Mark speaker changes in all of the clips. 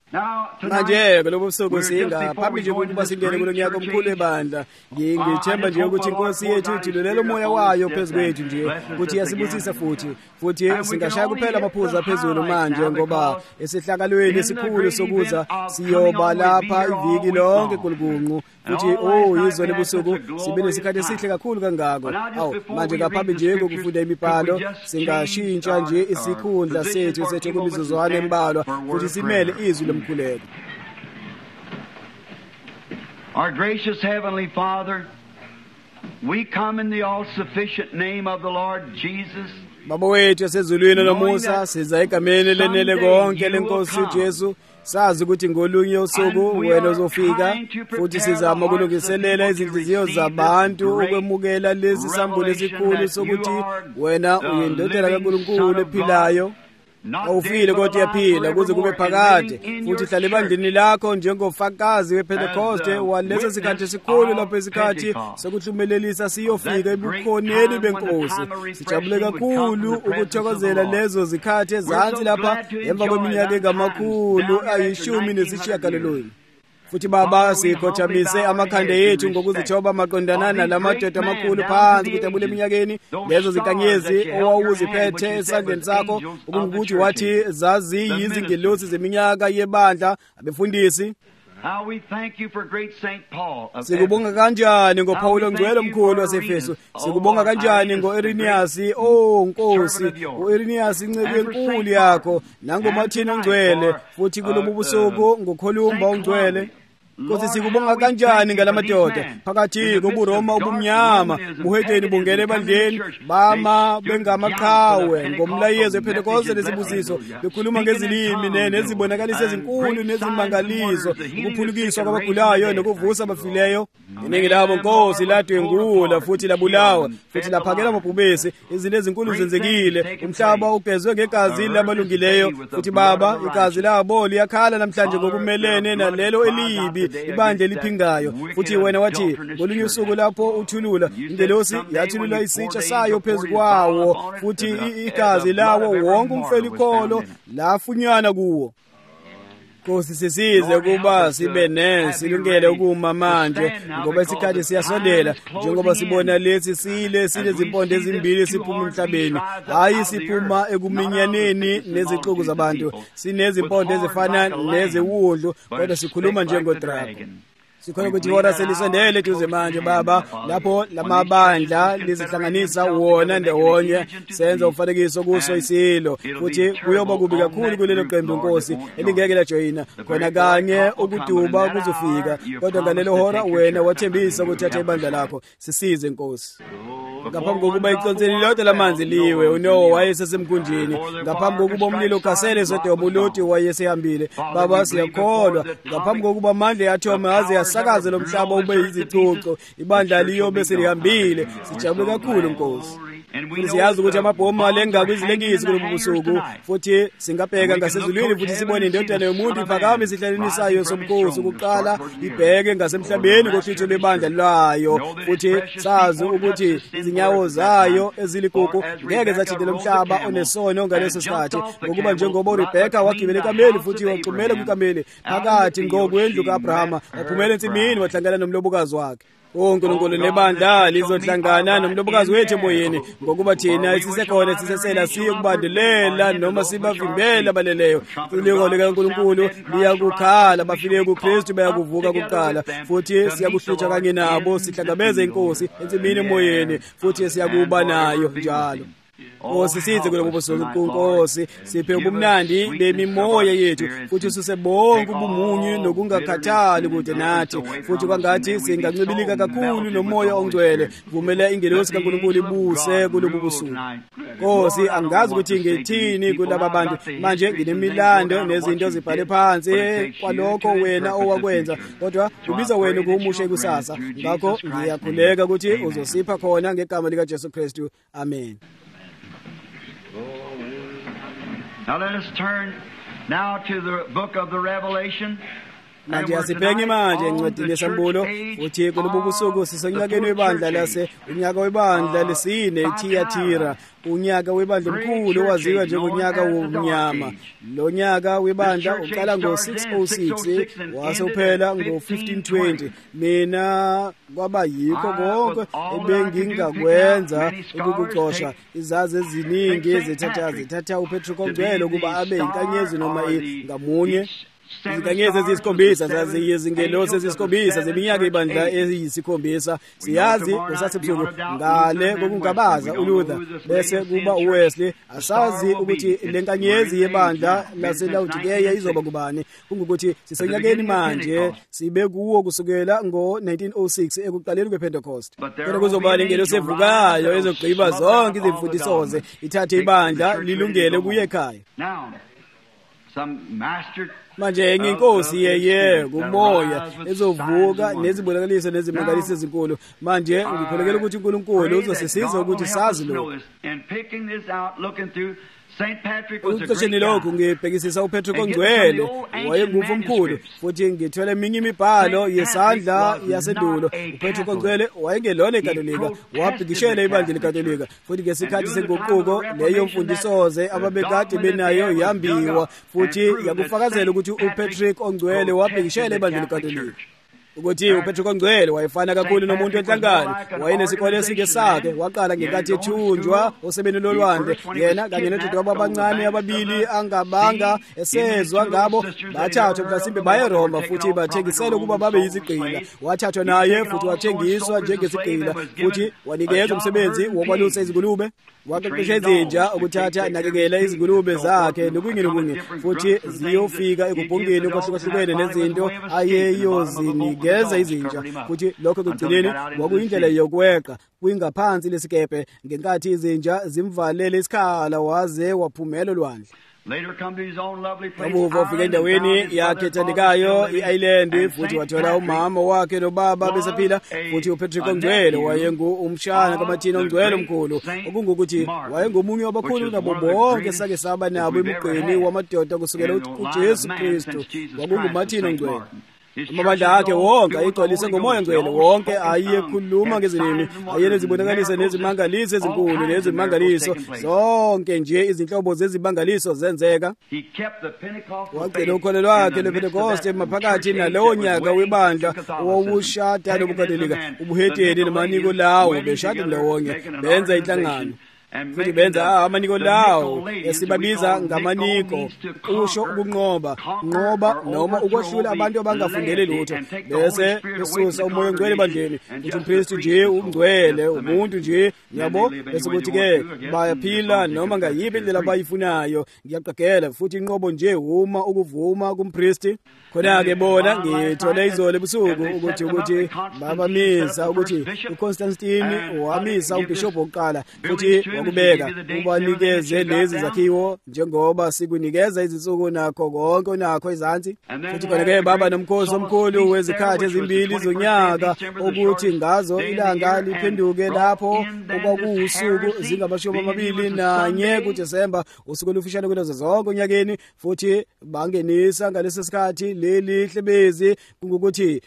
Speaker 1: Manje kulobu busuku singaphambi nje kokuba singene kulo nyaka omkhulu ebandla ngithemba nje ukuthi inkosi yethu ithilulela umoya wayo phezukwethu nje ukuthi yasibusisa futhi singashaya kuphela amaphuzu aphezulu manje ngoba esihlakalweni esikhulu sokuza siyoba lapha iviki lonke kulungu futhi yizona ebusuku sibe nesikhathi esihle kakhulu kangako. Manje ngaphambi nje kokufunda imibhalo singashintsha nje isikhundla sethu kumizuzwana embalwa futhi simele izwi lomkhuleko.
Speaker 2: Our gracious Heavenly Father, we come in the all-sufficient name of the Lord Jesus.
Speaker 1: Baba wethu esezulwini nomusa siza egameni lenele konke lenkosi uJesu, sazi ukuthi ngolunye usuku wena uzofika futhi sizama ukulungiselela izinhliziyo zabantu ukwemukela lezi sambulo esikhulu sokuthi wena uyindodana kaNkulunkulu ephilayo. Awufile kodwa yaphila kuze kube phakade futhi hlala ebandleni lakho njengofakazi wePentecost walesi sikhathi esikhulu lapho isikhathi sokuhlumelelisa siyofika ebukhoneni benkosi. Sijabule kakhulu ukuthokozela lezo zikhathi ezansi lapha emva kweminyaka engamakhulu ayishiyagalolunye. Futhi Baba sikhothamise amakhanda ethu ngokuzithoba maqondana nalamadoda amakhulu phansi kutebule eminyakeni lezo zinkanyezi owawuziphethe esandleni sakho ukuthi wathi zazi izingelosi zeminyaka yebandla abefundisi.
Speaker 2: How we thank you for great Saint Paul.
Speaker 1: Sikubonga kanjani ngoPaulo ngcwele omkhulu waseFeso. Sikubonga kanjani ngoIrenius Nkosi. uIrenius inceke enkulu yakho nangoMartin ongcwele futhi kulobu busuku ngoKholumba ongcwele. Nkosi sikubonga kanjani ngalamadoda phakathi kobuRoma obumnyama buheteni bungene ebandleni bama bengamaqhawe ngomlayezo wePentecost lesibusiso bekhuluma ngezilimi nezibonakalisa ezinkulu nezimangaliso ukuphulukiswa kwabagulayo nokuvusa abafileyo. Iningi labo Nkosi ladwengula futhi labulawa futhi laphakela amabhubesi. Izinto ezinkulu zenzekile, umhlaba ugezwe ngegazi labalungileyo futhi Baba igazi labo liyakhala namhlanje ngokumelene nalelo elibi ibandla eliphingayo. Futhi wena wathi ngolunye usuku lapho uthulula ingelosi yathulula isitsha sayo phezukwawo futhi igazi lawo wonke umfelikholo lafunyana kuwo. Nkosi sisize kuba sibe silungele ukuma manje ngoba isikhathi siyasondela njengoba sibona lesi silezimpondo ezimbili siphuma emhlabeni hayi siphuma ekuminyaneni nezixuku zabantu. Sinezimpondo ezifana neziwundlu kodwa sikhuluma njengodrago. Sikhona ukuthi wona selisondele eduze manje Baba lapho lamabandla lizihlanganisa wona ndawonye senza umfanekiso kuso isilo futhi kuyoba kubi kakhulu kulelo qembu Nkosi elingeke lajoyina khona kanye ukuduba kuzofika kodwa ngalelo hora wena wathembisa ukuthatha ibandla lakho. Sisize Nkosi. Ngaphambi kokuba iconselile lodwa lamanzi liwe uNoah wayesesemkhunjini ngaphambi kokuba umlilo ukhasele Sodoma uLoti wayesehambile. Baba siyakholwa ngaphambi kokuba amandla yathoma aze yasakaze lo mhlaba ube izicucu ibandla liyobe selihambile. Sijabule kakhulu Nkosi. Siyazi ukuthi amabhomu alengakwizilengiso kulo busuku futhi singabheka ngasezulwini futhi sibone indodana yomuntu iphakama esihlalweni sayo somkhosi ukuqala ibheke ngasemhlabeni kohlitho lebandla layo futhi sazi ukuthi izinyawo zayo eziligugu ngeke zathinte lomhlaba onesono ngaleso sikhathi ngokuba njengoba uRebecca wagibela ekameli futhi wacumela kwikameli phakathi ngokwendlu kaAbrahama waphumela ensimini wahlangana nomlobokazi wakhe. uNkulunkulu nebandla lizohlangana nomlobokazi wethu emoyeni ngokuba thina sisekhona sisesela siye kubandelela noma sibavimbela baleleyo. Iliko likaNkulunkulu liyakukhala bafike kuKristu bayakuvuka kuqala futhi siyakuhlutha kanye nabo sihlangabeze inkosi ensimini emoyeni futhi siyakuba nayo njalo. Nkosi size kulobo busuku Nkosi siphe ubumnandi bemimoya yethu futhi ususe bonke ubumunyu nokungakhathali kude nathi futhi kwangathi singancibilika kakhulu nomoya ongcwele. Vumela ingelosi kaNkulunkulu ibuse kulobo busuku. Nkosi angazi ukuthi ngethini kulaba bantu manje nginemilando nezinto zibhale phansi kwalokho wena owakwenza kodwa ubiza wena ukumusha kusasa. Ngakho ngiyakhuleka ukuthi uzosipha khona ngegama lika Jesu Kristu. Amen.
Speaker 2: Now let us turn now to the book of the Revelation.
Speaker 1: manje asibheke manje encwadini yesambulo futhi kulobu busuku sisonyakeni webandla lase unyaka webandla lesine eThiatira, unyaka webandla omkhulu owaziwa njengonyaka womnyama. Lo nyaka webandla uqala ngo-606 wase uphela ngo-1520. Mina kwaba yikho konke ebengingakwenza ukukuxosha izazi eziningi zithatha uPetru Kongcwele ukuba abe inkanyezi noma ngamunye. Izinkanyezi eziyisikhombisa zaziyizingelosi eziyisikhombisa zeminyaka ibandla eyisikhombisa. Siyazi kusasebusuku ngale kokungabaza uLuther bese kuba uWesley. Asazi ukuthi lenkanyezi yebandla laseLaodiceya izoba kubani. Kungukuthi sisonyakeni manje sibe kuwo kusukela ngo-1906 ekuqaleni kwePentecost. Kodwa kuzoba lengelosi evukayo ezogqiba zonke izimfundiso ze ithathe ibandla lilungele kuye ekhaya. Manje enye inkosi yeye kumoya ezovuka nezibonakaliso nezimangaliso ezinkulu. Manje ngikholekela ukuthi uNkulunkulu uzosisiza ukuthi sazi lokho. Ukuqosheni lokhu ngibhekisisa uPetru Kongcwele wayengumfu omkhulu futhi ngithola eminye imibhalo yesandla yasendulo. uPetru Kongcwele wayengelona iKatolika, wabhikishela ibandla leKatolika futhi ngesikhathi senguquko leyo mfundiso ze ababekade benayo yambiwa futhi yakufakazela ukuthi uPatrick Kongcwele wabhikishela ibandla leKatolika. Ukuthi uPetru Kongcwele wayefana kakhulu nomuntu wenhlangano, wayenesikole esike sakhe, waqala ngenkathi ethunjwa osebeni lolwandle. Yena kanye nodadewabo abancane ababili angabanga esezwa ngabo bathathwa mhlasimbe baye Roma futhi bathengiselwa ukuba babe yizigqila. Wathathwa naye futhi wathengiswa njengesigqila futhi wanikezwa umsebenzi wokwalusa izingulube. Waqeqesha izinja ukuthatha nakekela izingulube zakhe nokunye futhi ziyofika ekubhungeni okwahlukahlukene nezinto ayeyozinikeza izinja. Futhi lokho kugcineni kwakuyindlela yokweqa kwingaphansi lesikepe ngenkathi izinja zimvalele isikhala waze waphumela olwandle. Kamuva ufike endaweni yakhe ethandekayo i-Ireland futhi wathola umama wakhe nobaba besaphila. Futhi uPetru Kongcwele umshana kaMartin Ongcwele omkhulu, okungukuthi wayengomunye wabakhulu nabo bonke sake saba nabo emigqeni wamadoda kusukela kuJesu Kristu. WakunguMartin Ongcwele. Amabandla akhe wonke ayigcwalise ngomoya ngcwele, wonke ayekhuluma ngezilimi, ayenezibonakaliso nezimangaliso ezinkulu nezimangaliso zonke nje izinhlobo zezimangaliso zenzeka. Wagcina ukholo lwakhe lwePentecost maphakathi nalowo nyaka webandla owawushada nobuKatolika. ubuheteni namaniko lawo beshada ndawonye benza inhlangano. Futhi benza amaniko lawo esibabiza ngamaniko, usho ukunqoba noma ukwahlula abantu abangafundele lutho. Bese besusa umoya ongcwele ebandleni ukuthi umpristi nje ungcwele umuntu nje, yabo. Bese kuthi-ke bayaphila noma ngayiphi indlela abayifunayo. Ngiyaqagela futhi inqobo nje ukuvuma kumpristi. Khona-ke bona ngithole izolo ebusuku ukuthi babamisa ukuthi uConstantine wamisa uBishop wokuqala futhi wakubeka ubanikeze lezi zakhiwo njengoba sikunikeza izinsuku nakho konke onakho ezansi. Futhi khona-ke baba nomkhosi omkhulu wezikhathi ezimbili zonyaka ukuthi ngazo ilanga liphenduke lapho okwakuwusuku zingama-21 kuDisemba, usuku olufishane kunazo zonke onyakeni. Futhi bangenisa ngaleso sikhathi leli hlebezi kungukuthi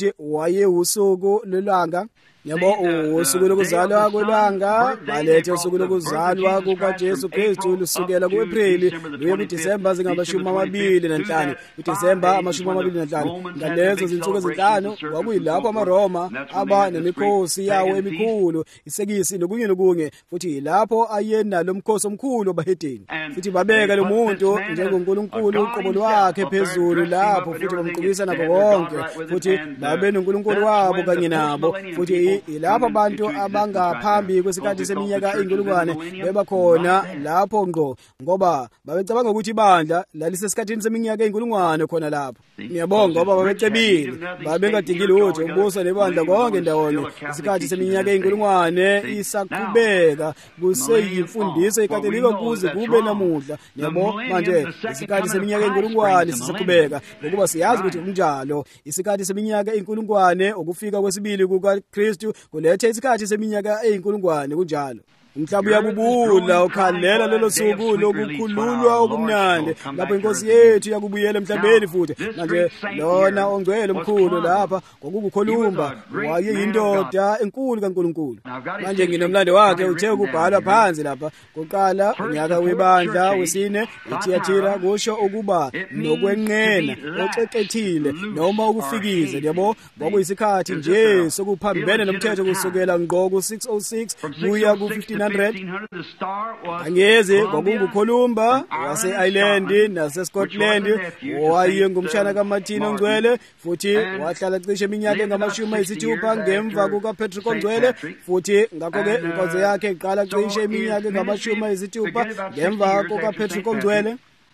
Speaker 1: wayewusuku lolanga. Yabo usuku lokuzalwa kwelanga balethe usuku lokuzalwa kukaJesu Kristu lusukela kuAprili luye kuDisemba zingama-25. uDisemba 25 ngalezo zinsuku ezinhlanu kwakuyilapho amaRoma aba nemikhosi yawo emikhulu, isekisi nokunye. Futhi yilapho ayenalo mkhosi omkhulu wabahedeni. Futhi babeka lo muntu njengoNkulunkulu uqobo lwakhe phezulu lapho, futhi bamqukisa nabo bonke, futhi babe noNkulunkulu wabo kanye nabo. Futhi ilapho abantu abangaphambi kwesikhathi seminyaka eyinkulungwane bebakhona lapho ngqo, ngoba babecabanga ukuthi ibandla lalisesikhathini seminyaka eyinkulungwane khona lapho. Ngiyabonga ngoba babecebile, babengadingi lutho umbuso nebandla konke ndawonye. Isikhathi seminyaka eyinkulungwane isaqhubeka kuseyimfundiso eKatolika kuze kube namuhla. Yabo manje isikhathi seminyaka eyinkulungwane sisaqhubeka ngokuba siyazi ukuthi kunjalo. Isikhathi seminyaka eyinkulungwane ukufika kwesibili kukaKristu kulethe isikhathi seminyaka eyinkulungwane kunjalo. umhlaba uyabubula ukhalela lelo suku lokukhululwa okumnandi lapho inkosi yethu yakubuyela emhlabeni futhi. Manje lona ongcwele omkhulu lapha kwakukhulumba wayeyindoda enkulu kaNkulunkulu. Manje nginomlando wakhe uthe ukubhalwa phansi lapha. Kuqala unyaka webandla wesine eThiatira kusho ukuba nokwenqena oxexethile noma ukufikiza yabo kwakuyisikhathi nje sokuphambene nomthetho kusukela ngqo ku 606 kuya ku 1500. Angeze kwakungukhulumba wase-Ireland nase-Scotland waye ngumshana kaMartin ongcwele futhi wahlala cishe iminyaka engama-60 ngemva kukaPatrick ongcwele futhi ngakho-ke inkonzo yakhe iqala cishe iminyaka engama-60 ngemva kukaPatrick ongcwele.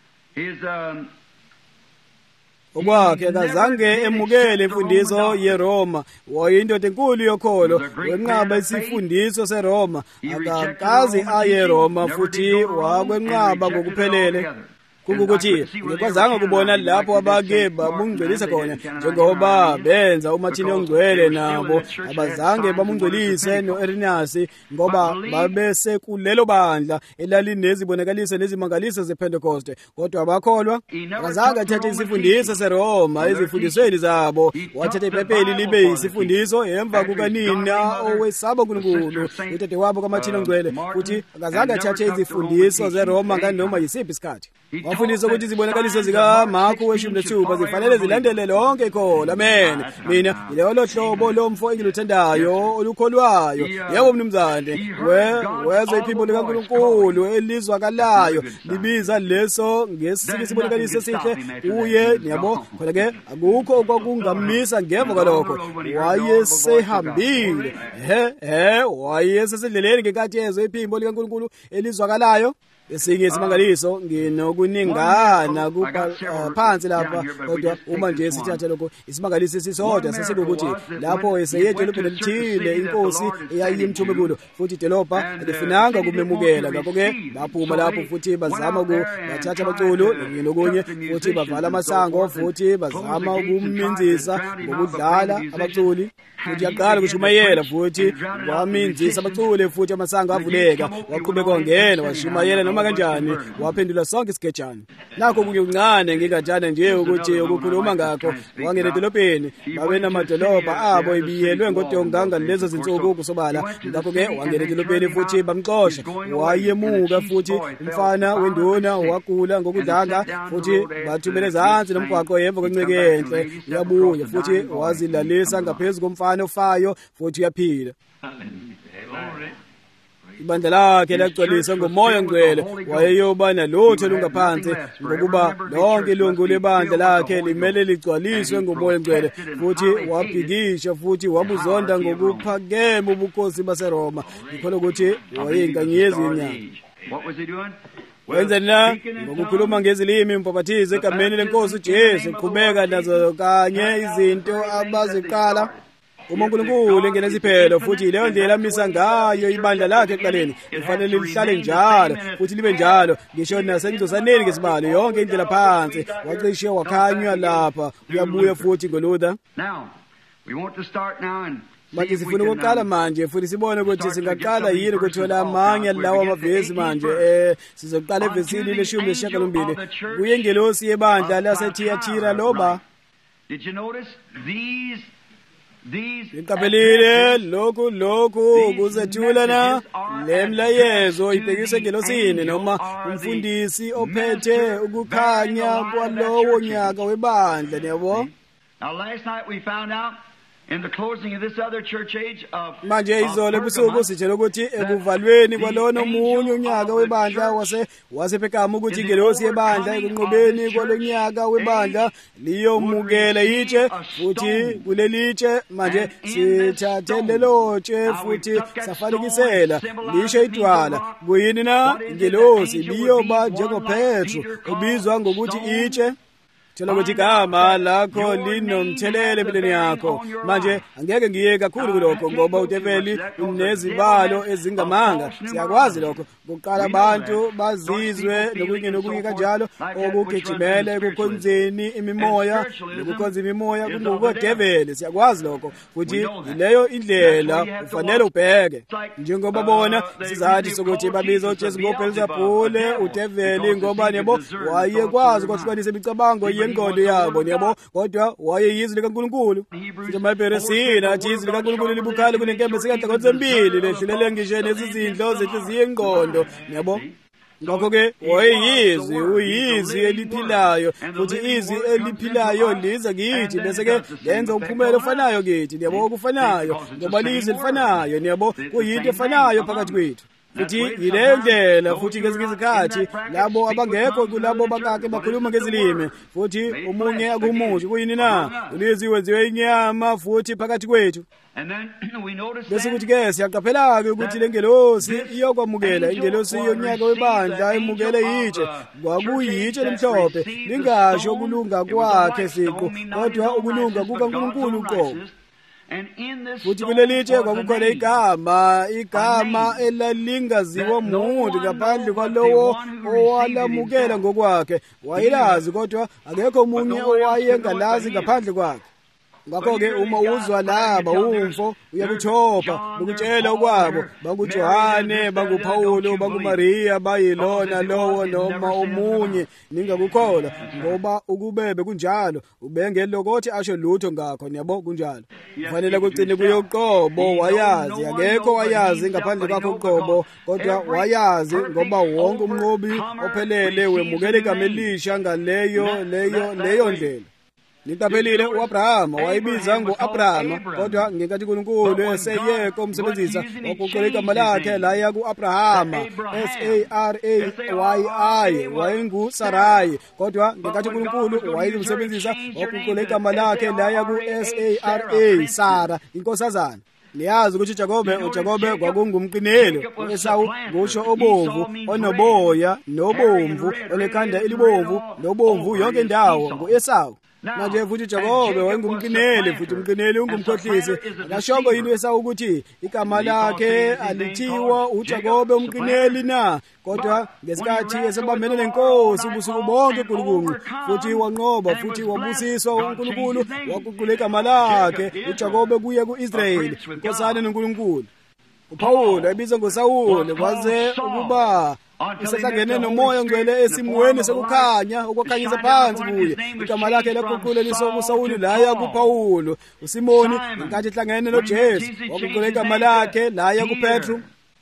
Speaker 1: Okwakhe akazange emukele imfundiso yeRoma. Wayindoda enkulu yokholo wenqaba isifundiso seRoma. Akakaze aye eRoma futhi wakwenqaba ngokuphelele. Kungukuthi ngikwazanga kubona lapho abake babungcwelisa khona njengoba benza uMartin ongcwele nabo abazange bamungcwelise noIrenaeus ngoba babese kulelo bandla elalinezibonakaliso nezimangaliso zePentecost. Kodwa abakholwa akazange athathe isifundiso seRoma ezifundisweni zabo. Wathatha iBhayibheli libe isifundiso emva kukanina owesaba uNkulunkulu utete wabo kaMartin ongcwele futhi akazange athathe izifundiso zeRoma nganoma yisiphi isikhathi. Wafundisa ukuthi izibonakaliso zikaMarku weshumi nesithupha zifanele zilandele lonke ikhola. Amen. Mina yilelo hlobo lomfo engiluthandayo olukholwayo. Yebo mnumzane, wezwe iphimbo likaNkulunkulu elizwakalayo libiza leso ngesinye isibonakaliso esihle kuye. Yabo khona ke akukho okwakungamisa ngemva kwalokho. Wayesehambile wayesesendleleni ngenkathi yezwe iphimbo likaNkulunkulu elizwakalayo. Esinye isimangaliso nginokuningana phansi lapha kodwa uma nje sithatha lokho isimangaliso esisodwa sesikuthi lapho eseyedwe elibhele lithile inkosi eyayimthume kulo futhi idolobha alifunanga kumemukela. Ngakho-ke baphuma lapho futhi bazama bathatha abaculu nokunye futhi bavala amasango futhi bazama ukuminzisa ngokudlala abaculi futhi yaqala ukushumayela futhi waminzisa abaculi futhi amasango avuleka waqhubeka wangena washumayela noma kanjani waphendula sonke isigejana. Nakho kuncane ngingathanda nje ukuthi ukukhuluma ngakho wangena edolobheni babe namadolobha abo ibiyelwe ngodonganga lezo zinsuku kusobala. Ngakho-ke wangena edolobheni futhi bamxosha. Wayemuka futhi umfana wenduna wagula ngokudlanga futhi bathumele ezansi nomgwaqo yemva kwenceke enhle uyabuya futhi wazilalisa ngaphezu komfana ofayo futhi uyaphila. Ibandla lakhe lagcwaliswa ngomoya ongcwele. Wayeyoba nalutho lungaphansi ngokuba lonke ilungu lebandla lakhe limele ligcwaliswe ngomoya ongcwele futhi wabhikisha futhi wabuzonda ngokuphakema ubukhosi baseRoma. Ngikholwa ukuthi wayeyinkanyezi yenyanga. Wenzeni na? Ngokukhuluma ngezilimi umpaphathize egameni lenkosi uJesu qhubeka nazo kanye izinto abaziqala. uNkulunkulu engena iziphelo futhi leyo ndlela amisa ngayo ibandla lakhe ekuqaleni kufanele lihlale njalo futhi libe njalo ngisho nasengizozaneni ngesibalo yonke indlela phansi wacishe wakhanywa lapha uyabuya futhi ngoLuther.
Speaker 2: Now we want to start now and
Speaker 1: manje sifuna ukuqala manje futhi sibone ukuthi singaqala yini ukuthola amanye lawo amavesi manje. Sizoqala evesini le-18 kuye ingelosi yebandla laseThiatira loba.
Speaker 2: Did you notice these
Speaker 1: Ngicabelile lokhu kuzethula na lemlayezo ibhekise ngelosini noma umfundisi ophethe ukukhanya kwalowo nyaka webandla yabo.
Speaker 2: Now last night we found out in the closing of this other church age of
Speaker 1: manje izolo ebusuku sitshela ukuthi ekuvalweni kwalona omunye unyaka webandla wasePergamo ukuthi ingelosi yebandla ekunqobeni kwalonyaka webandla liyomukela itshe futhi kulelitshe manje sithathe lelotshe futhi safanekisela lisho idwala kuyini na ingelosi liyoba njengoPetro ubizwa ngokuthi itshe. tshela ukuthi igama lakho linomthelele empilweni yakho. Manje angeke ngiye kakhulu kulokho ngoba uTefeli unezibalo ezingamanga. Siyakwazi lokho. Kuqala abantu bazizwe nokunye kanjalo okugijimele kukhonzeni imimoya, nokukhonza imimoya kungokuDeveli. Siyakwazi lokho futhi yileyo indlela ufanele ubheke. Njengoba bona sizathi sokuthi babiza uJesu ngoBelzebule, uDeveli ngoba yebo wayekwazi ukwahlukanisa imicabango yengqondo yabo yebo, kodwa wayeyizwi likaNkulunkulu. NjengoMaberesina athi izwi likaNkulunkulu libukhali kunenkembe sikaDlakoni zembili lehlulele ngisho nezizindlo zenhliziyo yengqondo yebo. Ngakho-ke wayeyizwi, uyizwi eliphilayo futhi izwi eliphilayo liza kithi bese-ke lenza umphumela ofanayo kithi yebo, okufanayo ngoba lizwi lifanayo yebo, kuyinto efanayo phakathi kwethu. Futhi yileyo ndlela futhi ngezinye izikhathi labo abangekho kulabo bakake bakhuluma ngezilimi futhi omunye akumusho kuyini na ulizwi wenziwe inyama futhi phakathi kwethu. Bese kuthi-ke siyaqaphela-ke ukuthi le ngelosi iyokwamukela ingelosi yonyaka webandla emukele yitshe. Kwakuyitshe limhlophe lingasho ukulunga kwakhe siqu kodwa ukulunga kukaNkulunkulu uqobo. Futhi kulelitshe kwakukhona igama elalingaziwa muntu ngaphandle kwalowo owalamukela ngokwakhe. Wayelazi kodwa akekho omunye owayengalazi ngaphandle kwakhe. Ngakho-ke uma uzwa laba umfo uyakuthopha ukutshela okwabo banguJohane, banguPawulo, banguMariya, bayilona lowo noma omunye ningakukholwa ngoba ukubebe kunjalo ubengelokothi asho lutho ngakho yabo kunjalo. Kufanele kucine kuyoqobo wayazi, akekho wayazi ngaphandle kwakho uqobo kodwa wayazi ngoba wonke umnqobi ophelele wemukela igama elisha ngaleyo ndlela. Niqaphelile uAbrahama wayebiza ngo-Abrahama kodwa ngenkathi uNkulunkulu eseyeke umsebenzisa waguqula igama lakhe laya ku-Abrahama Sarai wayenguSarayi kodwa ngenkathi uNkulunkulu wayemsebenzisa waguqula igama lakhe laya ku-Sara Sara inkosazana. Niyazi ukuthi uJakobe kwakungumqineli, uEsawu ngusho obomvu onoboya nobomvu onekhanda elibomvu nobomvu yonke indawo nguEsawu. Manje futhi uJakobe wayengumqineli futhi umqineli ungumkhohlisi. Akashongo yini uEsawu ukuthi igama lakhe alithiwa uJakobe umqineli na? Kodwa ngesikhathi esebambene nenkosi ubusuku bonke uNkulunkulu futhi wanqoba futhi wabusiswa uNkulunkulu waguqula igama lakhe uJakobe kuye kuIsrayeli inkosana noNkulunkulu. uPawulo ebiza ngoSawuli kwaze ukuba usehlangene nomoya ongcwele esimweni sokukhanya ukwakhanyisa phansi kuye. Igama lakhe laguqula lisokuSawuli laya kuPawulo. uSimoni ngenkathi ehlangene noJesu waguqula igama lakhe laya kuPetru.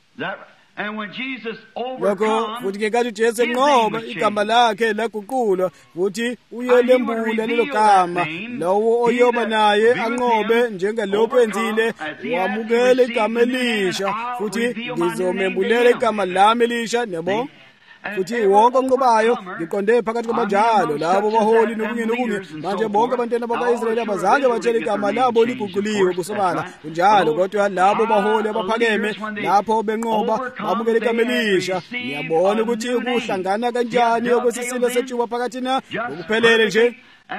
Speaker 1: Lokho futhi ngenkathi uJesu enqoba igama lakhe laguqulwa futhi uyolembula lelo gama lowo oyoba naye anqobe njengalokho enzile wamukela igama elisha futhi ngizomembulela igama lami elisha yabo. Futhi wonke onqobayo ngiqonde phakathi kwabanjalo labo baholi nokunye. Manje bonke abantwana bakwa-Israyeli abazange batshele igama labo liguquliwe kusobala kunjalo kodwa labo baholi abaphakeme lapho benqoba bamukela igama elisha. Ngiyabona ukuthi ukuhlangana kanjani okwesisilo sethuba phakathi na ngokuphelele nje.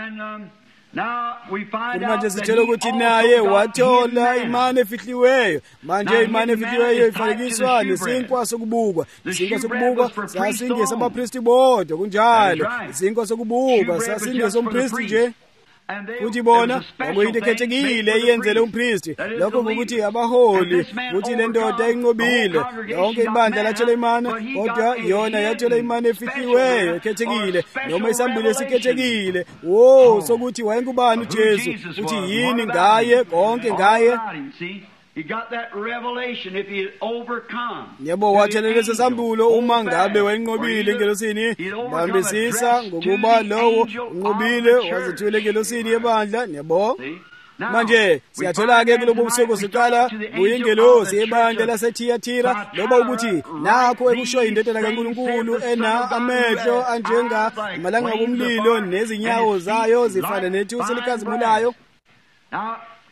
Speaker 1: Manje sitshela ukuthi naye wathola imani efihliweyo. Manje imani efihliweyo ifanekiswa nesinkwa sokubukwa. Isinkwa sokubukwa sasingisa abapristi bodwa kunjalo. Isinkwa sokubukwa sasingisa umpristi nje. Futhi bona kwakuyinto ekhethekile eyenzele umpristi. Lokho ukuthi abaholi futhi le ndoda inqobile yonke ibandla lathola imani kodwa yona yathola imani efihliweyo ekhethekile noma isambule esikhethekile. Sokuthi wayengubani uJesu futhi yini ngaye konke ngaye.
Speaker 2: He got that revelation if he overcome.
Speaker 1: Yebo wathelele sesambulo uma ngabe wayinqobile engelosini bambisisa ngokuba lowo unqobile wazithwele engelosini yebandla yebo. Manje siyathola-ke kulobu busuku siqala kuyingelosi yebandla laseThiatira loba ukuthi nakho ekushoyo indodana kaNkulunkulu ena amehlo anjenga amalanga omlilo nezinyawo zayo zifana nethusi elikhazimulayo.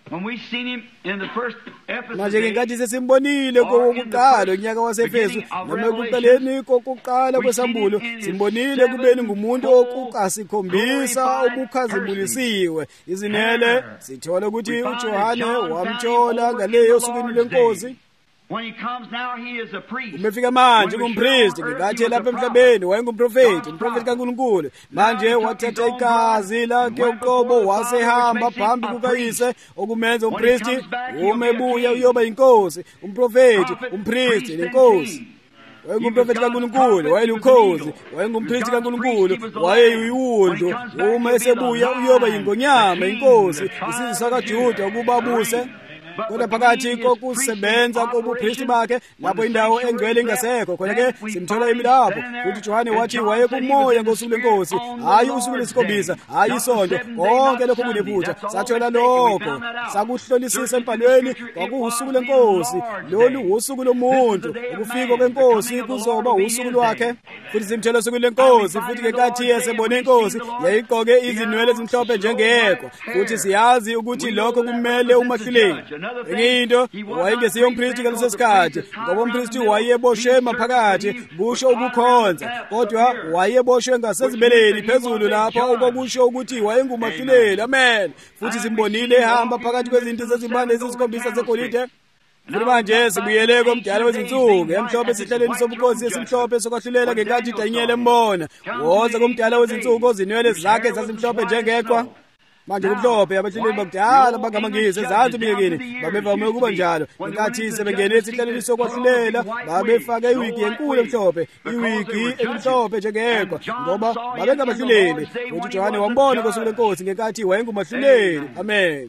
Speaker 2: When we seen him in the first Ephesus
Speaker 1: manje
Speaker 2: day,
Speaker 1: ngenkathi sesimbonile kokuqala unyaka wasefesu noma ekuqaleni kokuqala kwesambulo simbonile kubeni ngumuntu okukasikhombisa obukhazimulisiwe izinele sithola ukuthi uJohane wamthola ngaleyo sukwini lenkosi.
Speaker 2: when he comes now, he is a priest.
Speaker 1: Umefika manje ngumpristi ngekathi lapha emhlabeni wayengumprofeti umprofeti kaNkulunkulu manje wathatha igazi lakhe uqobo wasehamba phambi kukayise okumenza umpristi umebuya uyoba inkosi umprofeti umpristi nenkosi. Wayengumprofeti kaNkulunkulu wayelukhozi wayengumpristi kaNkulunkulu wayeyiwundlu uma esebuya uyoba ingonyama inkosi isizwe sakaJuda ukuba abuse. Kodwa phakathi kokusebenza kobupristi bakhe lapho indawo engcwele ingasekho khona-ke simthola imilapho futhi uJohane wathi wayekumoya ngosuku lenkosi hayi usuku lesikhombisa hayi isonto konke lokho kunephutha sathola lokho sakuhlolisisa empalweni kwakuwusuku lenkosi lolu usuku lomuntu ukufika kwenkosi kuzoba usuku lwakhe futhi simthola usuku lenkosi futhi ngenkathi esebone inkosi yayigqoke izinwele ezimhlophe njengekho futhi siyazi ukuthi lokho kumele umahluleli. Enye into wayengesiyo umpristi ngaleso sikhathi ngoba umpristi wayeboshwe maphakathi kusho ukukhonza kodwa wayeboshwe ngasezibeleni phezulu lapho okwakusho ukuthi wayengumahluleli. Amen. Futhi simbonile ehamba phakathi kwezinto zezimbane ezisikhombisa zegolide. Futhi manje sibuyele komdala wezinsuku emhlophe esihlalweni sobukhosi esimhlophe sokwahlulela ngenkathi uDanyeli embona woza komdala wezinsuku ozinwele zakhe zazimhlophe njengeqhwa. Manje kumhlophe abahluleli bakudala bangamangisi ezansi emiyekeni babevame ukuba njalo ngenkathi sebengene esihlalweni sokwahlulela babefake iwigi enkulu emhlophe iwigi emhlophe njengeqhwa ngoba babengabahluleli futhi uJohane wambona ngosuku lenkosi ngenkathi wayengumahluleli. Amen.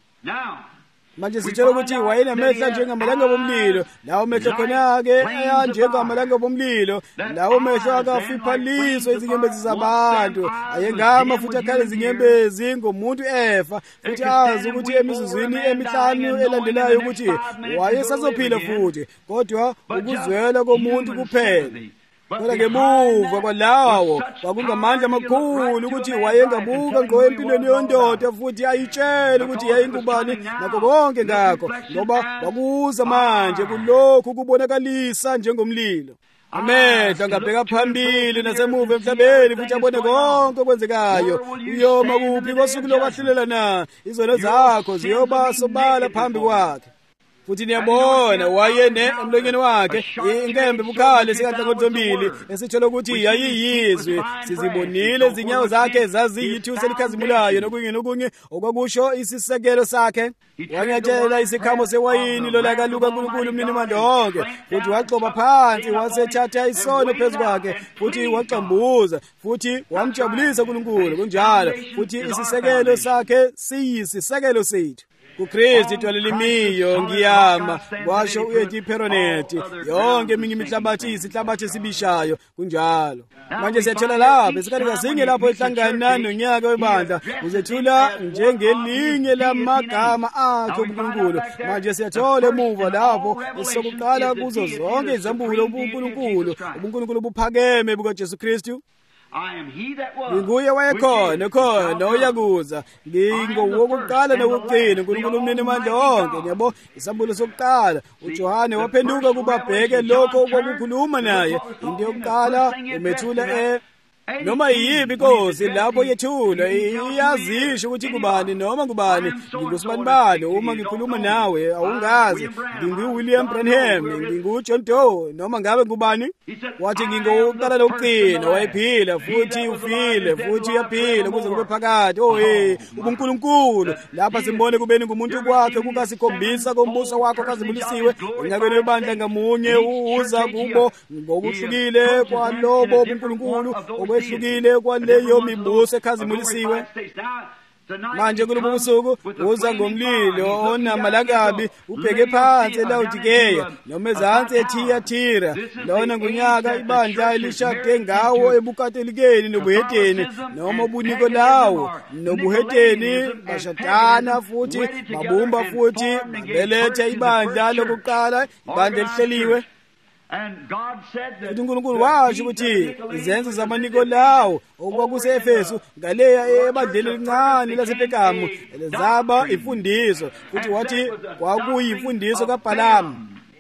Speaker 1: Manje sitshela ukuthi wayenamehlo njengamalanga bomlilo lawo mehlo khona-ke ayanjengamalanga bomlilo lawo mehlo akafiphaliswa izinyembezi zabantu ayengama futhi akhale izinyembezi ngomuntu efa futhi azi ukuthi emizuzwini emihlanu elandelayo ukuthi wayesazophila futhi kodwa ukuzwela komuntu kuphela. Kodwa ngemuva kwalawo kwakungamandla amakhulu ukuthi wayengabuka ngqo empilweni yondoda futhi ayitshele ukuthi yayingubani nakho konke ngakho ngoba wakuza manje kulokhu kubonakalisa njengomlilo. Amehlo angabheka phambili nasemuva emhlabeni futhi abone konke okwenzekayo. Uyoma kuphi kosuku lokwahlulela na? Izono zakho ziyoba sobala phambi kwakhe. Futhi niyabona wayene emlonyeni wakhe inkembe bukhali sikanhlangothi zombili esithola ukuthi yayiyizwe sizibonile izinyawo zakhe zaziyithusi elikhazimulayo nokunye okwakusho isisekelo sakhe. Wanyatshela isikhamo sewayini lolaka lukaNkulunkulu umninimandla wonke futhi waxoba phansi wasethatha isono phezu kwakhe futhi waxambuza futhi wamjabulisa uNkulunkulu kunjalo futhi isisekelo sakhe siyisisekelo sethu. kuKristu idwalelimiyo ngiyama kwasho uEtiperoneti yonke eminye imihlabathi isihlabathi esibishayo kunjalo. Manje siyathola lapha isikhathi kasinge lapho ehlangana nonyaka webandla uzethula njengelinye lamagama akhe uNkulunkulu. Manje siyathola emuva lapho sokuqala kuzo zonke izambulo uNkulunkulu buphakeme bukaJesu Kristu. Nguye wayekhona khona oyakuza ngingowokuqala nokugcina uNkulunkulu umninimandla wonke. Yabo isambulo sokuqala uJohane waphenduka kubabheke lokho okwakukhuluma naye into yokuqala umethula noma yibi inkosi lapho yethula iyazisho ukuthi kubani noma kubani ngingusibani uma ngikhuluma nawe awungazi nginguWilliam Branham nginguJohn Doe noma ngabe ngubani. Wathi ngingokuqala lokuqina wayephila futhi ufile futhi uyaphila kuze kube phakade ubuNkulunkulu lapha simbone kubeni ngumuntu kwakhe kukasikhombisa kombuso wakho kazibulisiwe enyakeni webandla ngamunye uza kubo ngokuhlukile kwalobo ubuNkulunkulu kwehlukile kwaleyo mibuso ekhazimulisiwe. Manje kulobu busuku uza ngomlilo onamalangabi ubheke phansi eLaodikeya noma ezansi eThiyatira. Lona ngunyaka ibandla elishade ngawo ebukatelikeni nobuheteni noma ubuniko lawo nobuheteni bashadana futhi babumba futhi babeletha ibandla lokuqala ibandla elihleliwe. futhi uNkulunkulu washo ukuthi izenzo zamaNikolawu okwakuse-Efesu ngaleya ebandleni elincane lasePergamu zaba imfundiso, futhi wathi kwakuyimfundiso kaBhalamu.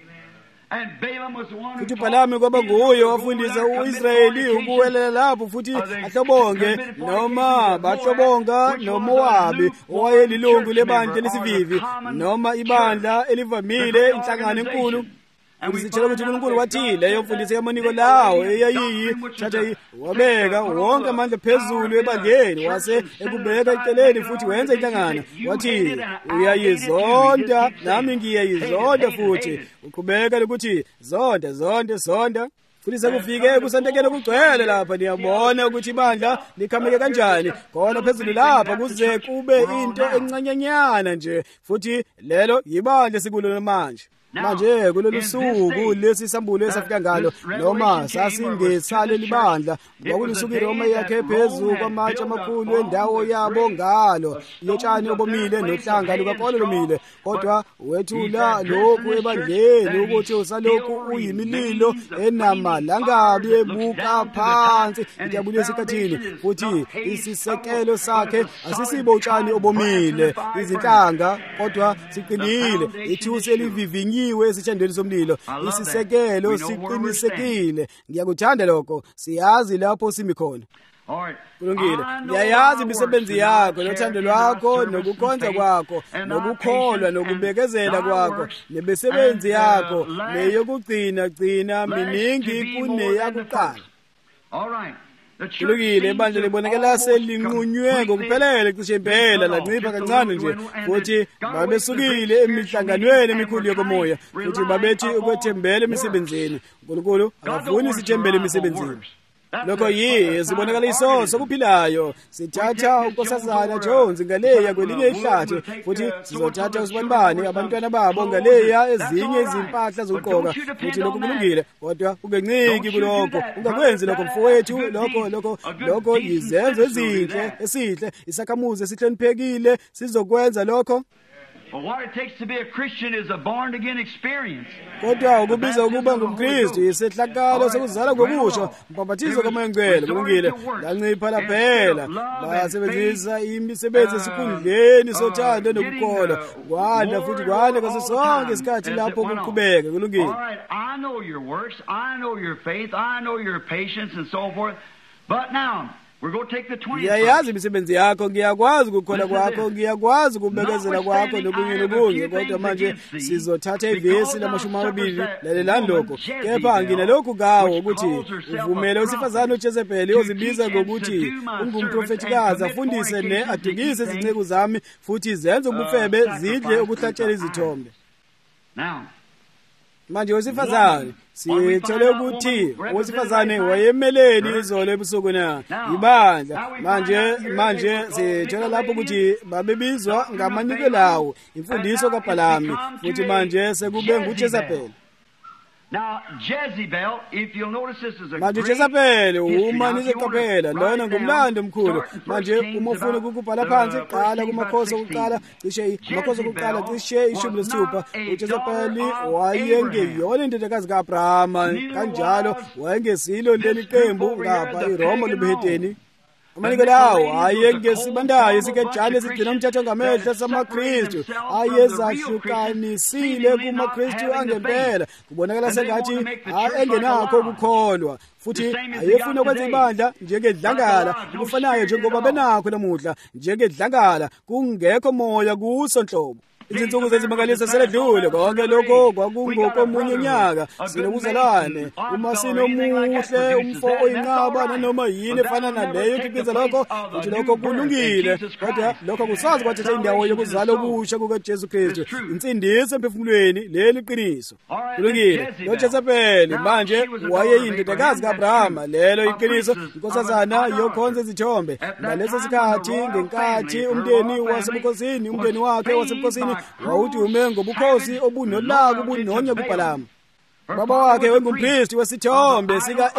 Speaker 1: Futhi uBhalamu kwaba nguye wafundisa u-Israyeli ukuwelela lapho futhi ahlobonge noma bahlobonga noMowabi owayelilungu lebandla lesivivi noma ibandla elivamile, inhlangano enkulu. Sitshela ukuthi uNkulunkulu wathi leyo mfundiso yamaNikolawu eyayiyithatha wabeka wonke amandla phezulu ebandleni, wase ekubeka eceleni futhi wenza inhlangano. Wathi uyayizonda nami ngiyayizonda, futhi uqhubeka lokuthi zonda. Futhi sekufike kusontekele kugcwele lapha, niyabona ukuthi ibandla likhameke kanjani khona phezulu lapha, kuze kube into encanyanyana nje, futhi lelo yibandla sikulo manje. Manje kulolu suku lesi sambulo esafika ngalo noma sasingesale libandla kwakulisuku iRoma yakhe phezulu kwamatshe amakhulu endawo yabo ngalo yotshani obomile nohlanga lukaPaulo lomile, kodwa wethula lokhu ebandleni ukuthi usalokhu uyimililo enamalangabi ebuka phansi ijabule esikhathini, futhi isisekelo sakhe asisibo utshani obomile izinhlanga, kodwa siqinile ithusi elivivinyi esithandweni somlilo, isisekelo siqinisekile. Ngiyakuthanda lokho, siyazi lapho simi khona. Kulungile, ngiyayazi imisebenzi yakho nothando lwakho nokukhonza kwakho nokukholwa nokubekezela kwakho nemisebenzi yakho neyokugcina miningi kuneyakuqala. Kulungile, ibandla libonakala selinqunywe ngokuphelele cishe impela, lancipha kancane nje, futhi babesukile emihlanganweni emikhulu yokomoya, futhi babethi ukwethembela emisebenzini. uNkulunkulu akafuni sithembele emisebenzini. Lokho sibonakala isoso sokuphilayo. Sithatha unkosazana Jones ngaleya kwelinye ihlathi, futhi sizothatha usibanibani abantwana babo ngaleya ezinye izimpahla zokugqoka, futhi lokho kulungile, kodwa ungenciki kulokho. Ungakwenzi lokho mfowethu, lokho yizenzo ezinhle, esihle, isakhamuzi esihloniphekile sizokwenza lokho.
Speaker 2: What it takes to be a Christian is a born-again experience.
Speaker 1: Kodwa ukubiza ukuba ngumKristu isehlakalo sokuzala ngokusha, mbhabhathizo kaMoya Ngcwele. Kulungile, lancipha laphela, basebenzisa imisebenzi esikhundleni sothando nokukholwa, kwanda futhi kwanda ngaso sonke isikhathi lapho kuqhubeka. Kulungile,
Speaker 2: I know your works, I know your faith, I know your patience and so forth, but now
Speaker 1: ngiyayazi imisebenzi yakho, ngiyakwazi ukukholwa kwakho, ngiyakwazi ukubekezela kwakho nokunye, kodwa manje sizothatha ivesi lamashumi 20 lalelani lokho. Kepha nginalokhu kawo ukuthi uvumele owesifazane uJezebeli ozibiza ngokuthi ungumprofetikazi afundise adukise izinceku zami, futhi zenze ubufebe zidle ukuhlatshela izithombe. Manje owesifazane sithole ukuthi owesifazane wayemeleni izolo ebusuku na ibandla. Manje sithola lapho ukuthi babebizwa ngamaNikolawu, imfundiso kaBhalamu, futhi manje sekube nguJezebeli.
Speaker 2: Now Jezebel, if you'll notice, this is a
Speaker 1: manje Jezebeli uma nizeqaphela lona ngumlando omkhulu. Manje uma ufuna ukubhala phansi qala kumakhosi okuqala cishe amakhosi okuqala cishe 16. uJezebeli wayengeyona indodakazi kaAbrahama, kanjalo wayengesilo leli qembu ngapha iRoma libehedeni. amaNikolawu ayengesibandayo esikejane esigcina umthetho ngamehlo samaKristu, ayezahlukanisile kumaKristu angempela. Kubonakala sengathi engenakho ukukholwa, futhi ayefuna ukwenza ibandla njengedlangala ukufanayo njengoba benakho namuhla, njengedlangala kungekho moya kuso nhlobo. Izinsuku zezimangalisa seledlule, konke lokho kwakungokomunye unyaka. Sinokuzalwane uma sinomuhle umfo oyinqaba nanoma yini efana naleyo kikhiza lokho, futhi lokho kulungile, kodwa lokho kusazi kwathatha indawo yokuzala okusha kukaJesu Kristu, insindiso emphefumulweni, leli qiniso. Kulungile, noJezebeli manje wayeyindodakazi kaAbrahama, lelo iqiniso. Inkosazana yokhonza izithombe ngaleso sikhathi, ngenkathi umndeni wasebukhosini, umndeni wakhe wasebukhosini wawudume ngobukhosi obunolaka obunonya kuBhalamu. Baba wakhe wayengumpristi wesithombe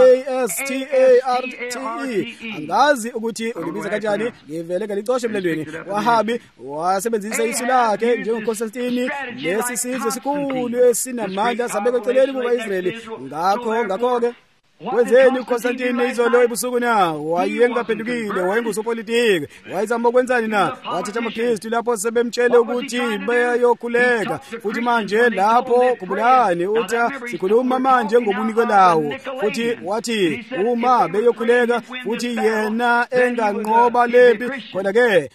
Speaker 1: sika-ASTARTE. Angazi ukuthi ulibiza kanjani, ngivele ngalicoshe emlendweni. Wahabi wasebenzisa isu lakhe njengoKonstantini, lesi sizwe sikhulu esinamandla sabeka eceleni kuka-Israyeli. Ngakho-ke wenzeni uKonstantini izolo ebusuku na? Wayengaphendukile, wayengusopolitiki, wayezama ukwenzani na? Wathatha amaKristu lapho sebemtshele ukuthi beyokhuleka. Futhi manje lapho kubulani uthi sikhuluma manje ngobuniko lawo. Futhi wathi uma beyokhuleka futhi yena enganqoba lempi, khona-ke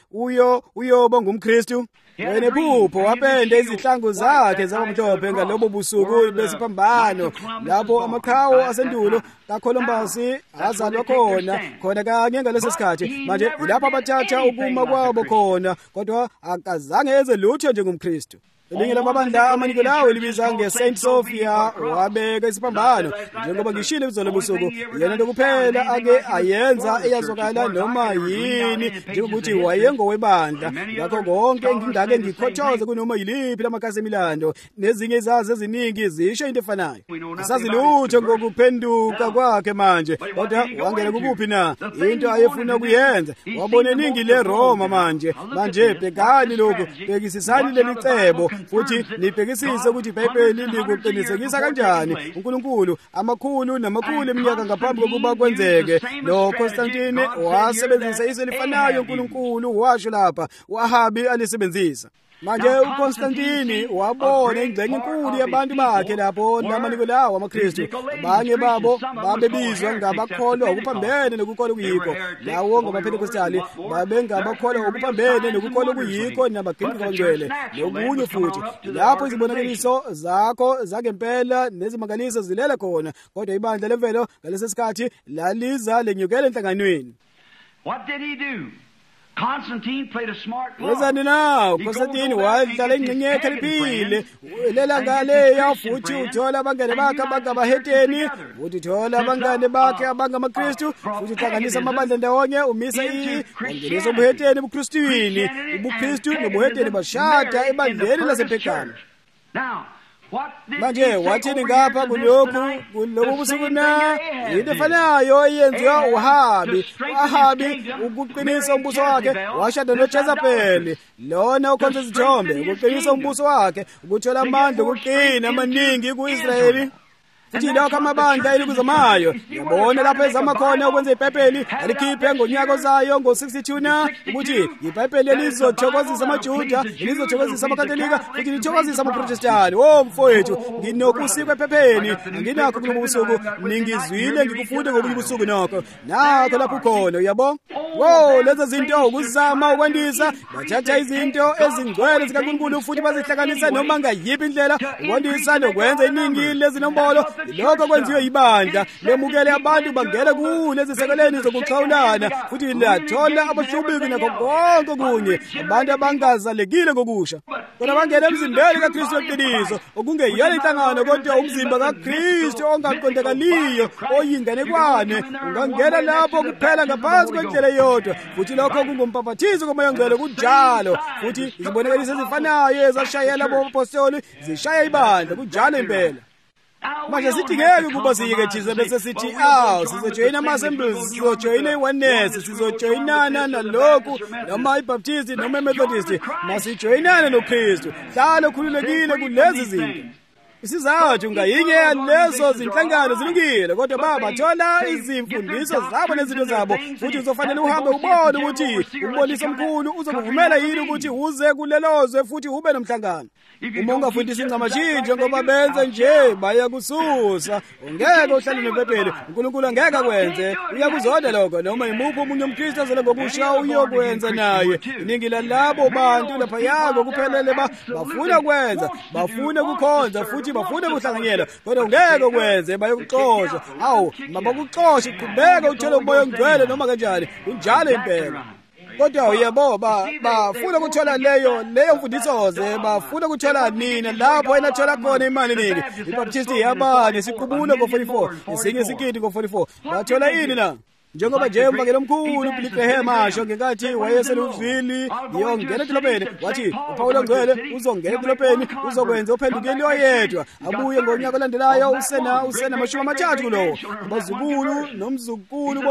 Speaker 1: uyoba ngumKristu. Wena ephupho wapenda izihlangu zakhe zabamhlophe ngalobo busuku besiphambano, lapho amaqhawe asendulo kaColumbus azalwa khona kanye ngaleso sikhathi. Manje ilapho abathatha ukuma kwabo khona, kodwa akazange eze lutho njengomKristu. Elinye lamabandla amaniko lawo libiza ngeSaint Sophia wabeka isiphambano. Njengoba ngishilo izolo busuku, yena ndokuphela ake ayenza eyazokala noma yini njengokuthi wayengowebandla. Ngakho konke ngingake ngikhothoze kunoma yiliphi lamakhasi emilando, nezinye izazi eziningi zisho into efanayo. Asazi lutho ngokuphenduka kwakhe manje, kodwa wangena kuphi na into ayefuna ukuyenza. Wabona iningi leRoma manje bhekani lokhu, bhekisisani leli cebo futhi nibhekisise ukuthi iBhayibheli likuqinisekisa kanjani uNkulunkulu amakhulu namakhulu eminyaka ngaphambi kokuba kwenzeke. Lo Constantine wasebenzisa isu elifanayo uNkulunkulu washo lapha, Wahabi alisebenzisa. Manje uConstantine wabona ingxenye enkulu yabantu bakhe lapho namaniko lawo amaKristu. Abanye babo babebizwa ngabakholwa okuphambene nokukholwa okuyikho. Lawo ngamaPhentekostali babengabakholwa okuphambene nokukholwa okuyikho nabagcini kwangcwele. Nokunye futhi lapho izibonakaliso zakho zangempela nezimangaliso zilela khona, kodwa ibandla lemvelo ngalesi sikhathi laliza lenyukela enhlanganweni.
Speaker 2: What did he do? Constantine played a smart part.
Speaker 1: Wenzani nawo? Constantine wadlala ingxenye ekhaliphile. Ulela ngaleya futhi uthola abangane bakhe abangabaheteni, futhi uthola abangane bakhe abangamaKristu, futhi uhlanganisa amabandla ndawonye, umisa wangenisa ubuheteni ebuKristwini. UbuKristu nobuheteni bashada ebandleni lasePhegama.
Speaker 2: Now,
Speaker 1: manje wathini ngapha kulobu busuku na? Into efanayo eyenziwa uHabi ukuqinisa umbuso wakhe, washada noJezebeli lona ukhonza izithombe, ukuqinisa umbuso wakhe, ukuthola amandla okuqina amaningi ku-Israyeli. Futhi lokho amabandla elikuzamayo, yabona lapho ezama khona ukwenza iBhayibheli alikhiphe ngonyaka ozayo ngo-62 na, ukuthi iBhayibheli elizothokozisa amaJuda, elizothokozisa amakatolika, futhi lithokozisa amaProtestani. Mfowethu, nginokusikwa ephepheni, anginakho kulo busuku, ningizwile ngikufunde ngobunye ubusuku nokho. Nakho lapho khona, uyabona? Lezo zinto ukuzama ukwandisa, bathatha izinto ezingcwele zikaNkulunkulu futhi bazihlanganisa noma ngayiphi indlela ukwandisa nokwenza iningi lezinombolo. Lokho kwenziwe ibandla lemukele abantu bangena kulezi sekeleni zokuxhawulana, futhi lathola abahlubiki nakho konke kunye, abantu abangazalekile ngokusha, kodwa bangena emzimbeni kaKristu weqiniso, okungeyona inhlangano kodwa umzimba kaKristu ongaqondakaliyo oyinganekwane. Ungangena lapho kuphela ngaphansi kwendlela eyodwa, futhi lokho kungumpaphathiso koMoya oNgcwele kunjalo. Futhi izibonakaliso ezifanayo ezashayela abapostoli zishaya ibandla kunjalo impela. Manje sidingeke ukuba siyekethize bese sithi sizojoyina ama-assemblies, sizojoyina i-oneness, sizojoyinana nalokhu noma iBaptist noma iMethodist, masijoyinane noKristu. Hlala ukhululekile kulezi zinto. Isizathu ngayinye yalezo zinhlangano zilungile, kodwa baba thola izimfundiso zabo nezinto zabo, futhi uzofanele uhambe ubone ukuthi umboniso omkhulu uzokuvumela yini ukuthi uze kulelozwe futhi ube nomhlangano. Uma ungafundisi incamatshintshe ngoba benze nje bayakususa, ungeke uhlale neBhayibheli. uNkulunkulu angeke akwenze, uyakuzonda lokho, noma imuphi omunye umKristu azele ngokusha uyokwenza naye. Iningi lalabo bantu laphaya ngokuphelele bafuna kwenza, bafuna ukukhonza futhi bafuna ukuhlanganyela, kodwa ungeke ukwenze, bayokuxoshwa. Mabakuxoshe, qhubeka uthole uMoya oNgcwele noma kanjani, kunjalo impela. Kodwa uyabo bafuna ukuthola leyo mfundisoze, bafuna ukuthola nina lapho enathola khona imali ningi. iBaptist yaba nesiqubulo ngo-44, esinye isikindi ngo-44. Bathola ini na? njengoba nje umvangeli omkhulu uBilly Graham asho ngenkathi wayeseluzwili ngiyongena edolobheni wathi uPawulu ongcwele uzongena edolobheni uzokwenza uphendukeli oyedwa abuye ngonyaka olandelayo usena mashumi amathathu kulowo abazukulu nomzukulu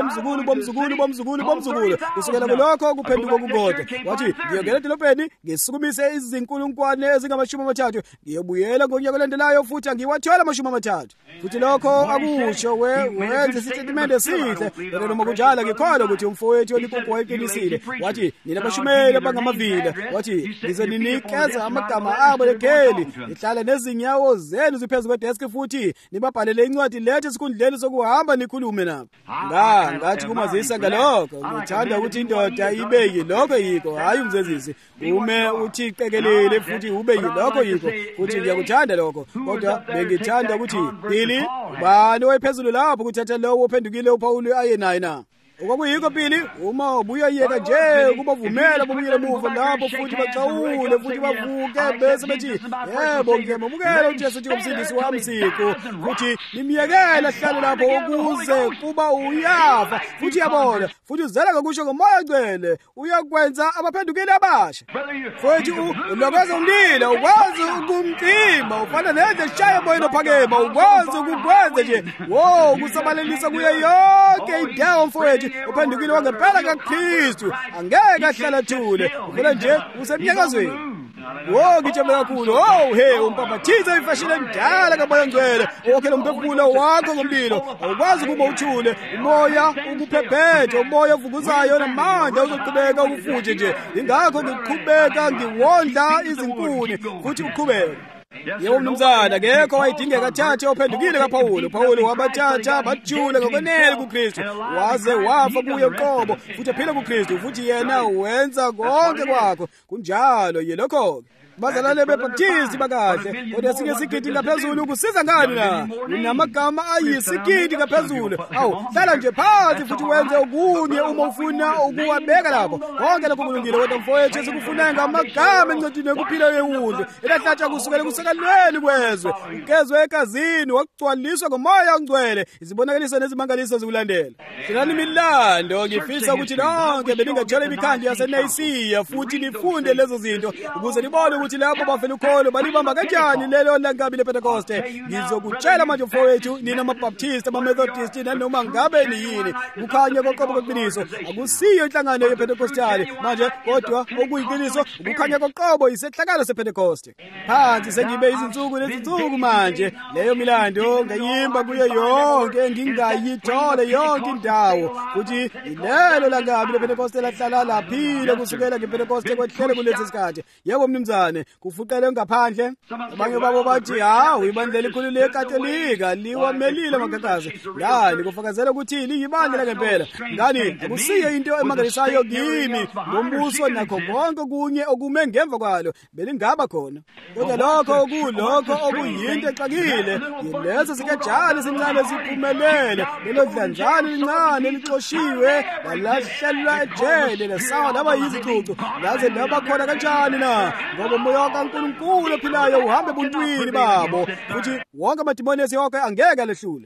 Speaker 1: bomzukulu kusukela kulokho kuphenduka kukodwa wathi ngiyongena edolobheni ngisukumise izinkulungwane ezingamashumi amathathu ngiyobuyela ngonyaka olandelayo futhi angiwathola amashumi amathathu futhi lokho akusho wenze isitatimende esihle noma kunjalo ngikholwa ukuthi umfowethu olikuku wayeqinisile wathi nina bashumeli abangamavila wathi ngizoninikeza amagama abo legeli ihlala nezinyawo zenu ziphezu kwedesk futhi nibabhalele incwadi lethe esikhundleni sokuhamba nikhulume nabo ngathi kumazisa ngalokho ngithanda ukuthi indoda ibe yilokho yiko hayi umzezisi ume uthi qekelele futhi ube yilokho yiko futhi ngiyakuthanda lokho kodwa bengithanda ukuthi Billy bani wayephezulu lapho kuthatha lowo ophendukile uPawulu aye naye na okwakuyiko Billy uma ubuya yeka nje kubavumela bobuyele emuva lapho futhi bacawule futhi bavuke bese bethi yebo ngiyamukela uJesu njengomsindisi wami siqu futhi nimyekela ahlale lapho ukuze kuba uyafa futhi yabona futhi uzela ngokusho ngomoya ogcwele uyakwenza abaphendukile abasha futhi ulokwazi umlilo ukwazi ukumcima ufana neze shaya emoyeni ophakema ukwazi ukukwenza nje kusabalalisa kuye yonke indawo mfowethu uphendukile wangempela kaKristu angeke ahlala thule ufuna nje usemnyakazweni ngijabula kakhulu umpaphathiza ifashile endala kamoya ngcwele okhela umphefumulo wakho ngomlilo awukwazi ukuba uthule umoya ukuphephethe umoya ovukuzayo namandla uzoqhubeka ukufuthe nje ingakho ngiqhubeka ngiwondla izinkuni futhi uqhubeke yebo mnumzana ngekho wayidingeka athathe ophendukile kaPawulu wabathatha bajule ngokwenele kuKristu waze wafa kuye uqobo futhi ephila kuKristu futhi yena wenza konke kwakho kunjalo yilokho bazalwane bebaptisti bakahle kodwa singesigidi ngaphezulu ukusiza ngani na namagama ayisigidi ngaphezulu hlala nje phansi futhi wenze okunye uma ufuna ukuwabeka lapho konke lokho kulungile kodwa mfowethu esikufuna ngamagama encwadini yokuphila yewundlu elahlatshwa kusukela kusekalweni kwezwe ukezwe egazini wakugcwaliswa ngomoya ongcwele izibonakaliso nezimangaliso zikulandela hlelani imilando ngifisa ukuthi lonke beningathola imikhandi yaseNayisiya futhi nifunde lezo zinto ukuze nibone ukuthi labo bafela ukholo balibamba kanjani lelo langabi lePentecoste ngizokutshela manje mfowethu nina amabaptist amamethodist nanoma ngabe niyini kukhanya koqobo kweqiniso akusiyo inhlangano yePentecostali manje kodwa okuyiqiniso ukukhanya koqobo isehlakalo sePentecoste phansi sengibe izinsuku nezinsuku manje leyo milando ngayimba kuyo yonke ngingayithola yonke indawo futhi ilelo langabi lePentecoste lahlala laphila kusukela ngePentecoste kwehlele kulesi sikhathi yebo mnumzane kufuqele ngaphandle abanye babo bathi ibandla elikhulu leKatolika liwamelile magagazi ngani kufakazela ukuthi liyibandla ngempela ngani akusiyo into emangalisayo kimi ngombuso nakho konke kunye okume ngemva kwalo belingaba khona kodwa lokho okuyinto exakile yileso sikajali sincane siphumelele lelo dlanjana lincane elixoshiwe lalahlelwa ejele lesawa laba yizicucu laze laba khona kanjani na ngoba umoya kaNkulunkulu ophilayo uhambe ebuntwini babo futhi wonke amadimoni esiyokho angeke alehlule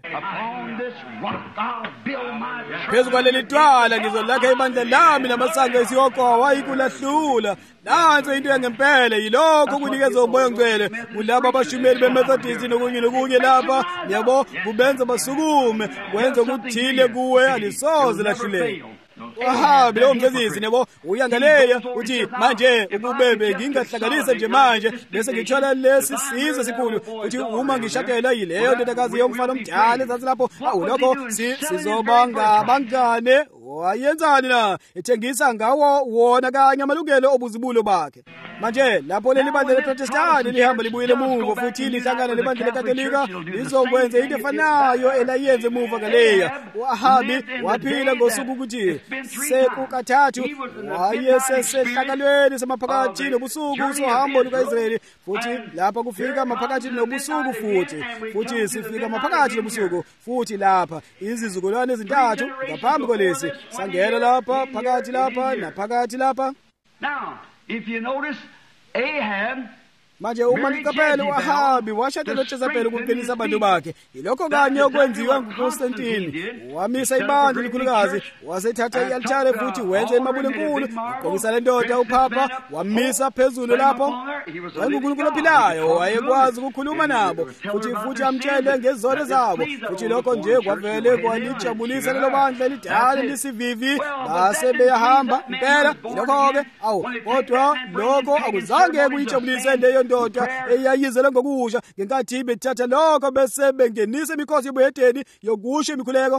Speaker 1: phezu kwaleli twala ngizolakha ibandla lami namasango esiyokho awayikulahlula nanso into yangempela yilokho kunikeza umoya ongcwele kulabo abashumeli beMethodist nokunye lapha yabo kubenza basukume kwenza ukuthile kuwe alisoze lahluleka wahambe lo mzezisi nebo uyangaleya uthi manje ukubebe ngingahlanganisa nje manje bese ngithola lesi sizwe sikhulu uthi uma ngishadela yileyo ndodakazi yomfana omdala ezathi lapho lokho sizobanga bangane wayenzani na ethengisa ngawo wona kanye amalungelo obuzibulo bakhe manje lapho leli bandla leProtestani lihamba libuyele emuva futhi lihlangana lebandla leKatolika lizokwenza into efanayo elayenze emuva ngaleya wahambi waphila ngosuku ukuthi sekukathathu wayesesehlakalweni samaphakathi nobusuku sohambo lukaIsrayeli futhi lapha kufika maphakathi nobusuku futhi sifika maphakathi nobusuku futhi lapha izizukulwane ezintathu ngaphambi kolesi sangena lapha phakathi lapha naphakathi lapha.
Speaker 2: Now, if you notice, Ahab
Speaker 1: manje uma liqaphele uAhabi washada noJezebeli ukuqinisa abantu bakhe. Ilokho kanye okwenziwa nguConstantine. Wamisa ibandla elikhulukazi, wasethatha i-altare futhi wenza imabule enkulu, ugqokisa le ndoda uPhapa, wamisa phezulu lapho. WayenguNkulunkulu ophilayo, wayekwazi ukukhuluma nabo futhi amtshele ngezono zabo. Futhi lokho nje kwavele kwalijabulisa lelo bandla elidala lesivivi, base beyahamba impela. Lokho-ke kodwa lokho akuzange kuyijabulise leyo ndoda eyayizele ngokusha ngenkathi bethatha lokho bese bengenisa imikhosi yobuhedeni yokusha imikhuleko.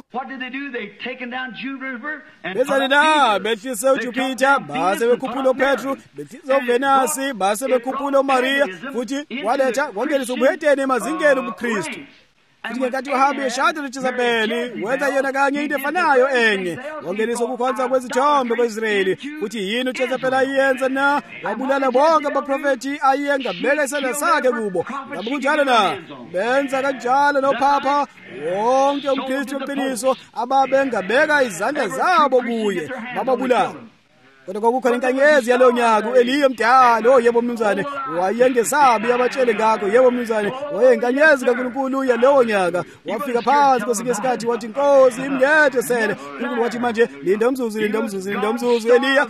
Speaker 1: Bezani na behlise uJupiter, base bekhuphula uPetru, behlise uVenus, base bekhuphula uMaria, futhi waletha wangenisa ubuhedeni emazingeni ubuKristu. Futhi ngenkathi uAhabi eshada noJezebeli, wenza yona kanye into efanayo enye, wangenisa ukukhonza kwezithombe kweIsrayeli. Futhi yini uJezebeli ayenza na? Wabulala bonke abaprofethi ayengabeka isandla sakhe kubo. Ngabe kunjalo na? Benza kanjalo noPhapa, wonke umKristu weqiniso ababengabeka izandla zabo kuye bababulala. Kodwa kwakukhona inkanyezi yalowo nyaka, uEliya mdala, yebo mnumzane, wayengesabi abatshele ngakho, yebo mnumzane, wayeyinkanyezi kaNkulunkulu yalowo nyaka. Wafika phansi kwesinye isikhathi wathi, Nkosi imngethe sele. uNkulunkulu wathi manje linda umzuzu Eliya,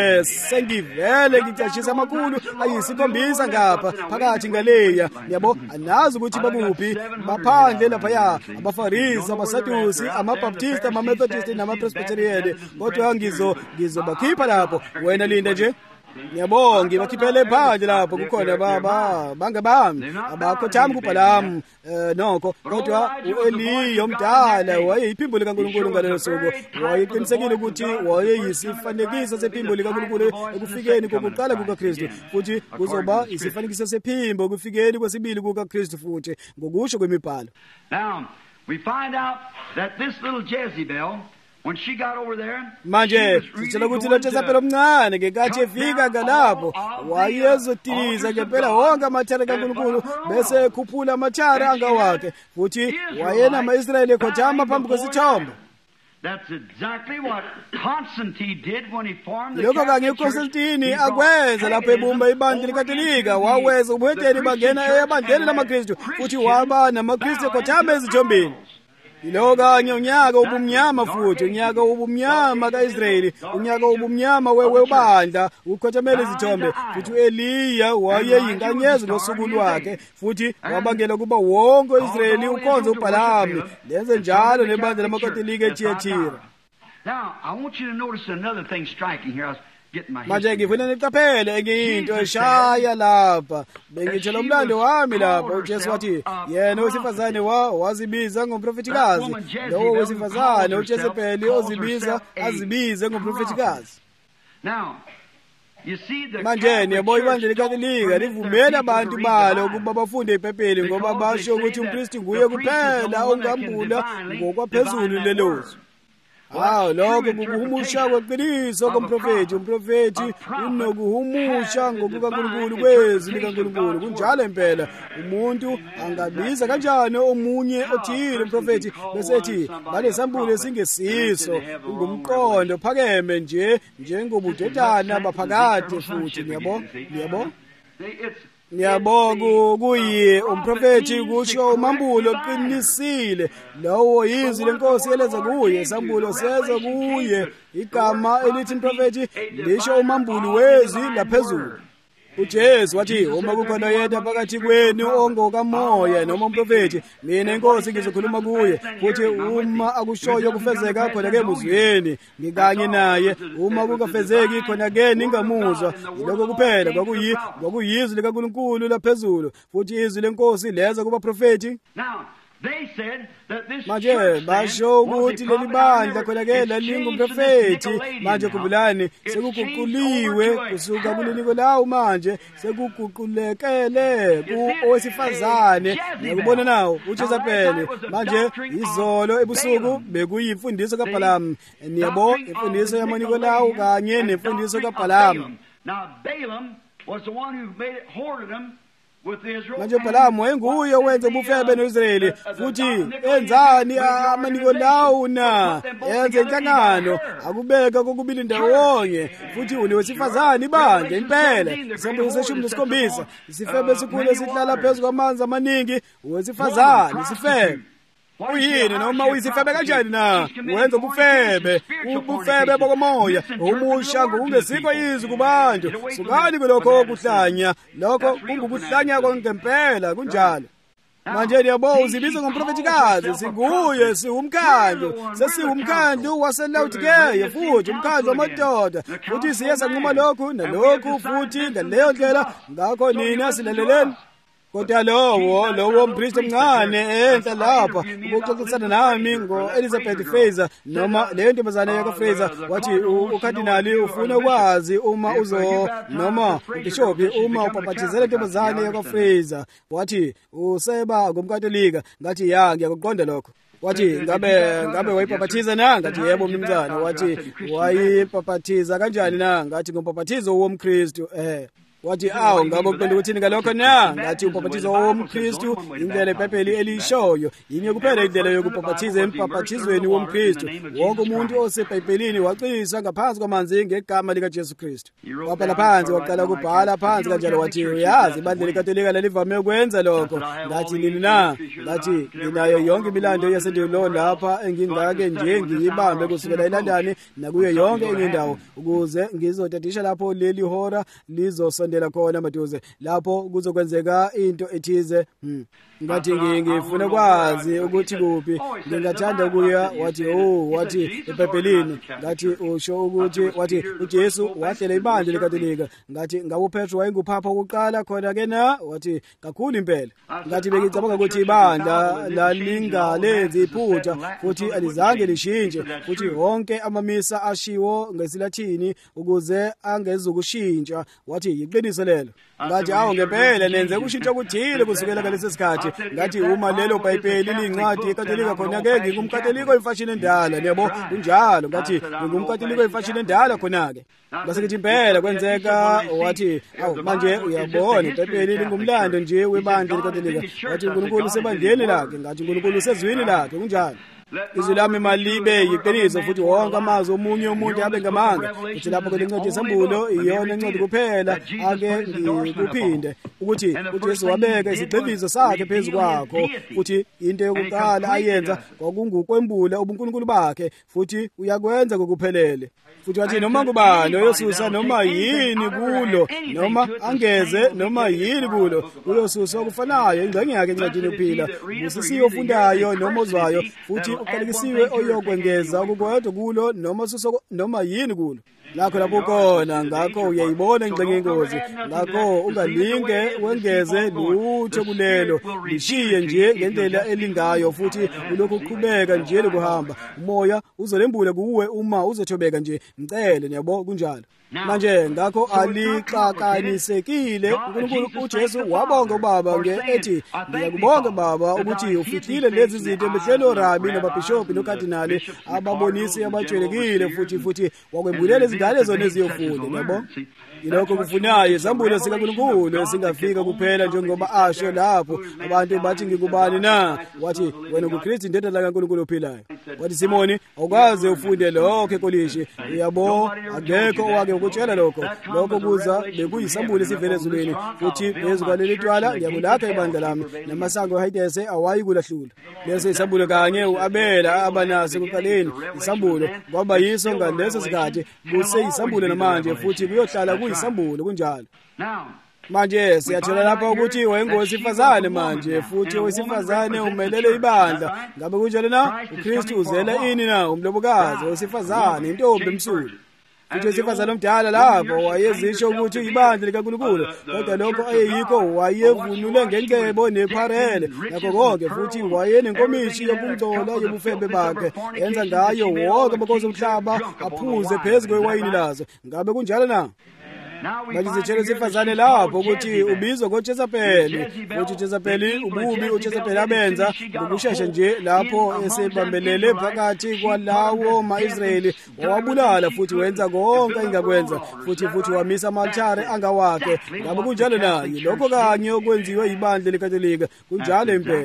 Speaker 1: sengivele ngicashisa amakhulu ayisikhombisa ngapha phakathi ngaleya. Yabo anazi ukuthi bakuphi baphandle laphaya, abaFarisi, abaSadusi, amabhaptisti, amaMethodisti namaPresbyterian. Kodwa ngizobakhipha lapho. Wena linda nje. Ngiyabonga ngibakhiphele phandle lapho kukhona bangabami abakhothami kuBhalamu nokho. Kodwa uEliya omdala wayeyiphimbo likaNkulunkulu ngalelo suku. Wayeqinisekile ukuthi wayeyisifanekiso sephimbo likaNkulunkulu ekufikeni kokuqala kukaKristu, futhi kuzoba isifanekiso sephimbo ekufikeni kwesibili kukaKristu futhi ngokusho kwemibhalo.
Speaker 2: Now we find out that this little Jezebel, when she got over there,
Speaker 1: manje sitshela ukuthi lo Jezebeli omncane ngenkathi efika ngalapho wayezotiliza ngempela wonke amathare kaNkulunkulu bese ekhuphula amathare angawakhe, futhi wayena ama-Israyeli ekhothama phambi kwesithombe.
Speaker 2: That's exactly what Constantine did when he formed the
Speaker 1: Lokho kanye uConstantine akwenza lapho ebumba ibandla likaTolika, waweza ubuhedeni bangena ebandleni lamaKristu, futhi waba namaKristu ekhothama ezithombeni. Yilo kanye unyaka ubumnyama, futhi unyaka ubumnyama kaIsrayeli, unyaka ubumnyama webandla ukhothamela izithombe. Futhi uEliya wayeyinkanyezi ngosuku lwakhe, futhi wabangela kuba wonke uIsrayeli ukhonze uBhalamu. Lenze njalo nebandla lamaKatolika eThiatira.
Speaker 2: Now I want you to notice another thing striking here.
Speaker 1: Manje ngifuna niqaphele enye into eshaya lapha. Bengitshela umlando wami lapha. uJesu wathi yena owesifazane wazibiza ngomprofetikazi. Lowo wesifazane uJezebeli azibize ngomprofetikazi.
Speaker 2: Now you see the
Speaker 1: manje niyabo ibandla likaTolika livumela abantu balo ukuba bafunde iBhayibheli ngoba basho ukuthi uMkristu nguye kuphela ongambula ngokwaphezulu lelozo. Lokho kukuhumusha kweqiniso komprofethi. Umprofethi unokuhumusha ngokukaNkulunkulu kwezwi likaNkulunkulu. Kunjalo impela umuntu angabiza kanjani omunye othile umprofethi bese ethi banesambule singesiso, ungumqondo phakeme njengobudodana baphakade futhi. Ngiyabonga kuye umprofethi kusho umambulo oqinisile. Lowo yizwi lenkosi eleza kuye, isambulo seza kuye. Igama elithi umprofethi lisho umambulo wezwi laphezulu. uJesu wathi uma kukhona yedwa phakathi kwenu ongokamoya noma umprofethi, mina inkosi ngizokhuluma kuye, futhi uma akushoyo kufezeka khona ke muzweni ngikanye naye, uma kungafezeki khona ke ningamuzwa. Lokho kuphela kwakuyizwi likaNkulunkulu laphezulu, futhi izwi lenkosi leza kuba profeti. Manje basho ukuthi leli bandla khona ke lalingumprofethi. Manje khumbulani, sekuguquliwe kusuka kuliliko lawo, manje sekuguqulekele kuowesifazane. Ngiyakubona nawo uJezebeli. Manje izolo ebusuku bekuyimfundiso kaBhalamu. Niyabo imfundiso yaManikolawu kanye nemfundiso kaBhalamu.
Speaker 2: Now Balaam was the one who made it hoarded them.
Speaker 1: manje uBhalamu wayenguye owenza ubufebe noIsrayeli futhi enzani amaniko lawo na yenze inhlangano akubeka kokubili ndawonye futhi unewesifazane ibandla impela Isamba seshumi nesikhombisa isifebe esikhulu esihlala phezulu kwamanzi amaningi uwesifazane isifebe uyini noma uyisifebe kanjani na wenza ubufebe bokomoya umusha ngokungesikho izwi kubantu sukani kulokho kuhlanya lokho kungukuhlanya kwangempela kunjalo manje yabo uzibiza ngomprofetikazi singuye siwumkhandlu sesiwumkhandlu waseLaodiceya futhi umkhandlu wamadoda futhi siyeza nquma lokhu nalokhu futhi ngaleyo ndlela ngakho nina silaleleni kodwa lowo mpristi omncane enhla lapha ukuxoxisana nami ngo-Elizabeth Fraser noma leyo ntombazane yakaFraser wathi ukardinali ufuna ukwazi uma noma ubishophi uma upaphathizela intombazane yakaFraser wathi useba ngomkatolika ngathi ya ngiyakuqonda lokho wathi ngabe wayipaphathiza na ngathi yebo mnumzane wathi wayipaphathiza kanjani na ngathi ngompaphathizo womKristu wathi ngabe uqonda ukuthini ngalokho na ngathi ubhaphathizo womKristu indlela iBhayibheli elishoyo yinye kuphela indlela yokubhaphathiza embhaphathizweni womKristu wonke umuntu oseBhayibhelini wacisa ngaphansi kwamanzi ngegama likaJesu Kristu wabhala phansi waqala ukubhala phansi kanjalo wathi uyazi ibandla leKatolika lalivame ukwenza lokho ngathi nini na ngathi nginayo yonke imilando yasendulo lapha engingake nje ngiyibambe kusukela eLondon nakuyo yonke enye indawo ukuze ngizotadisha lapho leli hora lizosondela khona maduze lapho kuzokwenzeka into ethize ngathi ngifuna kwazi ukuthi kuphi ngingathanda ukuya wathi eBhayibhelini ngathi usho ukuthi wathi uJesu wahlela ibandla leKatolika ngathi ngabe uPetro wayengupapa oqala khona ke na wathi kakhulu impela ngathi bengicabanga ukuthi ibandla lalingalenzi iphutha futhi alizange lishintshe futhi wonke amamisa ashiwo ngesilathini ukuze angezukushintsha wathi yiqiniso lelo ngathi ngempela nenze ukushintsha okuthile kusukela ngalesi sikhathi ngathi uma lelo iBhayibheli lincwadi yeKatolika khona ke ngingumkatolika oyimfashini endala yabo kunjalo ngathi ngingumkatolika oyimfashini endala khona ke base ngithi impela kwenzeka wathi manje uyabona iBhayibheli lingumlando nje webandla leKatolika wathi uNkulunkulu usebandleni lakhe ngathi uNkulunkulu usezwini lakhe kunjalo izwi lami malibe yiqiniso futhi wonke amazwi omunye umuntu abe ngamanga uthi lapho kwencwadi yesambulo iyona incwadi kuphela ake ngikuphinde ukuthi uJesu wabeka isigxivizo sakhe phezu kwakho futhi into yokuqala ayenza kwakungukwembula ubuNkulunkulu bakhe futhi uyakwenza kokuphelele futhi wathi noma ngubani uyosusa noma yini kulo noma angeze noma yini kulo uyosusa okufanayo ingxenye yakhe encwadini yokuphila usisiyo ofundayo noma ozwayo futhi uqalekisiwe oyokwengeza okukodwa kulo noma suso noma yini kulo lakho lapho khona ngakho uyayibona ingxenye yenkosi ngakho ungalinge wengeze lutho kulelo lishiye nje ngendlela elingayo futhi ulokhu uqhubeka nje lokuhamba umoya uzolembula kuwe uma uzothobeka nje ngicele niyabo kunjalo manje ngakho alixakanisekile uNkulunkulu uJesu wabonga uBaba ngeethi ngiyakubonga Baba ukuthi ufihlile lezi zinto emehlweni orabi nababhishophi nokardinali ababonisi abatshwelekile futhi wakwembulela izingane zona eziyofunda yabo yilokho kufunayo izambulo sikaNkulunkulu esingafika kuphela njengoba asho lapho abantu bathi ngikubani na wathi wena kuKristu indodana kaNkulunkulu ophilayo wathi Simoni awukaze ufunde lokho ekolishi uyabo akekho owake ukutshela lokho kuza bekuyisambulo esivele ezulwini futhi phezu kwaleli twala ngiyabulakha ibandla lami namasango eHadese awayikulahlula leso isambulo kanye uAbela abanase kuqaleni isambulo kwaba yiso ngaleso sikhathi kuseyisambulo namanje futhi kuyohlala kuyisambulo kunjalo manje siyathola lapha ukuthi wayengowesifazane manje futhi owesifazane umelele ibandla ngabe kunjalo na uKristu uzela ini na umlobokazi owesifazane intombi emsulwa futhi owesifazane omdala lapho wayezisho ukuthi ibandla likaNkulunkulu kodwa lokho ayeyikho wayevunule ngencebo nepharele nakho konke futhi wayenenkomishi yokungcola yobufebe bakhe yenza ngayo wonke amakhosi omhlaba aphuze phezu kwewayini lazo ngabe kunjalo na manje sitshela isifazane lapho ukuthi ubizwa ngoJezebeli, futhi uJezebeli ububi uJezebeli abenza ngokushesha nje lapho esebambelele phakathi kwalawo ma-Israyeli, wawabulala futhi wenza konke engakwenza, futhi wamisa ama-althare angawakhe. Ngabe kunjalo naye lokho kanye okwenziwe ibandla likaTolika, kunjalo impela.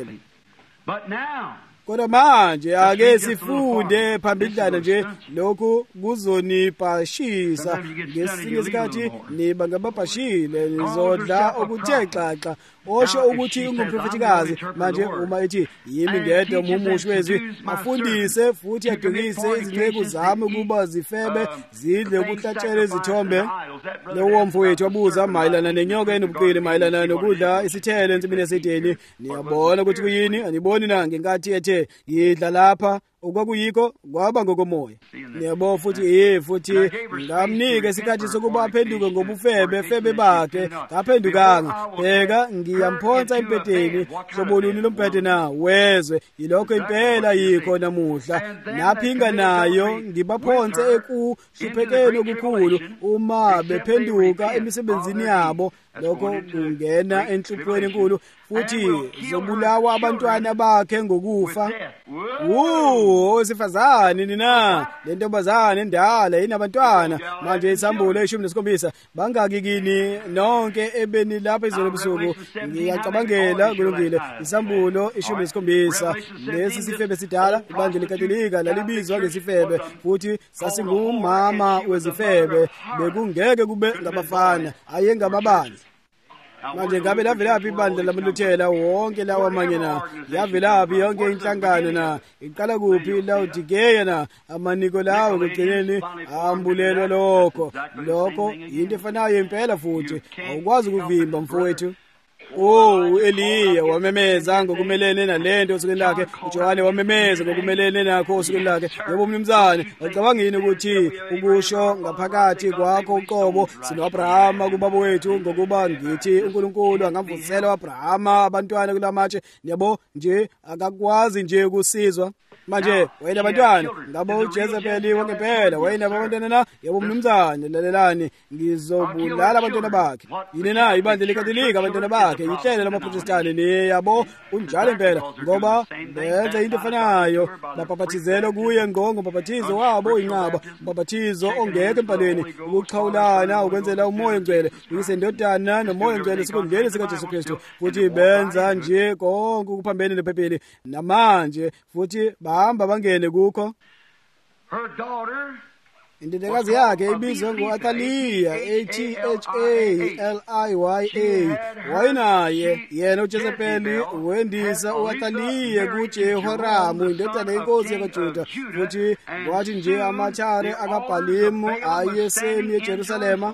Speaker 1: Kodwa manje ake sifunde phambidlana nje lokhu kuzonipashisa. Ngesinye isikhathi niba ngababhashile nizodla okuthe xaxa. Osho ukuthi ungumprofetikazi manje uma ethi yimi ngedwa umhumushi wezwi, afundise futhi adukise izinceku zami ukuba zifebe zidle ukuhlatshela izithombe. Lowo mfowethu wabuza mayelana nenyoka enobuqili, mayelana nokudla isithelo ensimini yasedeni. Niyabona ukuthi kuyini? Aniboni na ngenkathi ethe yidla lapha okwakuyikho kwaba ngokomoya. Niyabo futhi ngamnika isikhathi sokuba aphenduke ngobufebe bakhe, kaphendukanga. Bheka ngiyamphonsa empedeni, hlobo luni lompede na wezwe, yilokho impela yikho namuhla. Naphinga nayo ngibaphonse ekuhluphekeni okukhulu uma bephenduka emisebenzini yabo. Lokho kungena enhluphweni enkulu, futhi zobulawa abantwana bakhe ngokufa. Owesifazane nina, le ntombazane endala inabantwana. Manje isambulo 17 bangaki kini nonke ebeni lapha izolo ebusuku. Ngiyacabangela kulungile. Isambulo 17 lesi sifebe sidala, ibandla likaTolika lalibizwa ngesifebe, futhi sasingumama wezifebe. Bekungeke kube ngabafana, ayengababandla. Manje ngabe lavelaphi ibandla lamaLuthela wonke lawa amanye na? Yavelaphi yonke inhlangano na? Iqala kuphi iLaodikeya na? AmaNikolawu kugcineni ambulelwa lokho. Lokho yinto efanayo impela futhi. Awukwazi ukuvimba mfowethu. Eliya wamemeza ngokumelene nalento osukwini lakhe. uJohane wamemeza ngokumelene nakho osukwini lakhe. Yebo mnumzane, acabangini ukuthi ukusho ngaphakathi kwakho uqobo sinoAbrahama kubaba wethu ngokuba ngithi uNkulunkulu angamvusela uAbrahama abantwana kulamatshe. Yebo nje akakwazi nje ukusizwa. Manje wena abantwana, ngabe uJezebeli wangempela wena abantwana na? Yebo mnumzane, lalelani, ngizobulala abantwana bakhe. Yini na ibandla likaTolika abantwana bakhe, ihlelo lamaProtestani niyabo unjalo impela, ngoba benza into efanayo. Baphathizela kuye ngobhaphathizo wabo inqaba, ubhaphathizo ongeke empaleni, ukuxhawulana ukwenzela umoya ngcwele, uyisendodana nomoya ngcwele sikhundleni sikaJesu Kristu, futhi benza nje konke ukuphambene neBhayibheli. Namanje futhi bahamba bangene kukho. Indodakazi yakhe ibizwa ngo-Athaliya, Athaliya. Wayinaye yena uJezebeli wendisa u-Athaliya kuJehoramu indodana yenkosi yakoJuda, futhi kwathi nje amathare akaBhalimu ayesemi eJerusalema.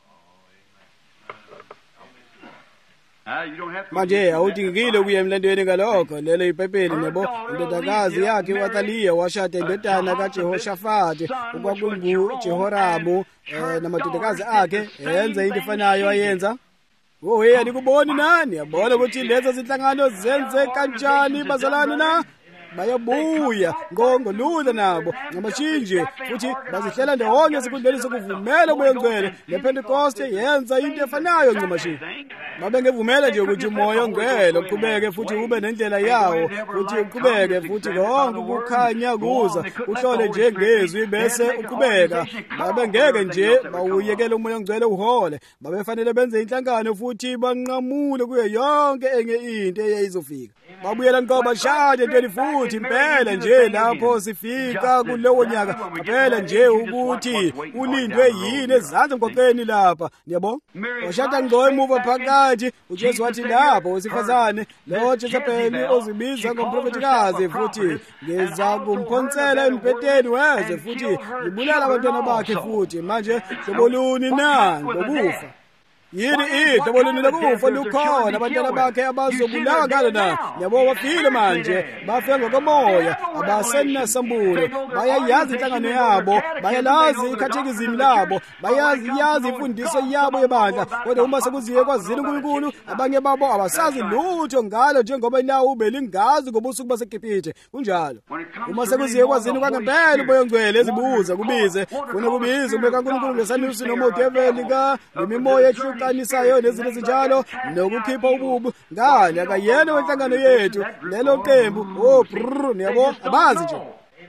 Speaker 1: Manje awudingekile ukuya emlandweni ngalokho, lelo iBhayibheli nabo. Indodakazi yakhe u-Athaliya washada indodana kaJehoshafati okwakunguJehoramu, namadodakazi akhe enza into efanayo ayenza. Anikuboni nani? Yabona ukuthi lezo zinhlangano zenze kanjani bazalwane na? Bayabuya ngolula nabo ngamashinje, futhi bazihlela ndawonye esikhundleni sokuvumela umoya ongcwele. lePentecoste yenza into efanayo ncamashinje. Babengevumela nje ukuthi umoya ongcwele uqhubeke futhi ube nendlela yawo, futhi uqhubeke futhi konke ukukhanya kuza uhlole nje ngezwi bese uqhubeka. Babengeke nje bawuyekela umoya ongcwele uhole. Babefanele benze inhlangano futhi banqamule kuyo yonke enye into eyayizofika. Babuyela ngoba shade entweni futhi impela nje lapho sifika kulowo nyaka impela nje ukuthi ulindwe yini ezansi emgoqweni lapha. Niyabo washada ngoye emuva phakathi. uJesu wathi lapho wesifazane lo Jezebeli ozibiza ngomprofetikazi, futhi ngeza kumphonsela embedeni weze, futhi ngibulala abantwana bakhe futhi. Manje hlobo luni na ngokufa? yini ihlobo luni lokufa lukhona abantwana bakhe abazobulawa ngalo na yabo wafile manje bafe ngokomoya abasenasambulo bayayazi inhlangano yabo bayalazi ikhathekizimi labo bayazi imfundiso yabo yebandla kodwa uma sekuziye kwazini uNkulunkulu abanye babo abasazi lutho ngalo njengoba ilawo belingazi ngobusuku baseGibhithe kunjalo uma sekuziye kwazini kwangempela umoya ongcwele ezibuza kubize funa kubize ubeka uNkulunkulu ngesanusi noma udeveli nemimoya ehlukanisayo nezinto ezinjalo nokukhipha ububu ngani akayena wenhlangano yethu lelo qembu niyabo abazi nje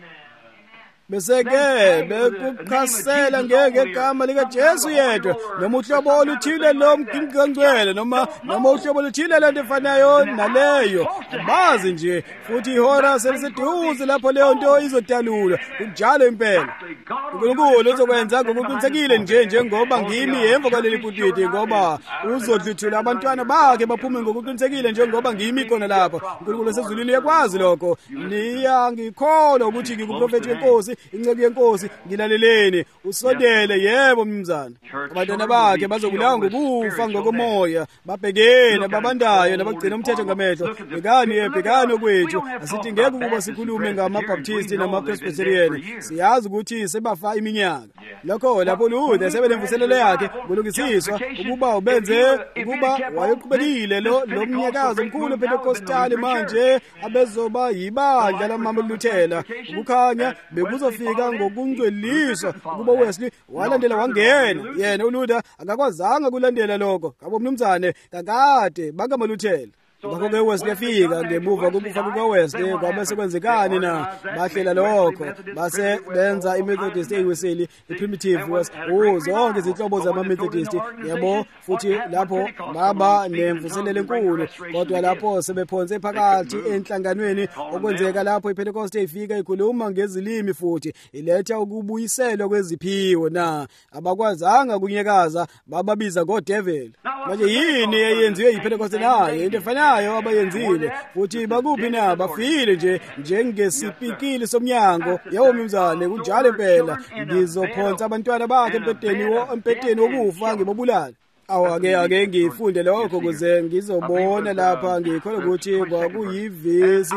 Speaker 1: bese-ke bekuchasela ngegama likaJesu yedwa noma uhlobo oluthile lomgingongcwele noma uhlobo oluthile lento efanayo naleyo abazi nje futhi ihora seliseduze lapho leyo nto izodalulwa kunjalo impela uNkulunkulu uzokwenza ngokuqinisekile njengoba ngimi emva kwaleli pulpiti ngoba uzodluthula abantwana bakhe baphume ngokuqinisekile njengoba ngimi khona lapha uNkulunkulu sezulwini yakwazi lokho ngikholwa ukuthi ngikuprofethi wenkosi inceke yenkosi ngilaleleni usondele yebo mnumzana abantwana bakhe bazobulawa ngokufa ngokomoya babhekene babandayo nabagcina umthetho ngamehlo bhekani okwethu asithi ngeke ukuba sikhulume ngamaBaptisti namaPresbyterian siyazi ukuthi sebafa iminyaka lokho lapho Luther sebelemvuselelo yakhe kulungisiswa ukuba ubenze ukuba wayeqhubekile lo mnyakazo omkhulu Pentecostal manje abezoba yibandla lamaLuthela ukukhanya bekuzofika ngokungcweliswa ukuba Wesley walandela wangena yena uLuther akakwazanga kulandela lokho ngabo mnumzane kakade bangamaLuthela ngakho ke Wesley yafika ngemuva kokufa kukaWesley kwabe sekwenzekani na bahlela lokho base benza iMethodist eyiweseli iprimitive was zonke izinhlobo zamaMethodist yabo futhi lapho baba nemvuselelo enkulu kodwa lapho sebephonse phakathi enhlanganweni okwenzeka lapho iPentecost ifika ikhuluma ngezilimi futhi iletha ukubuyiselwa kweziphiwo na abakwazanga kunyekaza bababiza godevil manje yini eyenziwe iPentecost nayo into efanayo abayenzile futhi bakuphi na bafile nje njengesipikili somnyango yawo mnumzane kunjalo impela ngizophonsa abantwana bakhe empeteni wokufa ngibabulala ake ngifunde lokho kuze ngizobona lapha ngikholwa ukuthi kwakuyivesi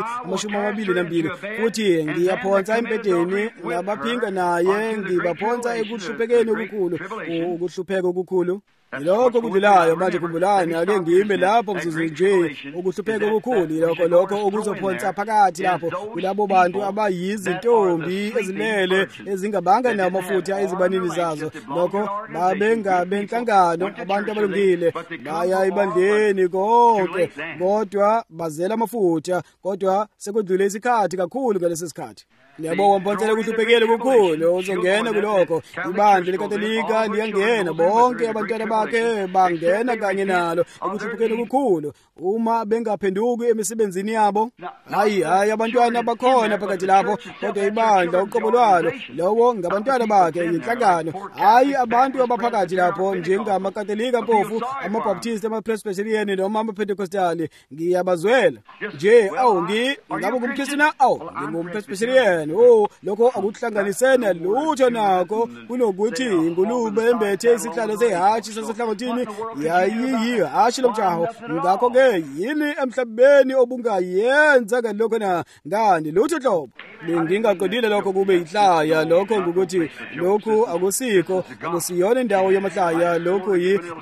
Speaker 1: 22 futhi ngiyaphonsa empedeni nabaphinga naye ngibaphonsa ekuhluphekeni ukuhlupheka okukhulu lokho kudlulayo manje kumbulani ake ngime lapho ngizizwe nje ukuhlupheka okukhulu lokho okuzophonsa phakathi lapho kulabo bantu abayizintombi ezilele ezingabanga namafutha ezibanini zazo lokho babenhlangano abantu abalungile baya ibandleni konke kodwa bazela amafutha kodwa sekudlule isikhathi kakhulu ngalesi sikhathi Yabo wamponsela ukuhluphekela okukhulu uzongena kuloko ibandla leKatolika liyangena bonke abantwana bakhe bangena kanye nalo ukuhluphekela okukhulu uma bengaphenduki emisebenzini yabo hayi abantwana bakhona phakathi lapho kodwa ibandla uqobo lwalo lowo ngabantwana bakhe inhlangano hayi abantu abaphakathi lapho njengamakatolika mpofu amaBaptist amaPresbyterian noma amaPentecostal ngiyabazwela nje ngabo kumKristu ngingumPresbyterian lokho akuhlanganisene lutho nakho kunokuthi ingulube embethe isihlalo sehashi sasehlangothini yayihashi lomjaho ngakho ke yini emhlabeni obungayenza ngalokho na ngani lutho hlobo ngingaqondile lokho kube inhlaya lokho ukuthi lokho akusikho akusiyona indawo yamahlaya lokho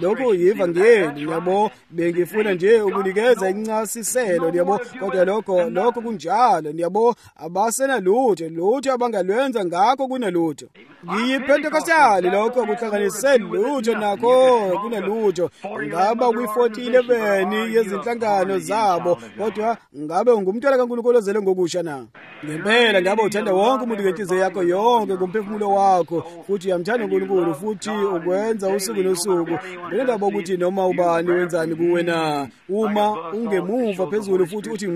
Speaker 1: yivangeli yabo bengifuna nje ukunikeza incasiselo yabo kodwa lokho kunjalo yabo abasena lutho abangalwenza ngakho kunalutho ngiyiPentecostal lokho kuhlanganise lutho nakho kunalutho ngaba kwi-4011 yezinhlangano zabo kodwa ngabe ungumntwana kaNkulunkulu ozele ngokusha na ngempela ngabe uthanda wonke umuntu ngenhliziyo yakho yonke ngomphefumulo wakho futhi uyamthanda uNkulunkulu futhi ukwenza usuku nosuku ndaba ukuthi noma ubani wenzani kuwe na uma ungemuva phezulu futhi uthi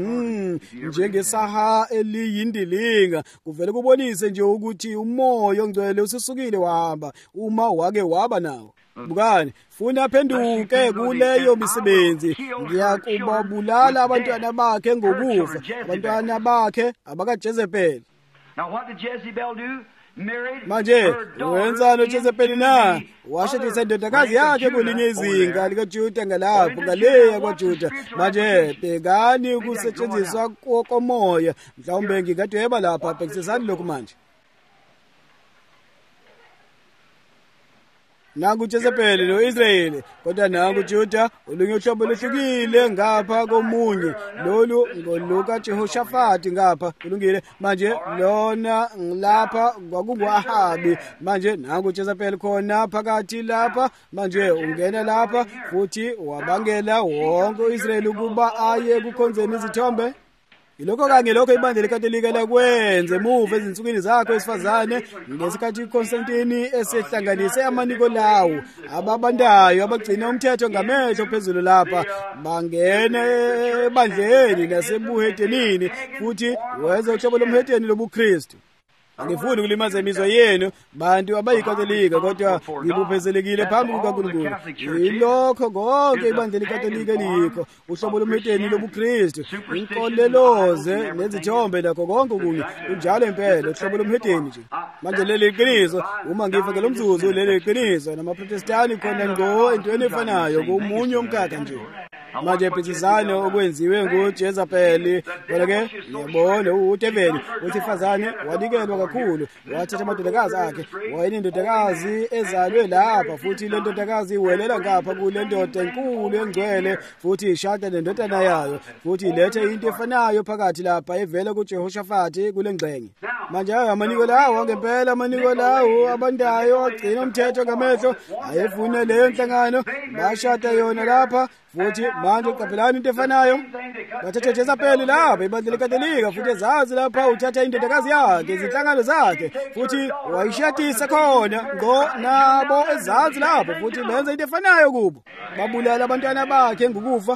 Speaker 1: njengesaha eliyindilinga kuvele kubonise nje ukuthi umoya ongcwele ususukile wahamba uma wake waba nawo bukani funa aphenduke kuleyo misebenzi ngiyakubabulala abantwana bakhe ngokufa abantwana bakhe abakaJezebeli.
Speaker 2: Now what did Jezebel do?
Speaker 1: manje wenzani uJezebeli na? Washadisa indodakazi yakhe kwelinye izinga likaJuda ngalapho ngaleya kwaJuda. Manje bhekani ukusetshenziswa komoya. Mhlawumbe ngingadweba lapha bhekisizani lokhu manje. Nangu uJezebeli noIsrayeli, kodwa nangu uJuda olunye uhlobo lohlukile ngapha komunye. Lolu ngoluka Jehoshafati ngapha kulungile. Manje lona lapha kwakungu-Ahabi. Manje nangu uJezebeli khona phakathi lapha. Manje ungena lapha futhi wabangela wonke uIsrayeli ukuba aye kukhonzeni izithombe. Ilokho kanye lokho ibandla leKatolika lakwenza emuva ezinsukwini zakho esifazane ngesikhathi uConstantine esehlanganise amaNikolawu ababandayo abagcina umthetho ngamehlo phezulu lapha bangena ebandleni nasebuhedenini futhi wenza uhlobo lomhedeni lobuKristu. Angifuni ukulimaza imizwa yenu bantu abayikatolika kodwa ngibuphezelekile phambi kukaNkulunkulu. Yilokho konke ibandla leKatolika likho uhlobo lomhedeni lobuKristu, inkoleloze nezithombe nakho konke kunye kunjalo impela uhlobo lomhedeni nje. Manje leli iqiniso uma ngifa kelomzuzu leli iqiniso namaProtestani khona ngo entweni efanayo komunye umkhakha nje. Manje phezizane okwenziwe nguJezebeli kodwa ke yabona uTeveni wesifazane wanikelwa kakhulu wathatha amadodakazi akhe wayinindodakazi ezalwe lapha futhi le ndodakazi iwelela ngapha kule ndoda enkulu engcwele futhi ishada nendodana yayo futhi ilethe into efanayo phakathi lapha evela kuJehoshafati kule ngxenye. Manje amaNikolawu ngempela amaNikolawu abandayo agcina umthetho ngamehlo ayefuna leyo nhlangano bashada yona lapha futhi manje uqaphelani into efanayo bathatha uJezebeli lapha ibandla leKatolika futhi ezazi lapha uthatha indodakazi yakhe izinhlangano zakhe futhi wayishadisa khona nabo ezazi lapho futhi benza into efanayo kubo babulala abantwana bakhe ngokufa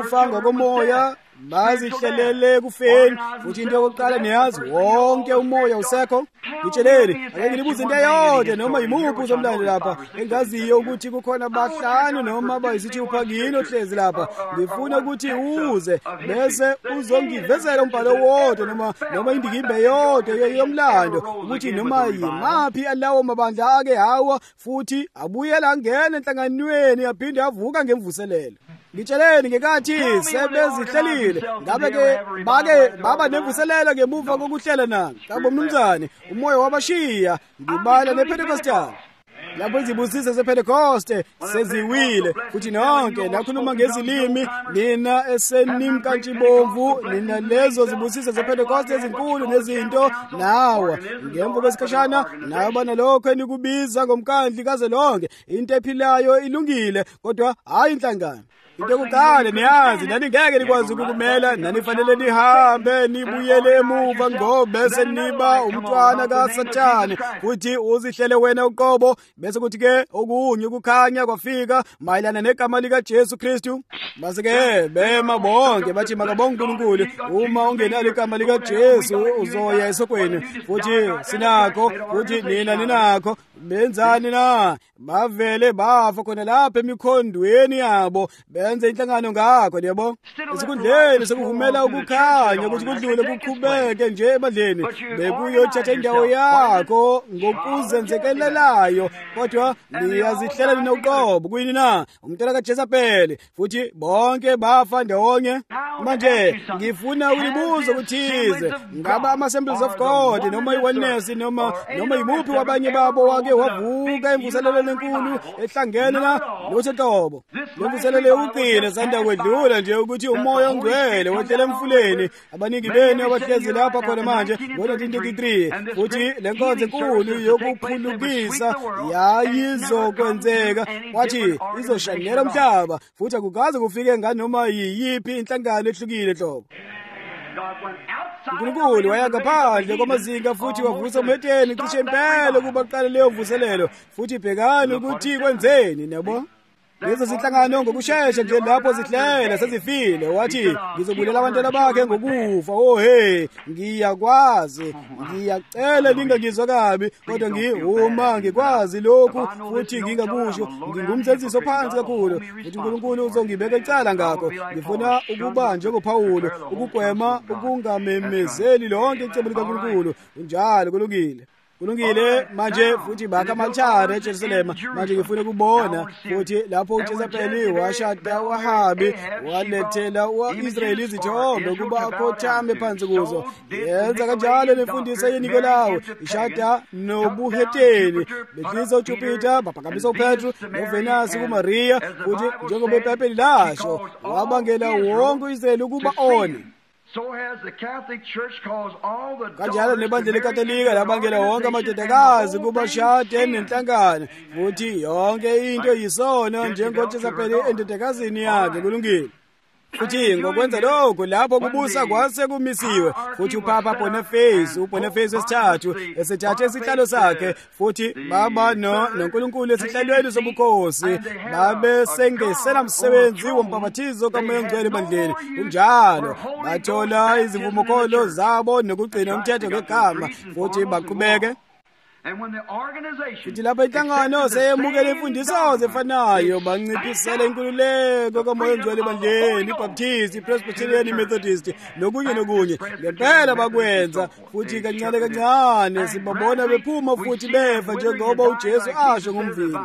Speaker 1: ngokomoya bazihlelele kufeni futhi into yokuqala niyazi wonke umoya usekho. Ngitsheleni ake ngilibuze into eyodwa noma yimuphi uzomlando lapha engaziyo ukuthi kukhona bahlanu noma bayisithupha kini ohlezi lapha. Ngifuna ukuthi uze bese uzongivezela umbhalo wodwa noma indikimbe yodwa yomlando ukuthi noma yimaphi alawo mabandla ake hawa futhi abuyela angena enhlanganweni yaphinde avuka ngemvuselelo. Ngitsheleni ngekathi sebezihlelile ngabe ke baba nemvuselelo ngemuva kokuhlela nami. Kabo mnumzane umoya wabashiya ngibala nePentecostal lapho izibusise zePentecoste seziwile futhi nonke nakhuluma ngezilimi nina esenimkantshibomvu nina lezo zibusise zePentecoste ezinkulu nezinto nawa ngemva kwesikhashana naba nalokho enikubiza ngomkandli kaze lonke into ephilayo ilungile kodwa hayi inhlangano. Into yokuqala niyazi nani ngeke nikwazi ukukumela nani fanele nihambe nibuyele emuva ngoba bese niba umntwana kaSathane futhi uzihlele wena uqobo bese kuthi ke okunye ukukhanya kwafika mayelana negama lika Jesu Kristu. Base ke bema bonke bathi makabonge uNkulunkulu uma ungenalo igama lika Jesu uzoya esokweni futhi sinakho futhi nina ninakho benzani na bavele bafa khona lapha emikhondweni yabo benze inhlangano ngakho yabo esikhundleni sekuvumela ukukhanya ukuthi kudlule kuqhubeke nje ebandleni bekuyothatha indawo yakho ngokuzenzekelelayo kodwa niyazihlela nina uqobo kuyini na umntwana kaJezebeli futhi bonke bafa ndawonye. Manje ngifuna ukulibuza ukuthize ngaba ama-Assemblies of God noma iOneness noma yimuphi wabanye babo wake wavuka imvuselelo lenkulu ehlangene na noThobo. Lemvuselelo yokuqina sanda kwedlula nje ukuthi umoya ongcwele wehlele emfuleni abaningi benu abahlezi lapha khona manje ngo-1933 futhi lenkonzo enkulu yokuphulukisa yayizokwenzeka kwathi izoshanela umhlaba futhi akukaze kufike nganoma yiyiphi inhlangano ehlukile hlobo. uNkulunkulu waya ngaphandle kwamazinga futhi wavusa umhedeni cishe impela ukuba aqale leyo mvuselelo futhi bhekani ukuthi kwenzeni nabo. Lezo zinhlangano ngokusheshsha nje lapho zihlela sezifile wathi ngizobulela abantwana bakhe ngokufa. Oh hey ngiyakwazi ngiyacela ningangizwa kabi kodwa uma ngikwazi lokhu futhi ngingakusho ngingumzenziso phansi kakhulu futhi uNkulunkulu uzongibeka ecala ngakho. Ngifuna ukuba njengoPawulo ukugwema ukungamemezeli lonke icebo likaNkulunkulu njalo kulungile. kulungile manje futhi bakha amalthare eJerusalema. Manje ngifuna ukubona futhi lapho uJezebeli washada uAhabi walethela uIsrayeli izithombe kuba akhothame phansi kuzo. Yenza kanjalo nemfundiso yeniko lawo, ishada nobuheteni, behlisa uJupiter, baphakamisa uPetru noVenus kuMaria, futhi njengoba iBhayibheli lasho wabangela wonke uIsrayeli ukuba one.
Speaker 2: So has the Catholic Church caused all the
Speaker 1: kanjalo nebandla leKatolika labangela wonke amadodakazi kuba shade nenhlangano, futhi yonke into yisona njengoJezebeli endodakazini yakhe. Kulungile futhi ngokwenza lokho lapho kubusa kwase kumisiwe, futhi uPapa uBoniface wesithathu esethathe isihlalo sakhe, futhi baba noNkulunkulu esihlalweni sobukhosi babe sengesela umsebenzi wombhaphathizo kaMoya Ngcwele ebandleni. Kunjalo bathola izivumokholo zabo nokugcina umthetho ngegama, futhi baqhubeke. Futhi lapho inhlangano seyemukela imfundiso zefanayo banciphisela inkululeko kaMoya Ngcwele ebandleni, iBaptist, iPresbyterian, iMethodist nokunye. Ngempela bakwenza, futhi kancane kancane sibabona bephuma futhi befa njengoba uJesu asho ngomvili.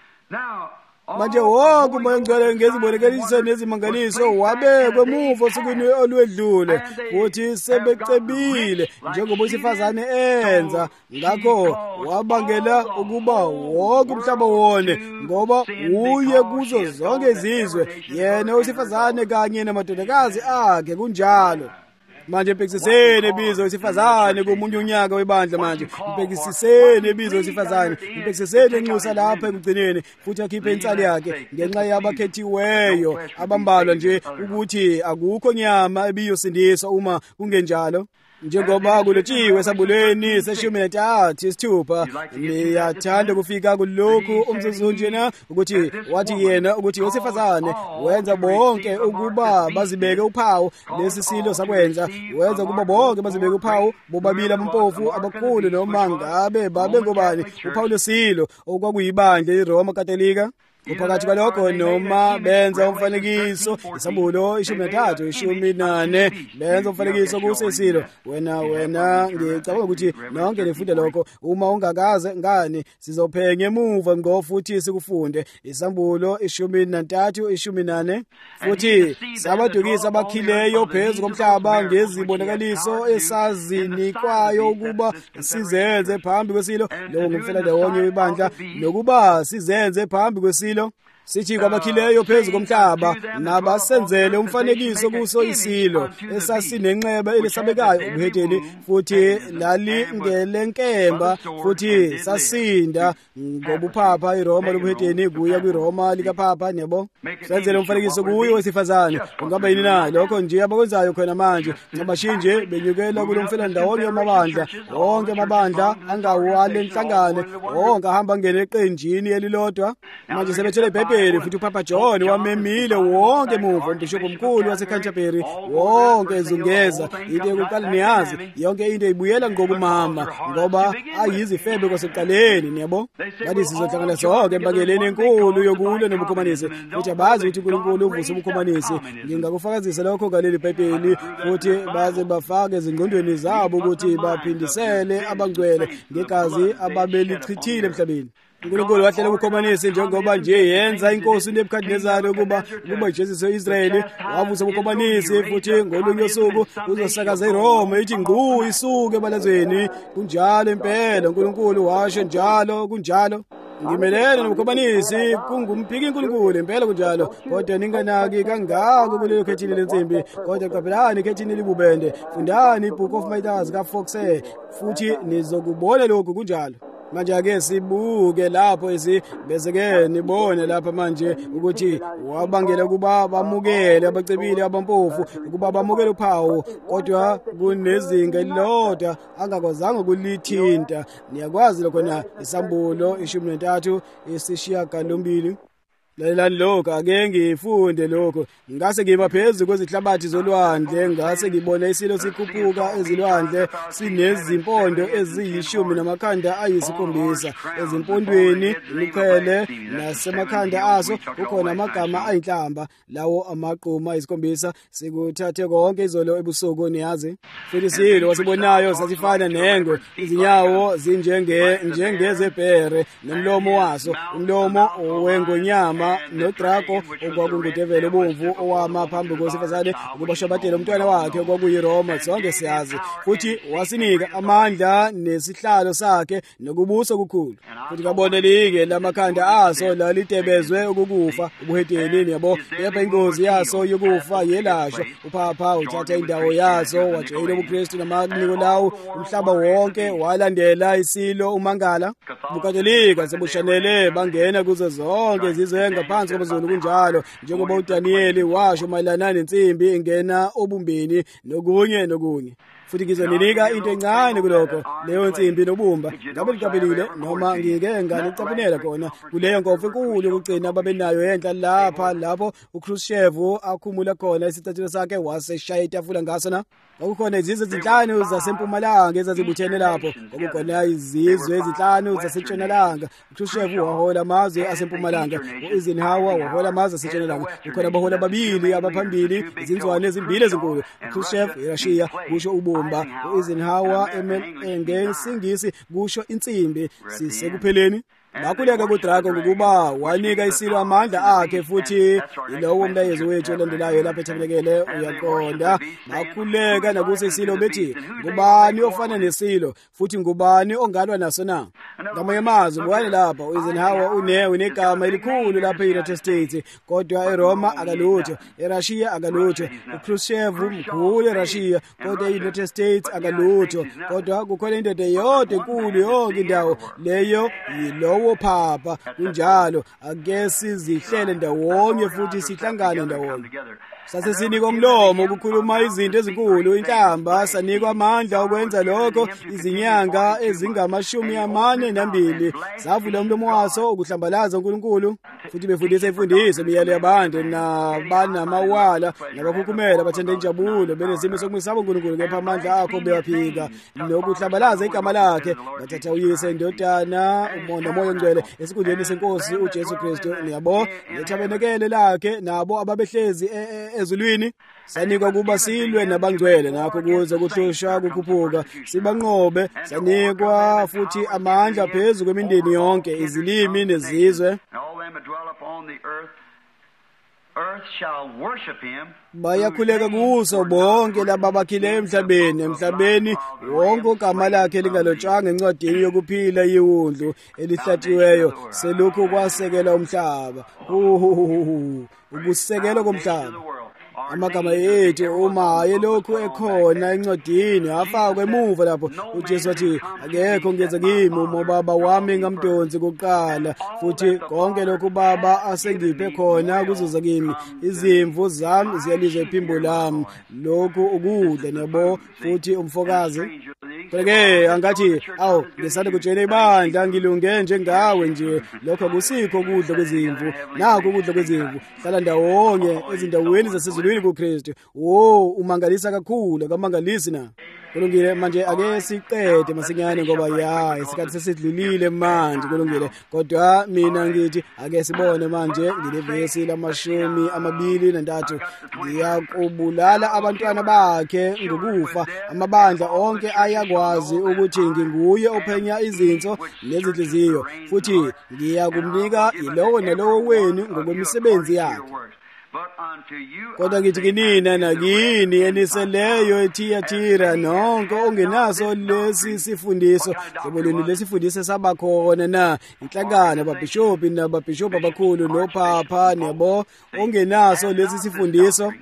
Speaker 1: Manje wonke uMoya Ngcwele ngezibonakaliso nezimangaliso wabekwe emuva osukwini olwedlule, futhi sebecebile njengoba uSifazane enza. Ngakho wabangela ukuba wonke umhlaba wone, ngoba uye kuzo zonke izizwe, yena uSifazane kanye namadodakazi akhe. Kunjalo manje mpekisiseni ebizo uSifazane komunye unyaka webandla. Manje mpekisiseni ebizo uSifazane, mpekisiseni enxusa lapha ekugcineni, futhi akhiphe insali yakhe ngenxa yabakhethiweyo abambalwa nje, ukuthi akukho nyama ebiyosindiswa uma kungenjalo. Njengoba kulotshiwe esabulweni se-13:6, niyathanda kufika kulokhu umzuzu njena ukuthi wathi yena ukuthi uSifazane wenza bonke ukuba bazibeke uphawu. Lesi silo sakwenza wenza ukuba bonke bazibeke uphawu, bobabili abampofu abakhulu noma ngabe babe ngobani. Uphawu lesilo okwakuyibandla iRoma Katolika. Uphakathi kwalokho noma benza umfanekiso, Isambulo 13:14 benza umfanekiso kusesilo. Wena ngicabanga ukuthi nonke lefunda lokho. Uma ungakaze ngani sizophenya emuva ngo futhi sikufunde Isambulo 13:18. Futhi sabadukisa abakhileyo phezu komhlaba ngezibonakaliso esazinikwayo ukuba sizenze phambi kwesilo. Lo ngumfelandawonye webandla nokuba sizenze phambi kwesilo. Sithi kwabakhileyo phezu komhlaba nabasenzele umfanekiso kuso isilo esasinenxeba elisabekayo ubuheteni, futhi lalingelenkemba, futhi sasinda ngobuphapha iRoma lobuheteni kuya kwiRoma likapapa. Nebo senzele umfanekiso kuyo wesifazane. Kungaba yini na lokho nje abakwenzayo khona manje? Abashinje benyukela kulomfelandawonye wamabandla, wonke amabandla angawale nhlangane, wonke ahamba ngene eqenjini elilodwa. Manje sebethele iBhayibheli, futhi uPapa John wamemile wonke emuva, umbhishobhi omkhulu waseCanterbury wonke ezungeza. Into yokuqala niyazi, yonke into ibuyela ngokumama, ngoba ayizifebe kwasekuqaleni. Niyabo bathi sizohlangana sonke embangeleni enkulu yokulwa nobukhomanisi, futhi abazi ukuthi uNkulunkulu uvuse ubukhomanisi. Ngingakufakazisa lokho ngaleli Bhayibheli, futhi baze bafake ezingqondweni zabo ukuthi baphindisele abangcwele ngegazi ababelichithile emhlabeni. uNkulunkulu wahlela ubukhomanisi njengoba nje yenza inkosi uNebukadnezari ukuba iJesu Israyeli. Wavusa ubukhomanisi futhi ngolunye usuku uzosakaza iRoma ithi ngqu isuke ebalazweni. Kunjalo impela uNkulunkulu washo njalo. Kunjalo ngimelene nobukhomanisi, kungumphiki uNkulunkulu impela. Kunjalo kodwa ninganaki kangako kulelo khethini lensimbi, kodwa qabelani khethini libubende. Fundani iBook of Midas kaFoxe futhi nizokubona lokhu. Kunjalo manje ake sibuke lapho bezeke nibone lapha manje ukuthi wabangela kuba bamukele abacebile abampofu ukuba bamukele uphawu, kodwa kunezinga elilodwa angakwazanga kulithinta. Niyakwazi lokho na Isambulo 13:8. lalelani lokho ake ngifunde lokho ngase ngima phezulu kwezihlabathi zolwandle ngase ngibona isilo sikhuphuka ezilwandle sinezimpondo eziyishumi namakhanda ayisikhombisa ezimpondweni imiqhele nasemakhanda aso kukhona amagama ayinhlamba lawo amaqhuma ayisikhombisa sikuthathe konke izolo ebusuku niyazi futhi isilo wasibonayo sasifana nengwe izinyawo njengezebhere nomlomo waso umlomo wengonyama nodrago okwakungudevele obomvu owama phambi kwesifazane ukubashabatela umntwana wakhe okwakuyiroma sonke siyazi futhi wasinika amandla nesihlalo sakhe nokubusa okukhulu futhi kabonelike lamakhanda aso lalitebezwe ukukufa ubuheteleni yabo kepha ingozi yaso yokufa yelashwa uphapha uthatha indawo yaso wajeyela ubuKristu namaniko lawo umhlaba wonke walandela isilo umangala ubuKatolika sebushanele bangena kuzo zonke izizwe ngaphansi kwamazulu kunjalo njengoba uDaniel washo mayelana nensimbi ingena obumbini nokunye futhi ngizoninika into encane kulokho leyo nsimbi nobumba ngabe likabelile noma ngike ngalicaphunela khona kuleyo nkofu enkulu yokugcina ababenayo enhla lapho uKhrushchev akhumula khona isicathulo sakhe waseshaya itafula ngaso na kwakukhona izizwe ezinhlanu zasempumalanga ezazibuthene lapho kwakukhona izizwe ezinhlanu zasentshonalanga uKhrushchev wahola amazwe asempumalanga uEisenhower wahola amazwe asentshonalanga kukhona abahola babili abaphambili izinzwane ezimbili ezinkulu uKhrushchev eRussia kusho ubumba uEisenhower ngesingisi kusho insimbi sisekupheleni bakhuleka kuDrago ngokuba wanika isilo amandla akhe futhi yilowo umlayezo wethu olandelayo lapha ethabelekele uyaqonda bakhuleka nakuso isilo bethi ngubani ofana nesilo futhi ngubani ongalwa naso na ngamanye amazwi bukwane lapha uEisenhower unegama elikhulu lapha eUnited States kodwa eRoma akalutho eRussia akalutho uKhrushchev mkhulu eRussia kodwa eUnited States akalutho kodwa kukhona indoda yodwa enkulu yonke indawo leyo yilowo Papa kunjalo ake sizihlele ndawonye futhi sihlangane ndawonye sase sinikwa umlomo ukukhuluma izinto ezinkulu inhlamba sanikwa amandla okwenza lokho izinyanga ezingama42 savula umlomo waso ukuhlambalaza uNkulunkulu futhi befundisa imfundiso imiyalo yabantu nabanamawala nabakhukumela bathanda injabulo benesimo sokumsaba uNkulunkulu kepha amandla akho bewaphika nokuhlambalaza igama lakhe bathatha uyise indodana umoya ngcwele esikhundleni senkosi uJesu Kristu niyabo nethabenekele lakhe nabo ababehlezi ezulwini sanikwa kuba silwe nabangcwele nakho kuze kuhlushwa kukhuphuka sibanqobe sanikwa futhi amandla phezulu kwemindeni yonke izilimi nezizwe bayakhuleka kuso bonke laba bakhileyo emhlabeni wonke ogama lakhe lingalotshwanga encwadini yokuphila yiwundlu elihlatiweyo selokhu kwasekela umhlaba ukusekela komhlaba amagama ethu uma yelokhu ekhona encwadini afakwe emuva lapho uJesu wathi akekho ngeze kimi uma baba wami ngamdonsi kuqala futhi konke lokhu baba asengiphe khona kuzoza kimi izimvu zami ziyalizwa iphimbo lami lokhu ukudla nabo futhi umfokazi Kodwa-ke angathi ngisanda kutshela ibandla ngilunge njengawe nje lokho akusikho ukudla kwezimvu nakho ukudla kwezimvu hlala ndawonye ezindaweni zasezulwini kuKristu umangalisa kakhulu akamangalisi na kulungile manje ake siqede masinyane ngoba isikhathi sesidlulile manje kulungile kodwa mina ngithi ake sibone manje ngilevesi la23 ngiyakubulala abantwana bakhe ngokufa amabandla onke ayakwazi ukuthi nginguye ophenya izinso nezinhliziyo futhi ngiyakumnika yilowo nalowo wenu ngokwemisebenzi yakhe kodwa ngithi kinina nakini eniseleyo eThiyatira nonke ongenaso lesi sifundiso sebolweni lesifundiso sabakhona na inhlangano ababhishophi nababhishophi abakhulu nophapha nebo ongenaso lesi sifundiso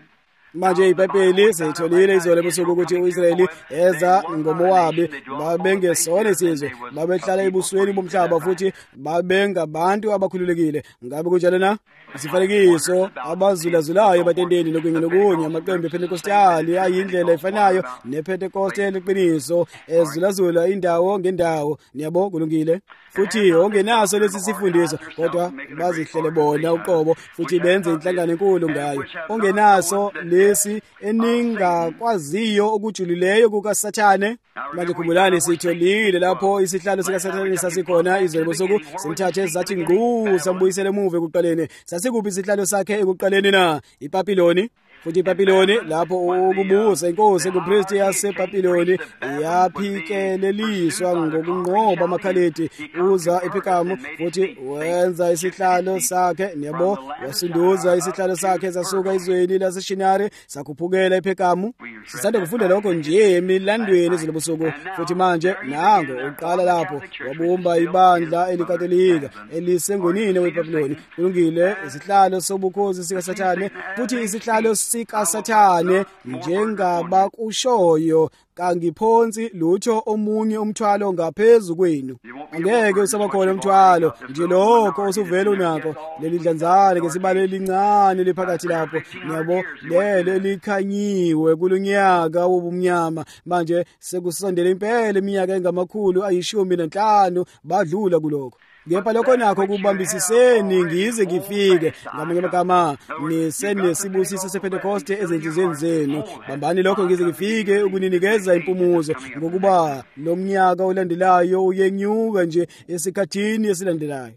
Speaker 1: manje iBhayibheli seyitholile izolo ebusuku ukuthi uIsrayeli eza ngoMowabi babengesona isizwe babehlala ebusweni bomhlaba futhi babengabantu abakhululekile. Ngabe kunjalo na? Isifanekiso abazulazulayo batendeni lokunye nokunye amaqembu ePentecostali ayindlela efanayo nePentecostal leqiniso ezulazula indawo ngendawo. Niyabo kulungile futhi ongenaso lesi sifundiso kodwa bazihlele bona uqobo futhi benze inhlangano enkulu ngayo. Ongenaso lesi eningakwaziyo okujulileyo kukaSathane. Manje khumbulani sitholile lapho isihlalo sikaSathane sasikhona izolo ebusuku simthathe sathi ngqu sambuyisele emuva ekuqaleni. Sasikuphi isihlalo sakhe ekuqaleni na? iBhabhiloni. Futhi iBhabhiloni lapho ukubusa inkosi engupristi yaseBhabhiloni yaphikeleliswa ngokunqoba amakhaladi uza ePhekamu futhi wenza isihlalo sakhe. Niyabo wasinduza isihlalo sakhe sasuka izweni laseShinari sakhuphukela ePhekamu. Sisanda kufunda lokho nje emilandweni ezilobusuku futhi manje nango uqala lapho wabumba ibandla elikatolika elisengonini weBhabhiloni. Kulungile isihlalo sobukhosi sikaSathane futhi isihlalo sikaSathane njengabakushoyo kangiphonsi lutho omunye umthwalo ngaphezulu kwenu. Angeke usabakhona umthwalo nje lokho osuvela unako leli dlanzane ngesibalo elincane liphakathi lapho. Niyabo lelo elikhanyiwe kulunyaka wobumnyama manje sekusondela impela iminyaka engamakhulu ayi15 badlula kuloko. Ngepha lokho nakho kubambisiseni ngize ngifike ngamanye amagama nisenesibusiso sePentecost ezinhlizweni zenu. Bambani lokho ngize ngifike ukuninikeza impumuzo ngokuba lo mnyaka olandelayo uyenyuka nje esikhathini esilandelayo.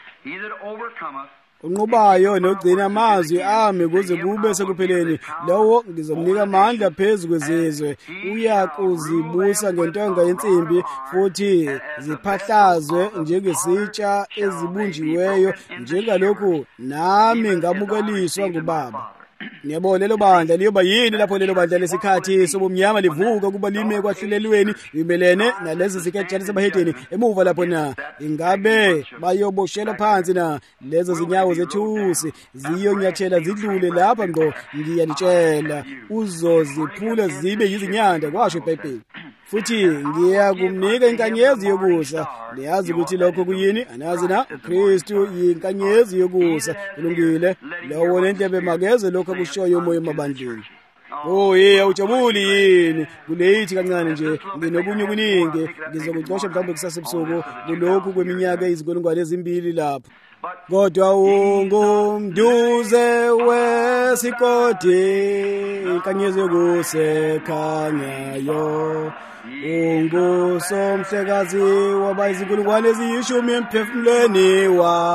Speaker 1: Unqobayo nogcina amazwi ami kuze kube sekupheleni lowo ngizomnika amandla phezulu kwezizwe. Uyakuzibusa ngentonga yensimbi futhi ziphahlazwe njengesitsha ezibunjiweyo njengalokhu nami ngamukeliswa nguBaba. Niyabona lelo bandla liyoba yini lapho lelo bandla lesikhathi sobumnyama livuka kuba lime kwahlulelweni limelene nalezi ziketshana zabahedeni emuva lapho na ingabe bayoboshela phansi na lezo zinyawo zethusi ziyonyathela zidlule lapha ngo ngiyalitshela uzoziphula zibe yizinyanda kwasho iBhayibheli. Futhi ngiyakumnika inkanyezi yokusa. Niyazi ukuthi lokho kuyini? Anazi na uKristu yinkanyezi yokusa. Kulungile lowo nendlebe makeze lokho kushoyo umoya emabandleni. Oh ujabuli yini kuleyithi kancane nje nginokunye kuningi ngizokuxoxa mhlawumbe kusasa ebusuku kulokhu kweminyaka ezinkulungwane ezimbili lapho. Kodwa ungumduze wesikoti inkanyezi yokusekhanyayo. Ungusomhlekazi wabayizinkulungwane eziyishumi emphefumulweni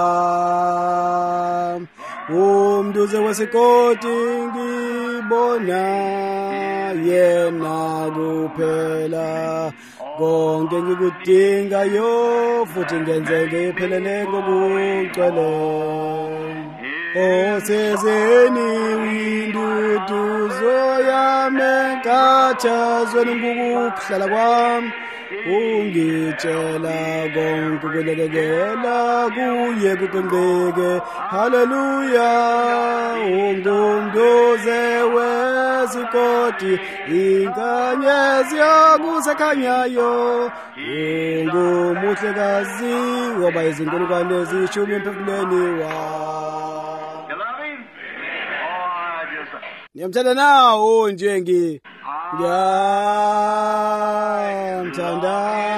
Speaker 1: wami. Umduze wesikoti ngibona yena kuphela. Konke ngikudingayo futhi ngenze ngiphelele ngokugcwele. Osezeni induduzo yami enkathazweni ngokuhlala kwami. Ungitshela konke ukulekekela kuye kuqondeke. Haleluya. Ungumduze wesikoti inkanyezi yokusekhanyayo. Ungumuhlekazi wabayizinkulungwane eziyishumi emphefumulweni wami. Niyamthanda nawo nje ngiyamthanda.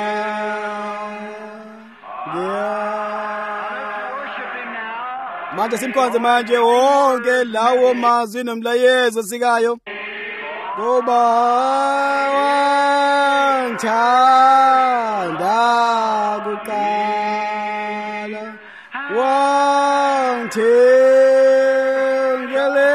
Speaker 1: Manje simkhonze manje wonke lawo mazwi nomlayezo sikayo. Ngoba wangithanda kuqala wangithengele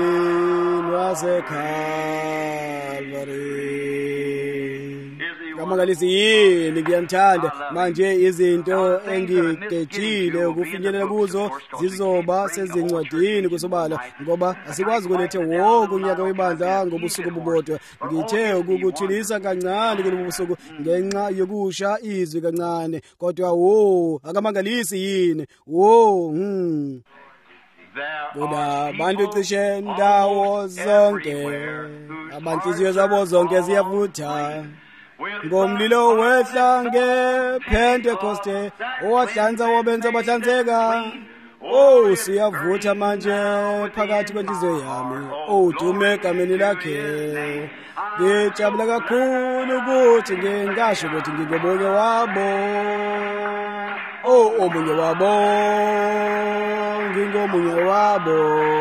Speaker 1: emthini waseKalvari. Come akamangalisi yini ngiyamthanda manje izinto engigejile ukufinyelela kuzo zizoba sezincwadini kusobala ngoba asikwazi ukulethe wonke unyaka webandla ngobusuku bubodwa ngithe ukukuthilisa kancane kulobu busuku ngenxa yokusha izwi kancane kodwa akamangalisi yini kuba bantu cishe ndawo zonke abanhliziyo zabo zonke ziyavutha ngomlilo wehla ngePentecoste owahlanza wabenza bahlanzeka siyavutha manje phakathi kwenhliziyo yami udume egameni lakhe ngijabula kakhulu ukuthi ngingasho ukuthi ngingomunye wabo omunye wabo ngingomunye wabo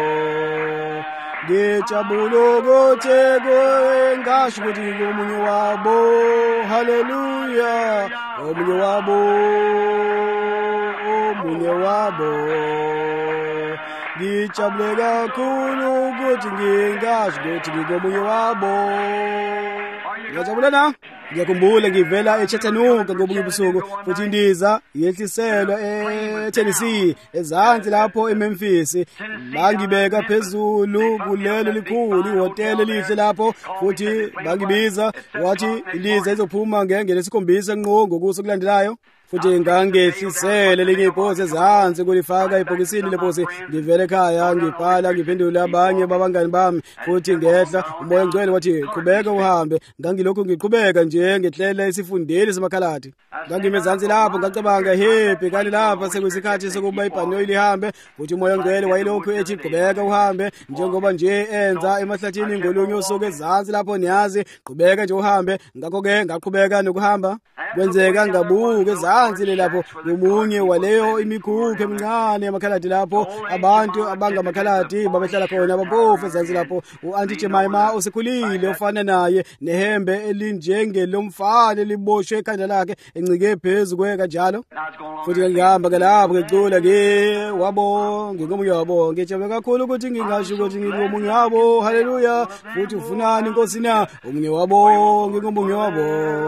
Speaker 1: ngijabula ukuthi ngingasho ukuthi ngingomunye wabo haleluya omunye wabo ngijabule kakhulu ukuthi ngingasho ukuthi ngingomunye wabo ngiyajabula na ngiyakhumbula ngivela eChattanooga ngobuye ubusuku futhi indiza yehliselwa eTennessee ezansi lapho eMemphis bangibeka phezulu kulelo likhulu ihotela elihle lapho futhi bangibiza wathi indiza izophuma ngesikhombisa nqongo kusokulandelayo futhi ngangehlisele linye iposi ezansi kulifaka ibhokisini leposi ngivele ekhaya ngibhala ngiphendula abanye babangani bami futhi ngehla umoya ngcwele wathi qhubeka uhambe ngangilokhu ngiqhubeka nje ngehlela isifundeli semakhaladi ngangimezansi lapho ngacabanga happy kanti lapha sekuyisikhathi sokuba ibhanoyi lihambe futhi umoya ngcwele wayilokhu ethi qhubeka uhambe njengoba nje enza emahlathini ngolunye usuku ezansi lapho niyazi qhubeka nje uhambe ngakho-ke ngaqhubeka nokuhamba kwenzeka ngabuka ezansi lapho nomunye waleyo imikhukhu emincane yamakhaladi lapho abantu abangamakhaladi babehlala khona abampofu ezansi lapho u-Auntie Jemima usekhulile ofana naye nehembe elinjengelomfana eliboshwe ekhanda lakhe encike phezu kanjalo futhi ngihamba lapho ngicula wabo ngingomunye wabo ngijabula kakhulu ukuthi ngingasho ukuthi ngingomunye wabo haleluya futhi ufunani inkosi na omunye wabo ngingomunye wabo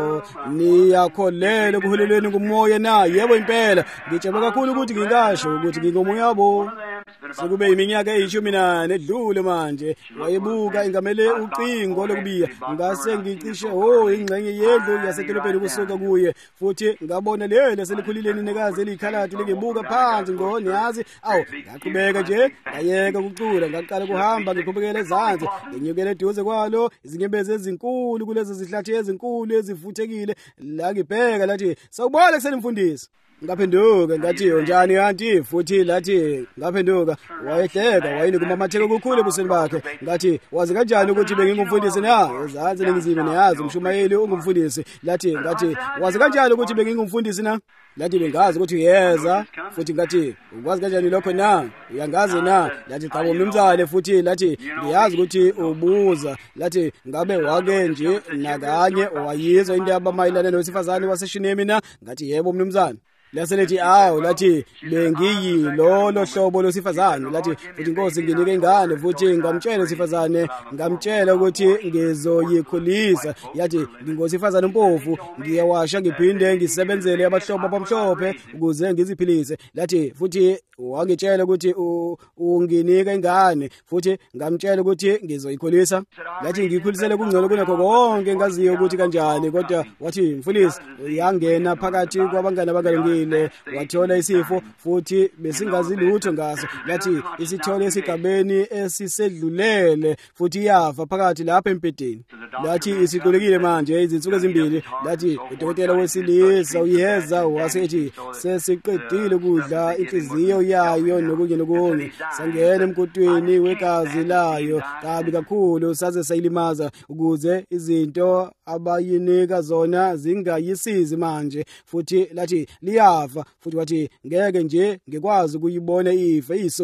Speaker 1: niyakholelwa ekuholelweni ngumoya na yebo impela ngijabula kakhulu ukuthi ngingasho ukuthi ngingomunye wabo sekube iminyaka e14 edlule manje wayebuka ingamele ucingo lokubiya ngase ngicishe ingxenye yendlu yasedolobheni kusuka kuye futhi ngabona lelo selikhulile inekazi elikhalati lingebuka phansi ngoniyazi ngaqhubeka nje ngayeka ukucula ngaqala kuhamba ngiqhubekela ezansi nginyukele eduze kwalo izinyembezi ezinkulu kulezi zihlathi ezinkulu ezivuthekile la ngibheka lathi sawubona kuselimfundisi ngaphenduka ngathi njani auntie futhi lathi ngaphenduka wayehleka wayenikuma kukhulu ebusweni bakhe ngathi wazi kanjani ukuthi bengingumfundisi na ezansi ningizime niyazi umshumayeli ungumfundisi lathi ngathi wazi kanjani ukuthi bengingumfundisi na lathi bengazi ukuthi uyeza futhi ngathi ukwazi kanjani lokho na uyangazi na lathi cha bomnumzane futhi lathi ngiyazi ukuthi ubuza lathi ngabe wake nje nakanye wayizwa indaba mayelana nowesifazane waseshunemi na ngathi yebo mnumzane laselethi lathi bengiyilo hlobo losifazane lathi futhi inkosi nginike ingane futhi ngamtshela usifazane ngamtshela ukuthi ngizoyikhulisa yathi ngingosifazane umpofu ngiyawasha ngiphinde ngisebenzele abahlobo abamhlophe ukuze ngiziphilise lathi futhi wangitshela ukuthi unginika ingane futhi ngamtshela ukuthi ngizoyikhulisa lathi ngikhulisele kungcono kunakho konke ngaziyo ukuthi kanjani kodwa wathi mfundisi yangena phakathi kwabangane abangalungile wathola isifo futhi besingazi lutho ngaso lathi isithole esigabeni esisedlulele futhi yafa phakathi lapha empedeni lathi isiqulekile manje izinsuku ezimbili lathi udokotela wesilisa uyeza wasethi sesiqedile kudla inhliziyo yayo nokunye sangena emkotweni wegazi layo kabi kakhulu saze sayilimaza ukuze izinto abayinika zona zingayisizi manje futhi lathi liyafa futhi wathi ngeke nje ngikwazi ukuyibona ife isoni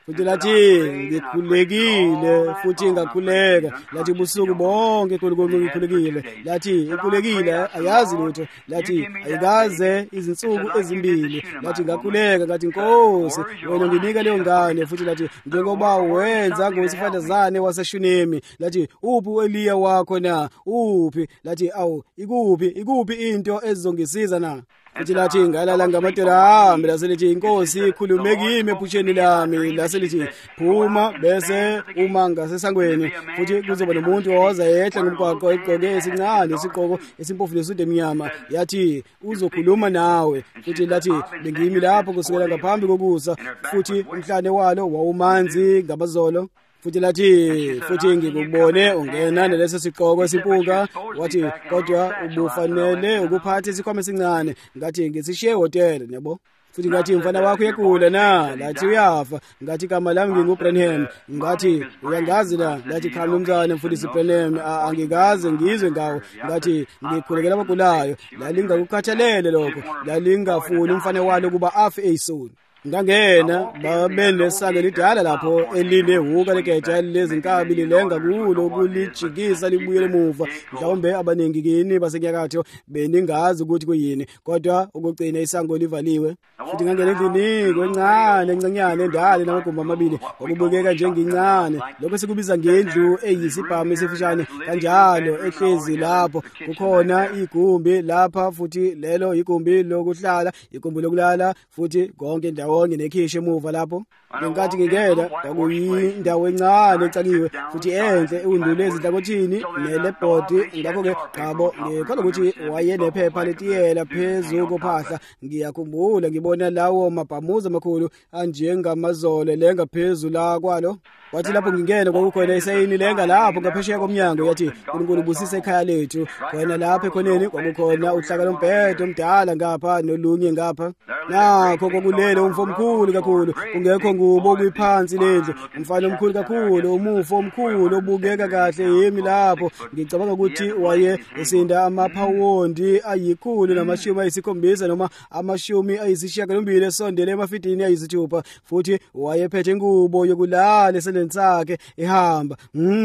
Speaker 1: futhi lathi ngikhulekile futhi ngakhuleka, lathi ubusuku bonke nkulunkulu ngikhulekile, lathi ikhulekile ayazi lutho, lathi ayikaze izinsuku ezimbili, lathi ngakhuleka ngathi Nkosi wena nginika leyo ngane, futhi lathi njengoba wenza ngowesifazane waseShunemi, lathi uphi uEliya wakho na, uphi, lathi awu ikuphi into ezizongisiza na, futhi lathi ngalala ngamadela ami, laselithi Inkosi ikhulume kimi ephusheni lami, laselithi phuma, bese uma ngasesangweni futhi kuzoba nomuntu oza yehla ngomgwaqo egqoke esincane isigqoko esimpofu lesude emnyama, yathi uzokhuluma nawe, futhi lathi bengimi lapho kusukela ngaphambi kokusa, futhi umhlane walo wawumanzi ngabazolo, futhi lathi futhi ngikubone ungena naleso sigqoko esimpuka, wathi kodwa ubufanele ukuphatha isikhwama esincane, ngathi ngisishiye hotela yabo, futhi ngathi umfana wakho uyagula na, lathi uyafa, ngathi igama lami nginguBranham, ngathi uyangazi na, lathi cha mnumzane mfundisi Branham, angikaze ngizwe ngawo, ngathi ngikhulekela abagulayo, lalingakukhathalele lokho, lalingafuni umfana walo kuba afe eyisoni. Ngangena babenesake lidala lapho eline huka legeja lezinkabi lilenga kulo kulijikisa libuyele emuva, mhlawumbe abaningi kini basenyakatho beningazi ukuthi kuyini, kodwa ukugcina isango livaliwe, futhi ngangena endlini kwencane encanyane endala namagumbi amabili okubukeka njengincane, lokho sikubiza ngendlu eyisibhamu esifishane kanjalo, ehlezi lapho kukhona igumbi lapha, futhi lelo igumbi lokuhlala, igumbi lokulala, futhi konke indawo nekhishi emuva lapho. Ngenkathi ngingena kwakuyindawo encane ecakiwe futhi enhle, undule ezinhlakothini nelebhodi, ngakho-ke qabo ngikholwa ukuthi wayenephepha letiyela phezu kophahla. Ngiyakhumbula ngibona lawo mabhamuza amakhulu anjengamazolo lenga phezu la kwalo. Wathi lapho ngingena kwakukhona isayini lenga lapho ngaphesheya komnyango, yathi uNkulunkulu ubusise ekhaya lethu. Khona lapha ekhoneni kwakukhona uhlaka lombhedo omdala ngapha nolunye ngapha, nakho kwakulele umfo omkhulu kakhulu, kungekho ngubo kuyiphansi lendlu, umfana omkhulu kakhulu, umufo omkhulu obukeka kahle yimi lapho. Ngicabanga ukuthi waye esinda amaphawundi ayi170 noma ama80 esondele emafidini ayisithupha, futhi wayephethe ingubo yokulala sakhe ehamba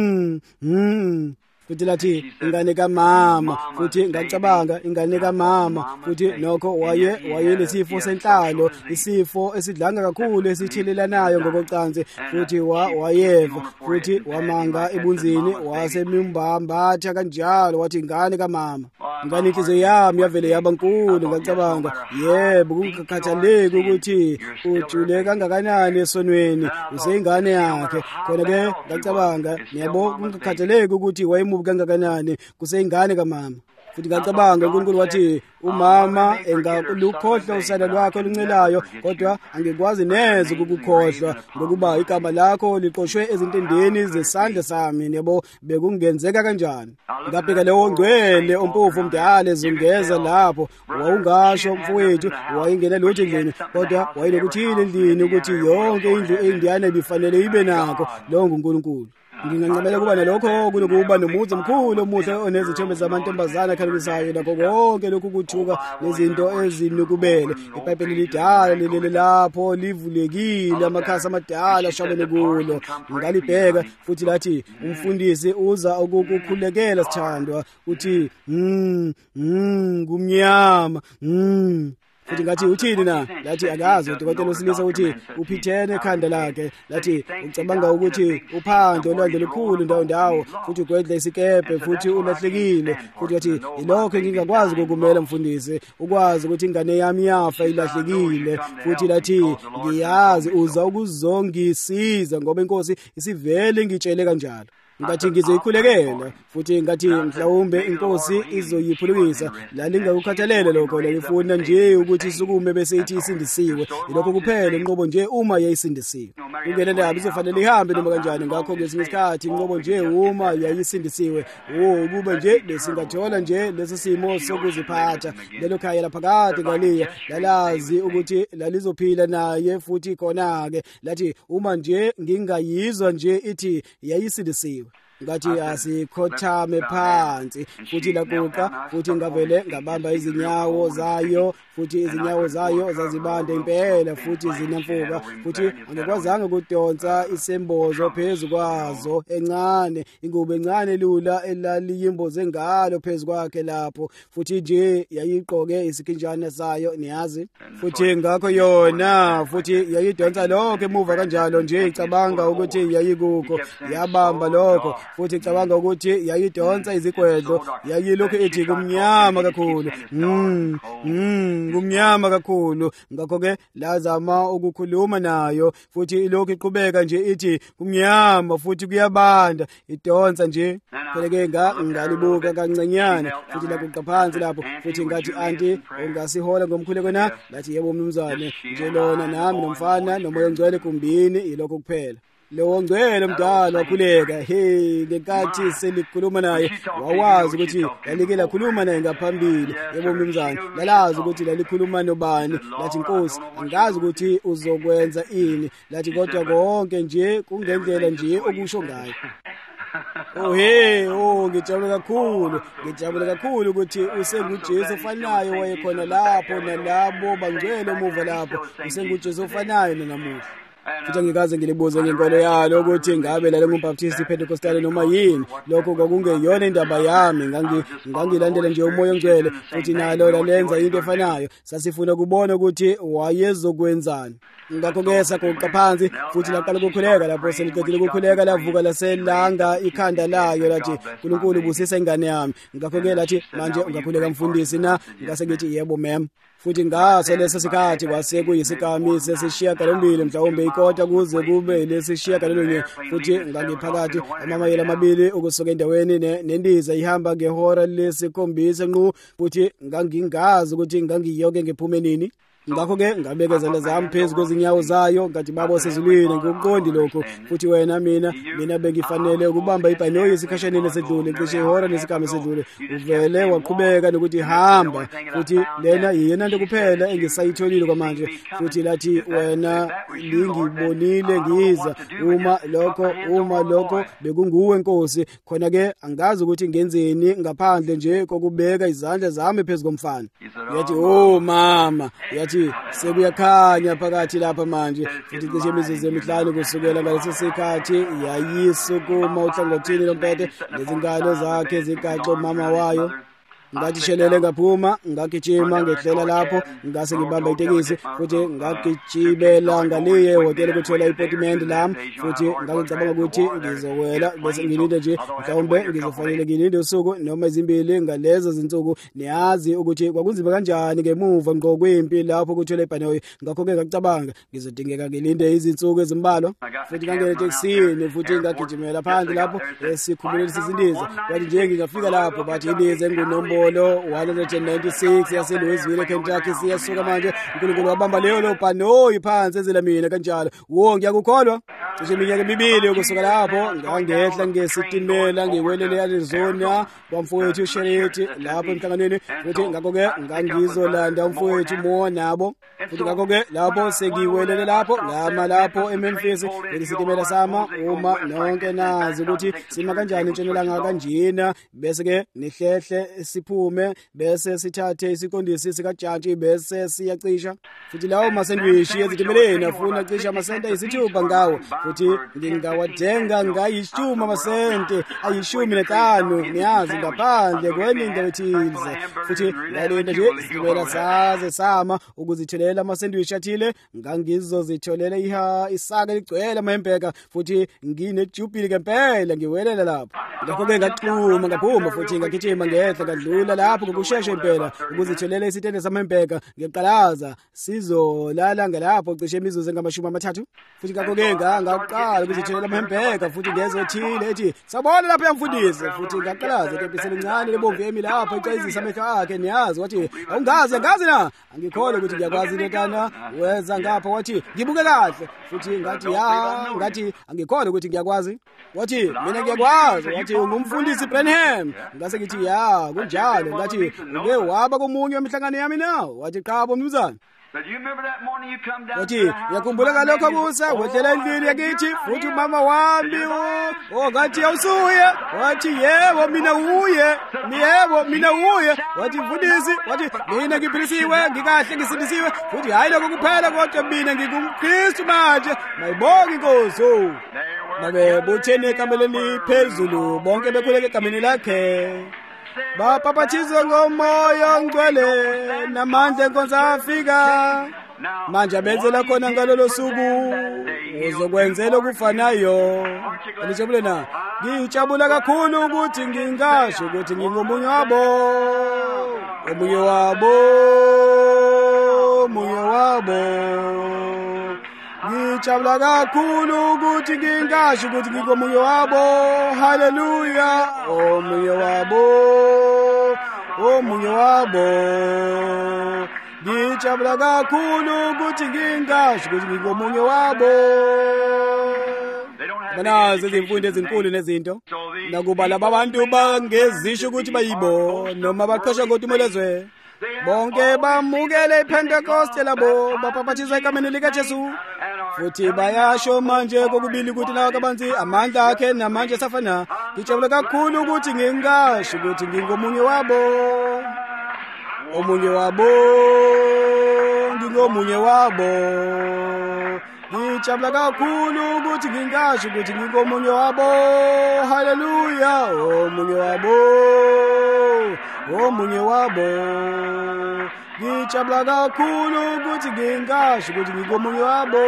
Speaker 1: futhi lathi ingane kaMama, futhi ngacabanga ingane kaMama, futhi nokho wayelesifo senhlalo, isifo esidlanga kakhulu esithelelanayo ngokocansi, futhi wayeva, futhi wamanga ebunzini, wasemimbambatha kanjalo, wathi ingane kaMama. Ingane inhliziyo yami yavele yaba nkulu, ngacabanga yebo kungakhathaleki ukuthi ujule kangakanani esonweni, useyingane yakhe. Khona-ke ngacabanga yebo kungakhathaleki ukuthi wayemubi kangakanani, kuseyingane kaMama. Futhi ngacabanga uNkulunkulu wathi umama engalukhohlwa usana lwakhe oluncelayo, kodwa angikwazi neze ukukukhohlwa ngokuba igama lakho liqoshwe ezintendeni zesandla sami. Yebo bekungenzeka kanjani. Ngabheka lewo ngcwele ompofu omdala ezungeza lapho, wawungasho mfowethu wayengena lutho endlini, kodwa wayenokuthini endlini ukuthi yonke indlu endiyana ibifanele ibe nakho lo nguNkulunkulu. Ngingancamela kuba nalokho kunokuba nomuzi omkhulu omuhle onezithombe zamantombazana akhalisayo, nakho konke lokhu kuthuka nezinto ezinukubele. iBhayibheli lidala lilele lapho livulekile, amakhasi amadala ashobene kulo. Ngalibheka futhi lathi umfundisi uza ukukukhulekela sithandwa, uthi kumnyama futhi ngathi uthini na, lathi akazi udokotela usilisa ukuthi uphithene ekhanda lakhe, lathi ucabanga ukuthi uphandle olwandle lukhulu ndawo, futhi ugwedla isikepe, futhi ulahlekile, futhi wathi ilokho ngingakwazi ukukumela mfundisi, ukwazi ukuthi ingane yami yafa ilahlekile, futhi lathi ngiyazi uza ukuzongisiza ngoba inkosi isivele ngitshele kanjalo. Ngathi ngizoyikhulekela, futhi ngathi mhlawumbe inkosi izoyiphulukisa. Lalingakukhathalele lokho, lalifuna nje ukuthi isukume bese ithi isindisiwe. Ilokho kuphela inqobo nje uma yayisindisiwe. Kungena ndaba izofanele ihambe noma kanjani. Ngakho ngesinye isikhathi inqobo nje uma yayisindisiwe, ukuba nje besingathola nje leso simo sokuziphatha. Lelo khaya laphakade ngaliya lalazi ukuthi lalizophila naye, futhi khona-ke lathi uma nje ngingayizwa nje ithi yayisindisiwe. ngathi asikhothame phansi futhi laguqa futhi ngavele ngabamba izinyawo zayo futhi izinyawo zayo zazibanda impela futhi zinamfuka futhi angikwazanga ukudonsa isembozo phezulu kwazo encane ingubo encane lula elaliyimboze ngalo phezulu kwakhe lapho futhi nje yayiqoke isikhinjana sayo niyazi futhi ngakho yona futhi yayidonsa lokho emuva kanjalo nje icabanga ukuthi yayikuko yabamba lokho futhi icabanga ukuthi yayidonsa izigwedlo yayilokho ethi kumnyama kakhulu kumnyama kakhulu ngakho ke lazama ukukhuluma nayo futhi ilokho iqhubeka nje ithi kumnyama futhi kuyabanda idonsa nje phela-ke ngalibuka kancenyana futhi laguqa phansi lapho futhi ngathi anti ungasihola ngomkhuleko na lathi yebo mnumzane nje lona nami nomfana nomoya ongcwele kumbini ilokho kuphela lo ngcwele mdala wakhuleka ngenkathi selikhuluma naye wawazi ukuthi lalikela khuluma naye ngaphambili yebo mnumzane lalazi ukuthi lalikhuluma nobani lathi Nkosi angazi ukuthi uzokwenza ini lathi kodwa konke nje kungendlela nje okusho ngayo ngijabule kakhulu ukuthi usenguJesu ofanayo wayekhona lapho nalabo bangcwele emuva lapho usenguJesu ofanayo namuhla futhi ngikaze ngilibuze ngenkolo yalo ukuthi ngabe lale nguBaptist Pentecostal noma yini lokho kwakungeyona indaba yami ngangilandela nje umoya ongcwele futhi nalo lalenza into efanayo sasifuna kubona ukuthi wayezokwenzani ngakho ke saguqa phansi futhi laqala ukukhuleka lapho seliqedile ukukhuleka lavuka laselanga ikhanda layo lathi uNkulunkulu busisa ingane yami ngakho ke lathi manje ungakhuleka mfundisi na ngase ngithi yebo ma'am futhi ngaso lesi sikhathi kwase kuyisigami sesishiya kalombili mhlawumbe ikota kuze kube lesishiya kalolunye futhi ngangiphakathi amamayela amabili ukusuka endaweni nendiza ihamba ngehora lesikhombisa nqu futhi ngangingazi ukuthi ngangiyoke ngiphume nini ngakho ke ngabekezela zami phezulu kwezinyawo zayo ngathi babo sezulwini ngokuqondi lokho futhi wena mina bengifanele ukubamba ibhanoyi isikhashaneni esedlule cishe ihora nesigaba esedlule uvele waqhubeka nokuthi hamba futhi lena yena nto kuphela engisayitholile kwamanje futhi lathi wena lingibonile ngiza uma lokho bekunguwe Nkosi khona ke angazi ukuthi ngenzeni ngaphandle nje kokubeka izandla zami phezulu komfana yathi mama yathi sekuyakhanya phakathi lapha manje futhi cishe imizuzu emihlanu kusukela ngalesi sikhathi yayisukuma uhlangothini lompete lezingalo zakhe zigaxo mama wayo ngathi shelele ngaphuma ngagijima ngehlela lapho ngase ngibamba itekisi futhi ngagijibela ngaliye ehotela ukuthola iappointment lami futhi ngangicabanga ukuthi ngizowela bese ngilinde nje mhlawumbe ngizofanele ngilinde usuku noma izimbili ngalezo zinsuku niyazi ukuthi kwakunzima kanjani ngemuva ngqo kwempi lapho ukuthola ibhanoyi ngakho ke ngacabanga ngizodingeka ngilinde izinsuku ezimbalwa futhi ngangena etekisini futhi ngagijimela phansi lapho esikhumuleni sizindiza kwathi nje ngingafika lapho bathi indiza engunombo 196 yaseLouisville Kentucky siyasuka manje uNkulunkulu wabamba leyo bhanoyi phansi ezela mina kanjalo ngiyakukholwa cishe iminyaka emibili ukusuka lapho ngangehla ngesitimela ngiwelele eArizona kwamfowethu uSherity lapho emhlanganweni futhi ngakho ke ngangizolanda umfowethu Mo nabo futhi ngakho ke lapho sengiwelele lapho ngama lapho eMemphis ngesitimela sama uma nonke nazi ukuthi sima kanjani intshonalanga kanjena bese ke nihlehle siphume bese sithathe isiqondisi sikaJantshi bese siyacisha futhi lawo masendwishi ezitimeleni afuna cisha amasente isithupha ngawo futhi ngingawadenga ngayishuma amasente ayishumi nanhlanu niyazi ngaphandle kweningi ethile futhi ngalinda nje isitimela saze sama ukuzitholela amasendwishi athile ngangizozitholela isaka ligcwele amahembeka futhi nginejubhili ngempela ngiwelela lapho ngakho ke ngaxhuma ngaphuma futhi ngagijima ngehla ngadlula lapho ngokusheshsha impela ukuzitholela isitende samahembeka ngeqalaza sizolala ngalapho cishe imizuzu engama-30 futhi ngakho ke ngaqala ukuzitholela amahembeka futhi ngezothile ethi sabona lapho yamfundisi futhi ngaqalaza kephisela incane lebomvu yemi lapho icayizisa amehlo akhe niyazi wathi awungazi na angikholwa ukuthi ngiyakwazi ndodana weza ngapha wathi ngibuke kahle futhi ngathi angikhona ukuthi ngiyakwazi wathi mina ngiyakwazi wathi ungumfundisi Branham ngase ngithi kunjalo ngathi uke waba komunye wemihlangano yami nawo wathi qhabo mnumzana wathi yakhumbula kalokho kusa wehlela endlini yakithi futhi umama wami ngathi awusuye wathi yebo mina uye wathi mfundisi wathi mina ngiphilisiwe ngikahle ngisindisiwe futhi hayi lokho kuphela kodwa mina ngingumKristu manje mayibonge inkosi babebuthene ekameleni phezulu bonke bekhuleka egameni lakhe bapaphathizwe ngomoya ongcwele namandla enkonzo afika manje abenzela khona ngalolo suku uzokwenzela okufanayo ngijabule na ngijabula kakhulu ukuthi ngingasho ukuthi ngingomunye wabo ngijabula kakhulu ukuthi ngingasho ukuthi ngingomunye wabo haleluya omunye wabo ngijabula kakhulu ukuthi ngingasho ukuthi ngingomunye wabo banazo izimfundo ezinkulu nezinto nakuba laba bantu bangezisho ukuthi bayibo noma baqoshwa ngotumelezwe bonke bamukele iPentecost labo bapaphathiza egameni likaJesu futhi bayasho manje kokubili ukuthi nawo kabanzi amandla akhe namanje safana ngijabula kakhulu ukuthi ngingasho ukuthi ngingomunye wabo ngijabula kakhulu ukuthi ngingasho ukuthi ngingomunye wabo haleluya omunye wabo ngijabula kakhulu ukuthi ngingasho ukuthi ngingomunye wabo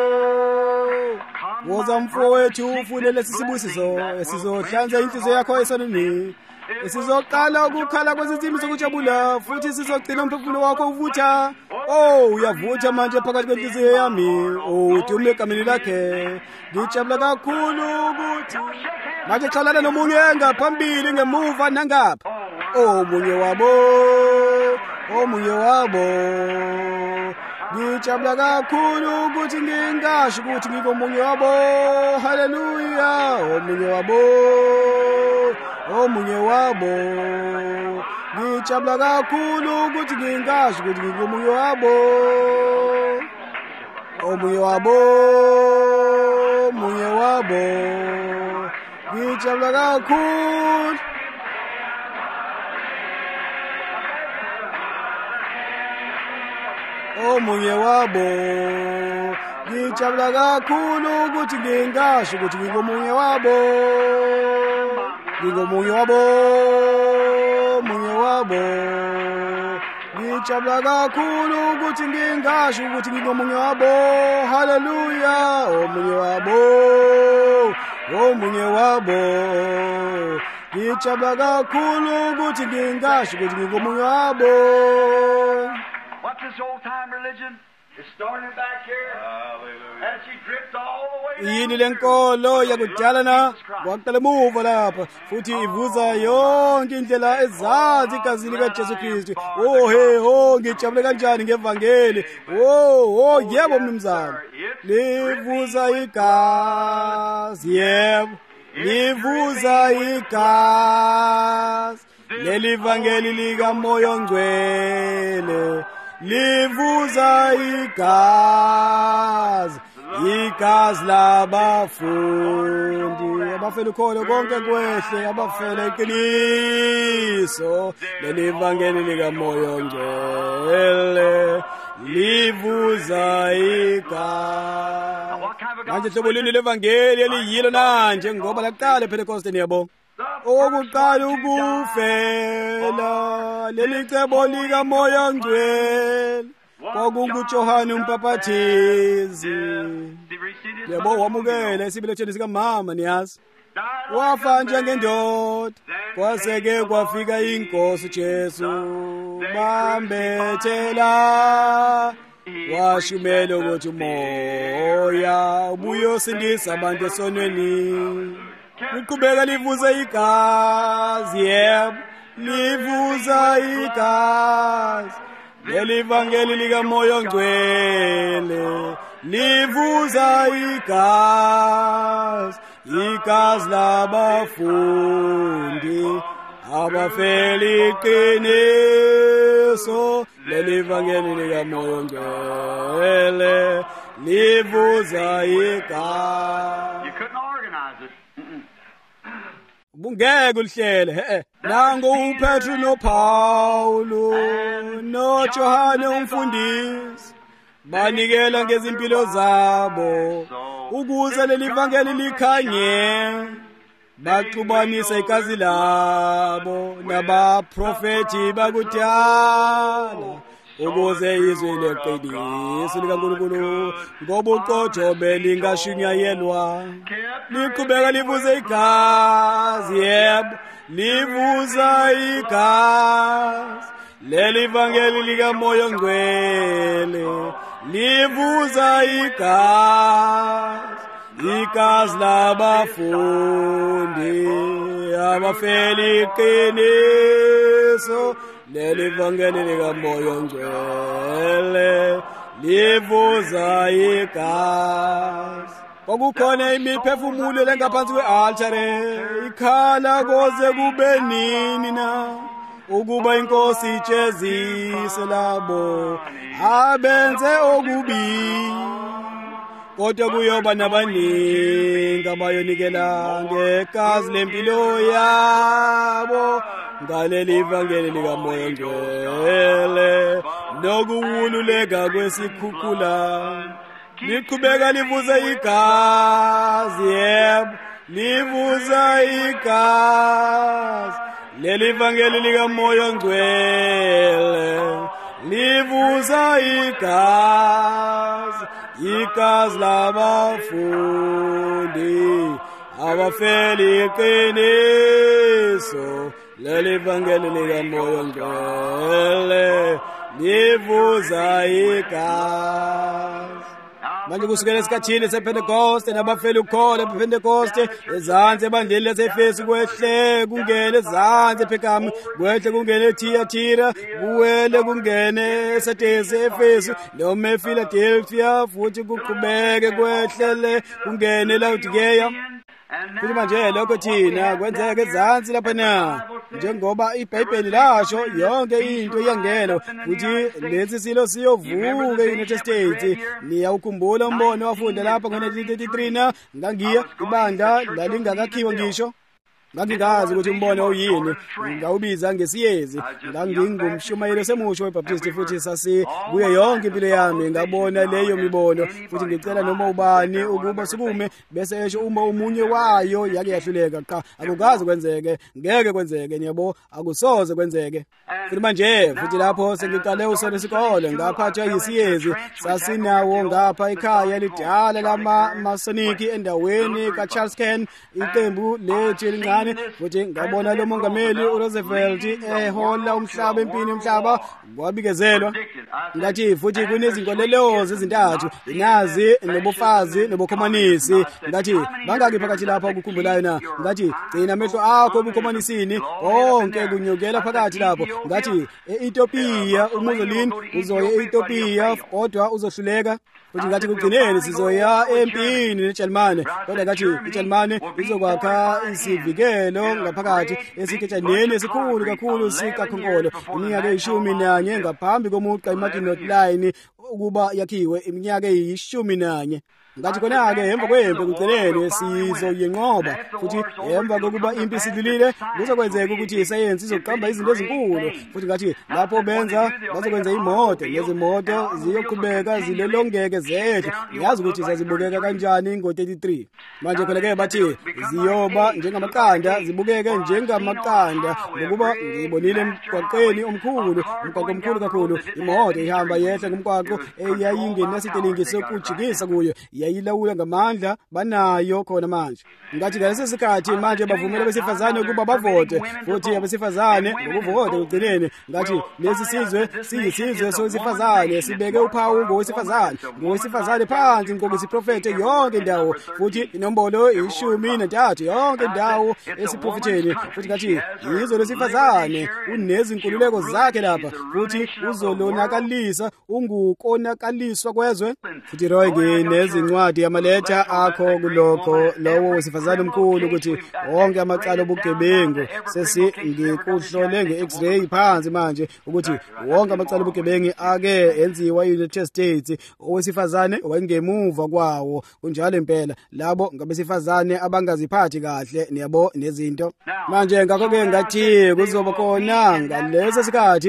Speaker 1: woza mfowethu ufune lesi sibusiso esizohlanza inhliziyo yakho esonini esizoqala ukukhala kwezizimo zokujabula futhi sizogcina umphefumulo wakho uvutha uyavutha manje phakathi kwenhliziyo yami udume egameni lakhe ngijabula kakhulu ukuthi manje xolana nomunye ngaphambili ngemuva nangapha omunye wabo ngijabula kakhulu ukuthi ngingasho ukuthi ngingomunye wabo haleluya omunye wabo ngijabula kakhulu ukuthi ngingasho ukuthi ngingomunye wabo ngijabula kakhulu omunye wabo ngijabula kakhulu ukuthi ngingasho ukuthi ngingomunye wabo ngijabula kakhulu ukuthi ngingasho ukuthi ngingomunye wabo haleluya omunye wabo ngijabula kakhulu ukuthi ngingasho ukuthi ngingomunye wabo.
Speaker 2: What's this old time religion? It started back here. Hallelujah. And she dripped all the way.
Speaker 1: Yini lenkolo yakudala na kwaqala emuva lapha futhi ivuza yonke indlela ezansi igazini kaJesu Kristu. Ngijabule kanjani ngevangeli. Yebo mnumzana. Livuza igazi yebo. Livuza igazi. Leli vangeli lika moya ongcwele livuza igazi labafundi abafela ukholo konke kwehle abafela iqiniso leli vangeli lika moya ongcwele livuza igazi. Manje hlobo lini levangeli eliyilo nanje ngoba laqala ePentecost yabo okuqala ukufela leli cebo lika moya ongcwele kwakunguJohane uMbhaphathizi yebo wamukela isibelethweni sika mama niyazi wafa njengendoda kwaseke kwafika inkosi uJesu bambethela washumela ukuthi umoya ubuye usindisa abantu esonweni uqhubeka livuza igazi yebo livuza igazi leli vangeli likamoya ongcwele livuza igazi labafundi abafeli iqiniso, leli vangeli likamoya ongcwele livuza igazi.
Speaker 2: You couldn't organize it.
Speaker 1: Bungeke ulihlele nango uPetru noPaulo noJohane umfundisi banikela ngezimpilo zabo ukuze leli vangeli likhanye, baxubanisa igazi labo nabaprofeti bakudala ukuze izwi leqiniso likaNkulunkulu ngobuqotho lingashunyayelwa. Liqhubeka livuze igazi, yebo livuza igazi, leli vangeli likamoya ongcwele livuza igazi labafundi abafeli iqiniso, leli vangeli likamoya ongcwele livuza igazi. Kwakukhona imiphefumulo lengaphansi kwe-altare ikhala koze kube nini na ukuba inkosi ijezise labo abenze okubi, kodwa kuyoba nabaningi abayonikela ngegazi lempilo yabo ngaleli vangeli likamoya ongcwele nokuwululeka kwesikhukhula. Liqhubeka livuza igazi, yebo livuza igazi, leli vangeli likamoya ongcwele livuza igazi labafundi abafeli iqiniso, leli vangeli likamoya ongcwele livuza igazi. Manje kusukela esikhathini sePentecoste nabafeli ukholo bePentecoste ezansi ebandleni laseEfesu kwehle kungene ezansi ePergami, kwehle kungene eThiatira, kuwele kungene eSardesi, eEfesu noma ePhiladelphia, futhi kuqhubeke kwehlele kungene eLaodikeya. Futhi manje lokho thina kwenzeka ezansi lapha na, njengoba iBhayibheli lasho yonke into iyangena, futhi lesi silo siyovuka e-United States. Niyawukhumbula umbono wafunda lapha ngo-1933 na ngangiya ibandla lalingakakhiwa ngisho, ngangingazi ukuthi umbono uyini, ngawubiza ngesiyezi, ngangingumshumayeli semusho weBaptist, futhi sasibuye yonke impilo yami ngabona leyo mibono, futhi ngicela noma ubani ukuba sikume bese esho uma umunye wayo yake yahluleka, cha akukazi kwenzeke, ngeke kwenzeke, nyebo akusoze kwenzeke. Futhi manje futhi lapho sengiqale usona isikole ngaphathwa yisiyezi, sasinawo ngapha ekhaya lidala lama-Masoniki endaweni kaCharles Ken, iqembu lethu elincane, futhi ngabona lo mongameli uRoosevelt ehola umhlaba empini umhlaba kwabikezelwa. Ngathi futhi kunezinkolelozi ezintathu, inazi nobufazi nobukhomanisi. Ngathi bangaki phakathi lapha ukukhumbulayo na? Ngathi gcina amehlo akho ebukhomanisini, konke kunyukela phakathi lapho. Ngathi e-Ethiopia uMussolini uzoya e-Ethiopia kodwa uzohluleka. Futhi ngathi kugcineni sizoya empini neJalimane, kodwa ngathi iJalimane izokwakha isivikelo ngaphakathi esiketaneni esikhulu kakhulu sikakhonkolo iminyaka e-11 ngaphambi komugqa iMaginot Line ukuba yakhiwe iminyaka e-11. Ngathi khona-ke emva kwempi kugcineni sizoyenqoba, futhi emva kokuba impi isidlulile kuzokwenzeka ukuthi isayensi izoqamba izinto ezinkulu. Futhi ngathi lapho bazokwenza imoto, nezimoto ziyoqhubeka zilolongeke zehle. Ngiyazi ukuthi zazibukeka kanjani ngo-33. Manje khona-ke bathi ziyoba njengamaqanda, zibukeke njengamaqanda, ngokuba ngibonile emgwaqeni omkhulu, umgwaqo omkhulu kakhulu, imoto ihamba yehle ngomgwaqo eyayingenesitelingi sokujikisa kuyo, yayilawula ngamandla banayo khona manje. Ngathi ngaleso sikhathi manje bavumela abesifazane ukuba bavote, futhi abesifazane ngokuvota ugcineni ngathi lesi sizwe siyisizwe sowesifazane, sibeke uphawu ngowesifazane phansi ngokuyisiprofethe yonke indawo, futhi inombolo 13 yonke indawo esiprofetheni, futhi ngathi yizo lesifazane unezinkululeko zakhe lapha, futhi uzolonakalisa ungukonakaliswa kwezwe. Futhi Roy ngezincwadi yamaletha akho kulokho lowo wesifazane omkhulu ukuthi wonke amacala obugebengu ngikuhlole nge-X-ray phansi manje ukuthi wonke amacala obugebengu ake enziwa e-United States owesifazane wangemuva kwawo. Kunjalo impela labo ngabesifazane abangaziphathi kahle niyabo nezinto. Manje ngakho-ke ngathi kuzoba khona ngaleso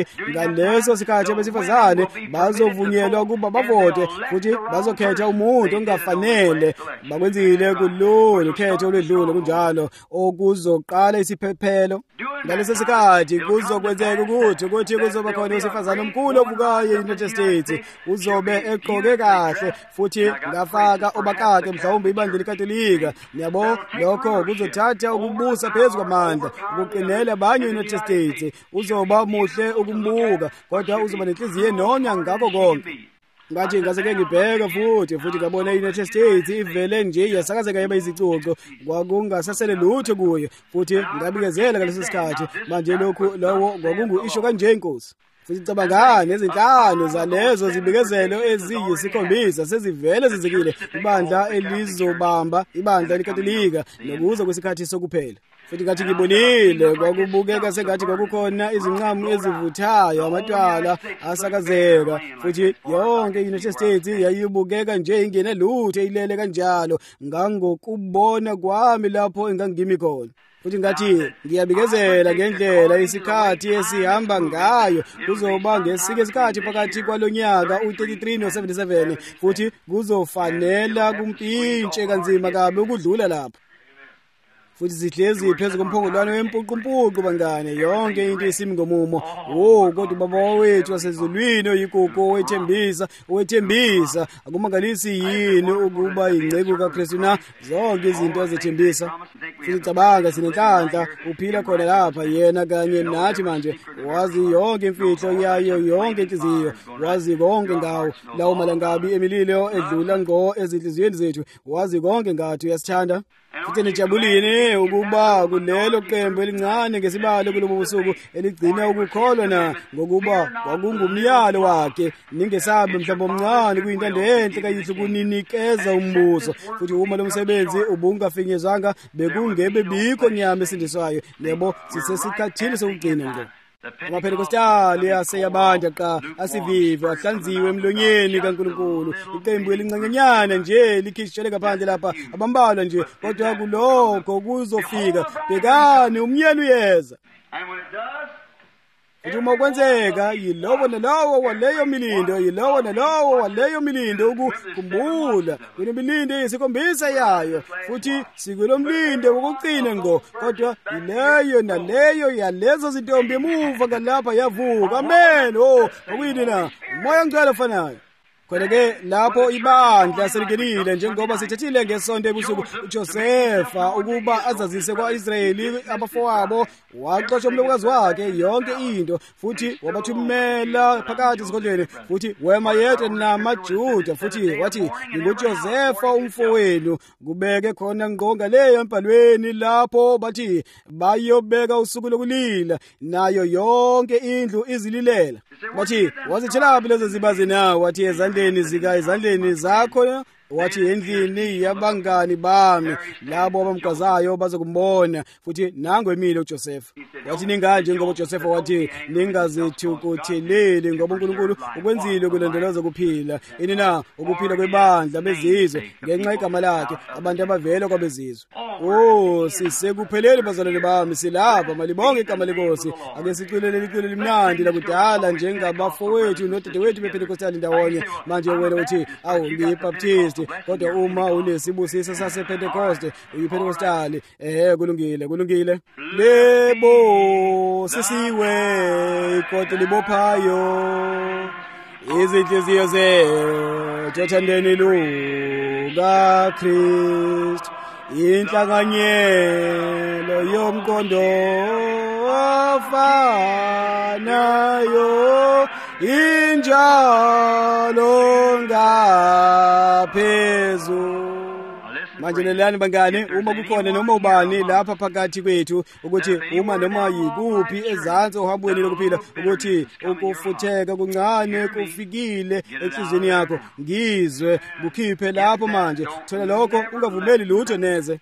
Speaker 1: sikhathi abesifazane bazovunyelwa ukuba bavote, futhi bazokhetha umuntu ongafanele. Bakwenzile kulolu ukhetho olwedlule kunjalo okuzoqala isiphephelo. Ngaleso sikhathi kuzokwenzeka ukuthi kuzoba khona owesifazane omkhulu ovukayo e-United States, uzobe egqoke kahle, futhi ngafaka obakake mhlawumbe ibandla likatolika. Niyabo lokho kuzothatha ukubusa phezu kwamandla ukuqinela abanye e-United States. Uzoba muhle ukumbuka, kodwa uzoba nenhliziyo enonya ngakho konke. Ngathi ngase ngibheka futhi ngabona i-United States ivele nje yasakazeka yaba izicuco, kwakungasasele lutho kuyo, futhi ngabikezela ngaleso sikhathi. Manje lowo kwakungu-isho kanje inkosi. Futhi cabangani ezinhlanu zalezo zibikezelo eziyisikhombisa sezivele zizikile ibandla elizobamba ibandla likatolika nokuza kwesikhathi sokuphela. Futhi ngathi ngibonile kwakubukeka sengathi kwakukhona izinqamu ezivuthayo, amatwala asakazeka, futhi yonke i-United States yayibukeka nje ingene lutho ilele kanjalo ngangokubona kwami lapho engangimi khona. Futhi ngathi ngiyabikezela ngendlela isikhathi esihamba ngayo kuzoba ngesike isikhathi phakathi kwalonyaka u-33 no-77, futhi kuzofanela kumpintshe kanzima kabi ukudlula lapho. Futhi sihlezi phezu komphongolwane wempuqumpuqu bangane, yonke into isimi ngomumo. Kodwa ubaba wethu wasezulwini oyigugu owethembisa akumangalisi yini ukuba yingceku kaKristu na zonke izinto ezethembisa. Futhi cabanga sinenhlanhla uphila khona lapha yena kanye nathi manje, wazi yonke imfihlo yayo yonke inhliziyo, wazi konke ngawo lawo malangabi emililo edlula ngo ezinhliziyweni zethu, wazi konke ngathi uyasithanda. Futhi nijabulini ukuba kulelo qembu elincane ngesibalo kulobo busuku eligcina ukukholwa na ngokuba kwakungumyalo wakhe. Ningesabi mhlawumbe omncane kuyintando enhle kayihle kuninikeza umbuso, futhi uma lo msebenzi ubungafinyezwanga bekungebe bikho nyama esindiswayo. Yebo sisesikhathini sokugcina ngo amaPhentekostali aseyabanja qa asivive ahlanziwe emlonyeni kaNkulunkulu. Iqembu elincancenyana nje likhishele ngaphandle lapha abambalwa nje, kodwa kulokho kuzofika. Bhekani umyeni uyeza. Uma kwenzeka yilowo nalowo waleyo milindo ukukhumbula kunemilindo eyisikhombisa yayo, futhi sikulomlindo wokugcina ngo, kodwa yileyo naleyo yalezo zintombi emuva ngalapha yavuka. Amen. Akuyini na umoya ngcwele ofanayo. Kodwa-ke lapho ibandla selingenile njengoba sithathile ngesonto ebusuku uJosefa ukuba azazise kwa-Israyeli abafowabo, waxotsha umlobokazi wakhe yonke into, futhi wabathumela phakathi esigodlweni, futhi wema yedwa namaJuda, futhi wathi nguJosefa umfowenu. Kubeke khona ngqonga leyo embhalweni lapho bathi bayobeka usuku lokulila nayo yonke indlu izililela. Bathi wazithelaphi lezo zibazi nawe? Wathi ezandleni zakho, wathi endlini yabangani bami labo abamgwazayo bazokumbona. Futhi nangu emile uJosefa. Wathi ninganje ngoba uJosefa wathi ningazithukutheleli ngoba uNkulunkulu ukwenzile ukulondoloza ukuphila ini na ukuphila kwebandla bezizwe ngenxa igama lakhe, abantu abavela kwabezizwe. Sisekuphelele bazalwane bami, silapha malibonke igama leNkosi. Ake sicwilele iculo limnandi lakudala njengabafowethu nodadewethu bePhentekostali ndawonye. Manje wena uthi awu ngiyibaptist, kodwa uma unesibusisa sasePentecost uyiPhentekostali, kulungile. Lebo sisiwe ikoti libophayo, izinhliziyo zethu thandeni kaKristu inhlanganyelo yomqondo ofanayo injalo ngaphezulu. Manje lelani bangane, uma kukhona noma ubani lapha phakathi kwethu ukuthi uma noma yikuphi ezansi ohambweni lokuphila ukuthi ukufutheka kuncane kufikile enhliziyweni yakho, ngizwe kukhiphe lapho manje. Thola lokho, ungavumeli lutho neze.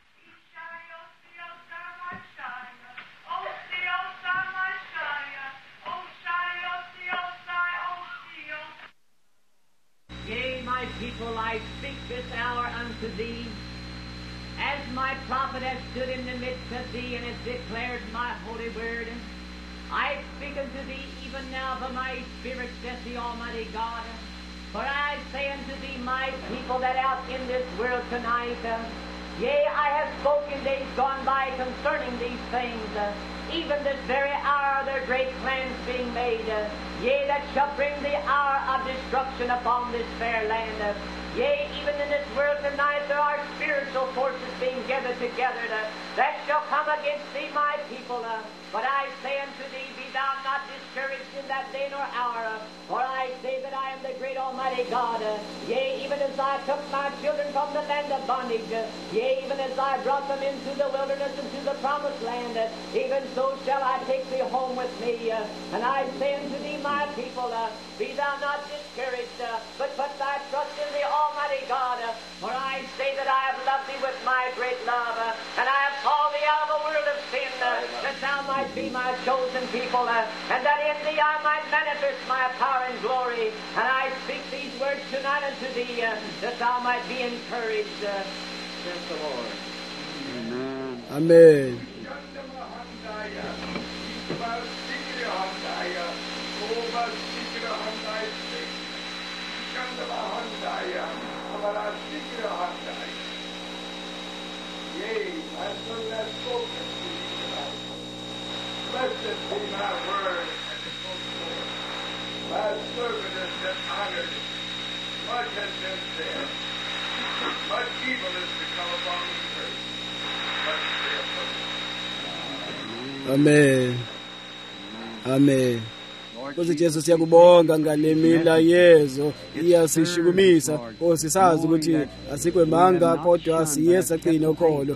Speaker 3: Yea, my people, I speak this hour unto thee, as my prophet has stood in the midst of thee and has declared my holy word. I speak unto thee even now by my spirit, saith the Almighty God. For I say unto thee, my people that out in this world tonight, yea, I have spoken days gone by concerning these things, even this very hour their great plans being made, yea, that shall bring the hour of destruction upon this fair land. Yea, even in this world tonight there are spiritual forces being gathered together that shall come against thee, my people. But I say unto thee, be thou not discouraged in that day nor hour. For I say that I am the great Almighty God. Yea, even as I took my children from the land of bondage, yea, even as I brought them into the wilderness, into the promised land, even so shall I take thee home with me. And I say unto thee, my people, be thou not discouraged, but put thy trust in the Almighty God. For I say that I have loved thee with my great love, and I have called thee out of the world of sin, that thou might be my chosen people, and that in thee I might manifest my power and glory. And I speak these words tonight unto thee, that thou might be encouraged, says the Lord.
Speaker 1: Amen.
Speaker 4: Yea, my son has spoken to thee tonight. Blessed be my word and the fulfillment. My servant has been honored. Much has been said. Much evil is to come upon the earth. Much
Speaker 1: Amen. Amen. Nkosi Jesu siyakubonga ngale milayezo iyasishukumisa. Nkosi sazi ukuthi asikwemanga kodwa siye saqina ukholo.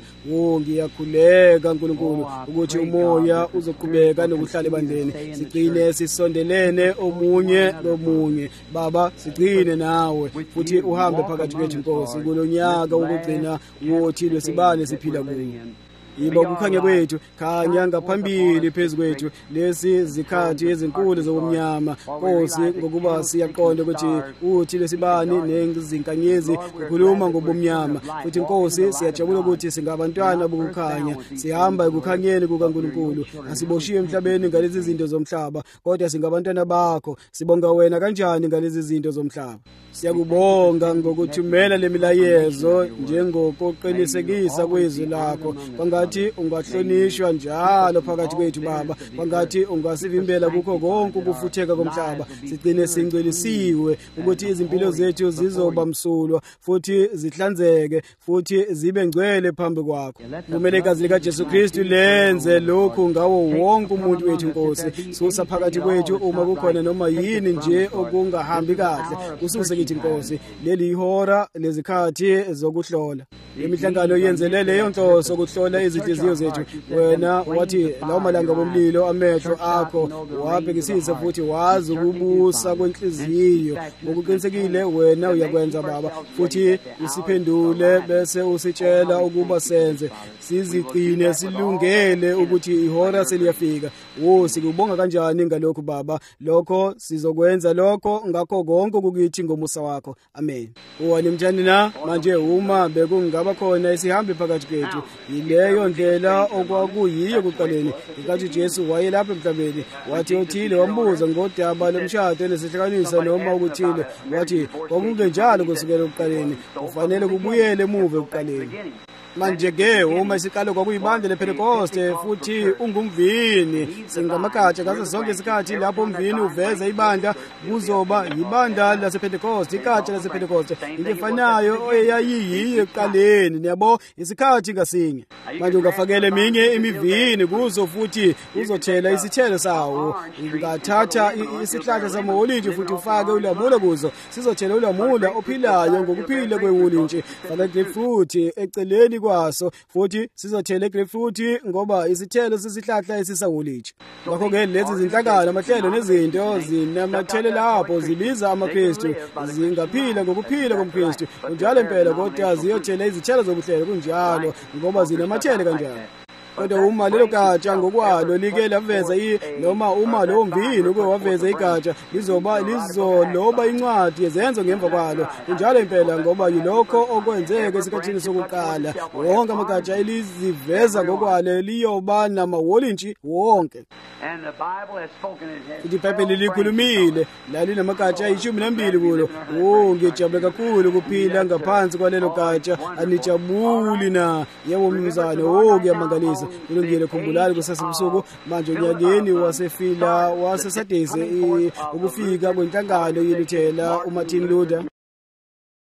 Speaker 1: Ngiyakhuleka Nkulunkulu ukuthi umoya uzoqhubeka nokuhlala ebandleni. Sigcine sisondelene omunye lomunye. Baba sigcine nawe futhi uhambe phakathi kwethu Nkosi kulonyaka ukugcina wothi lwesibane siphila kuwo. Yiba ukukhanya kwethu khanya ngaphambili phezu kwethu lesi zikhathi ezinkulu zobumnyama. Nkosi ngokuba siyaqonda ukuthi uthi lesibani nezinkanyezi kukhuluma ngobumnyama, futhi Nkosi siyajabula ukuthi singabantwana bokukhanya, sihamba ekukhanyeni kukaNkulunkulu. Asiboshiwe emhlabeni ngalezi zinto zomhlaba, kodwa singabantwana bakho. Sibonga wena kanjani ngalezi zinto zomhlaba. Siyakubonga ngokuthumela lemilayezo njengokuqinisekisa kwezwi lakho. Kwangathi ungahlonishwa njalo phakathi kwethu Baba, kwangathi ungasivimbela kukho konke ukufutheka komhlaba. Sigcine singcwelisiwe ukuthi izimpilo zethu zizoba msulwa futhi zihlanzeke futhi zibe ngcwele phambi kwakho. Kumele igazi lika Jesu Kristu lenze lokhu ngawo wonke umuntu wethu Nkosi. Susa phakathi kwethu uma kukhona noma yini nje okungahambi kahle. Ususe kithi Nkosi. Leli ihora lezikhathi zokuhlola. Imihlangano yenzelele leyo nhloso ukuhlola izinhliziyo zethu. Wena wathi lawo malanga bomlilo amehlo akho wabhekisisa futhi wazi ukubusa kwenhliziyo. Ngokuqinisekile wena uyakwenza Baba, futhi usiphendule bese usitshela ukuba senze sizigcine silungele ukuthi ihora seliyafika. Sikubonga kanjani ngalokho Baba. Lokho sizokwenza lokho ngakho konke ukukithi ngomusa wakho. Amen. Uwani mthandi na manje uma bekungaba khona isihambi phakathi kwethu, yileyo ndlela okwakuyiyo kuqaleni. Ngenkathi Jesu wayelapha emhlabeni, wathi othile wambuza ngodaba lomshado nesihlanganisa noma ukuthile, wathi kwakungenjalo kusukela ekuqaleni, kufanele kubuyele emuva ekuqaleni. manje-ke uma isiqalo kwakuyibandla lePentekoste futhi ungumvini singamagatsha ngaso zonke isikhathi lapho umvini uveza ibandla kuzoba yibandla lasePentekoste, igatsha lasePentekoste ikefanayo eyayiyiyo ekuqaleni. Niyabo isikhathi ngasinye manje ungafakela eminye imivini kuzo futhi uzothela isithelo sawo. Ungathatha isihlahla samawolintshi futhi ufake ulamula kuzo, sizothela ulamula ophilayo ngokuphila kwewolintshi. Faka grapefruit eceleni kwaso futhi sizothela grapefruit ngoba isithelo sesihlahla esisawolintshi. Ngakho-ke lezi zinhlangano amahlelo nezinto zinamathele lapho zibiza amaKristu, zingaphila ngokuphila komKristu kunjalo impela, kodwa ziyothela izithelo zobuhlelo kunjalo ngoba zinamathele kanjalo. Kodwa uma lelo gatsha ngokwalo like laveza noma uma lowo mvini uke waveza igatsha lizoloba incwadi yezenzo ngemva kwalo kunjalo impela, ngoba yilokho okwenzeka esikhathini sokuqala. Wonke amagatsha eliziveza ngokwalo liyoba namawolintshi wonke. iBhayibheli likhulumile lalinamagatsha 12 kulo. Ngijabule kakhulu ukuphila ngaphansi kwalelo gatsha. Anijabuli na? Yebo mnumzane, kuyamangalisa. Kulungile, khumbulani kusasebusuku manje unyakeni wasefila wasesadesi ukufika kwenhlangano yeluthela uMartin Luther.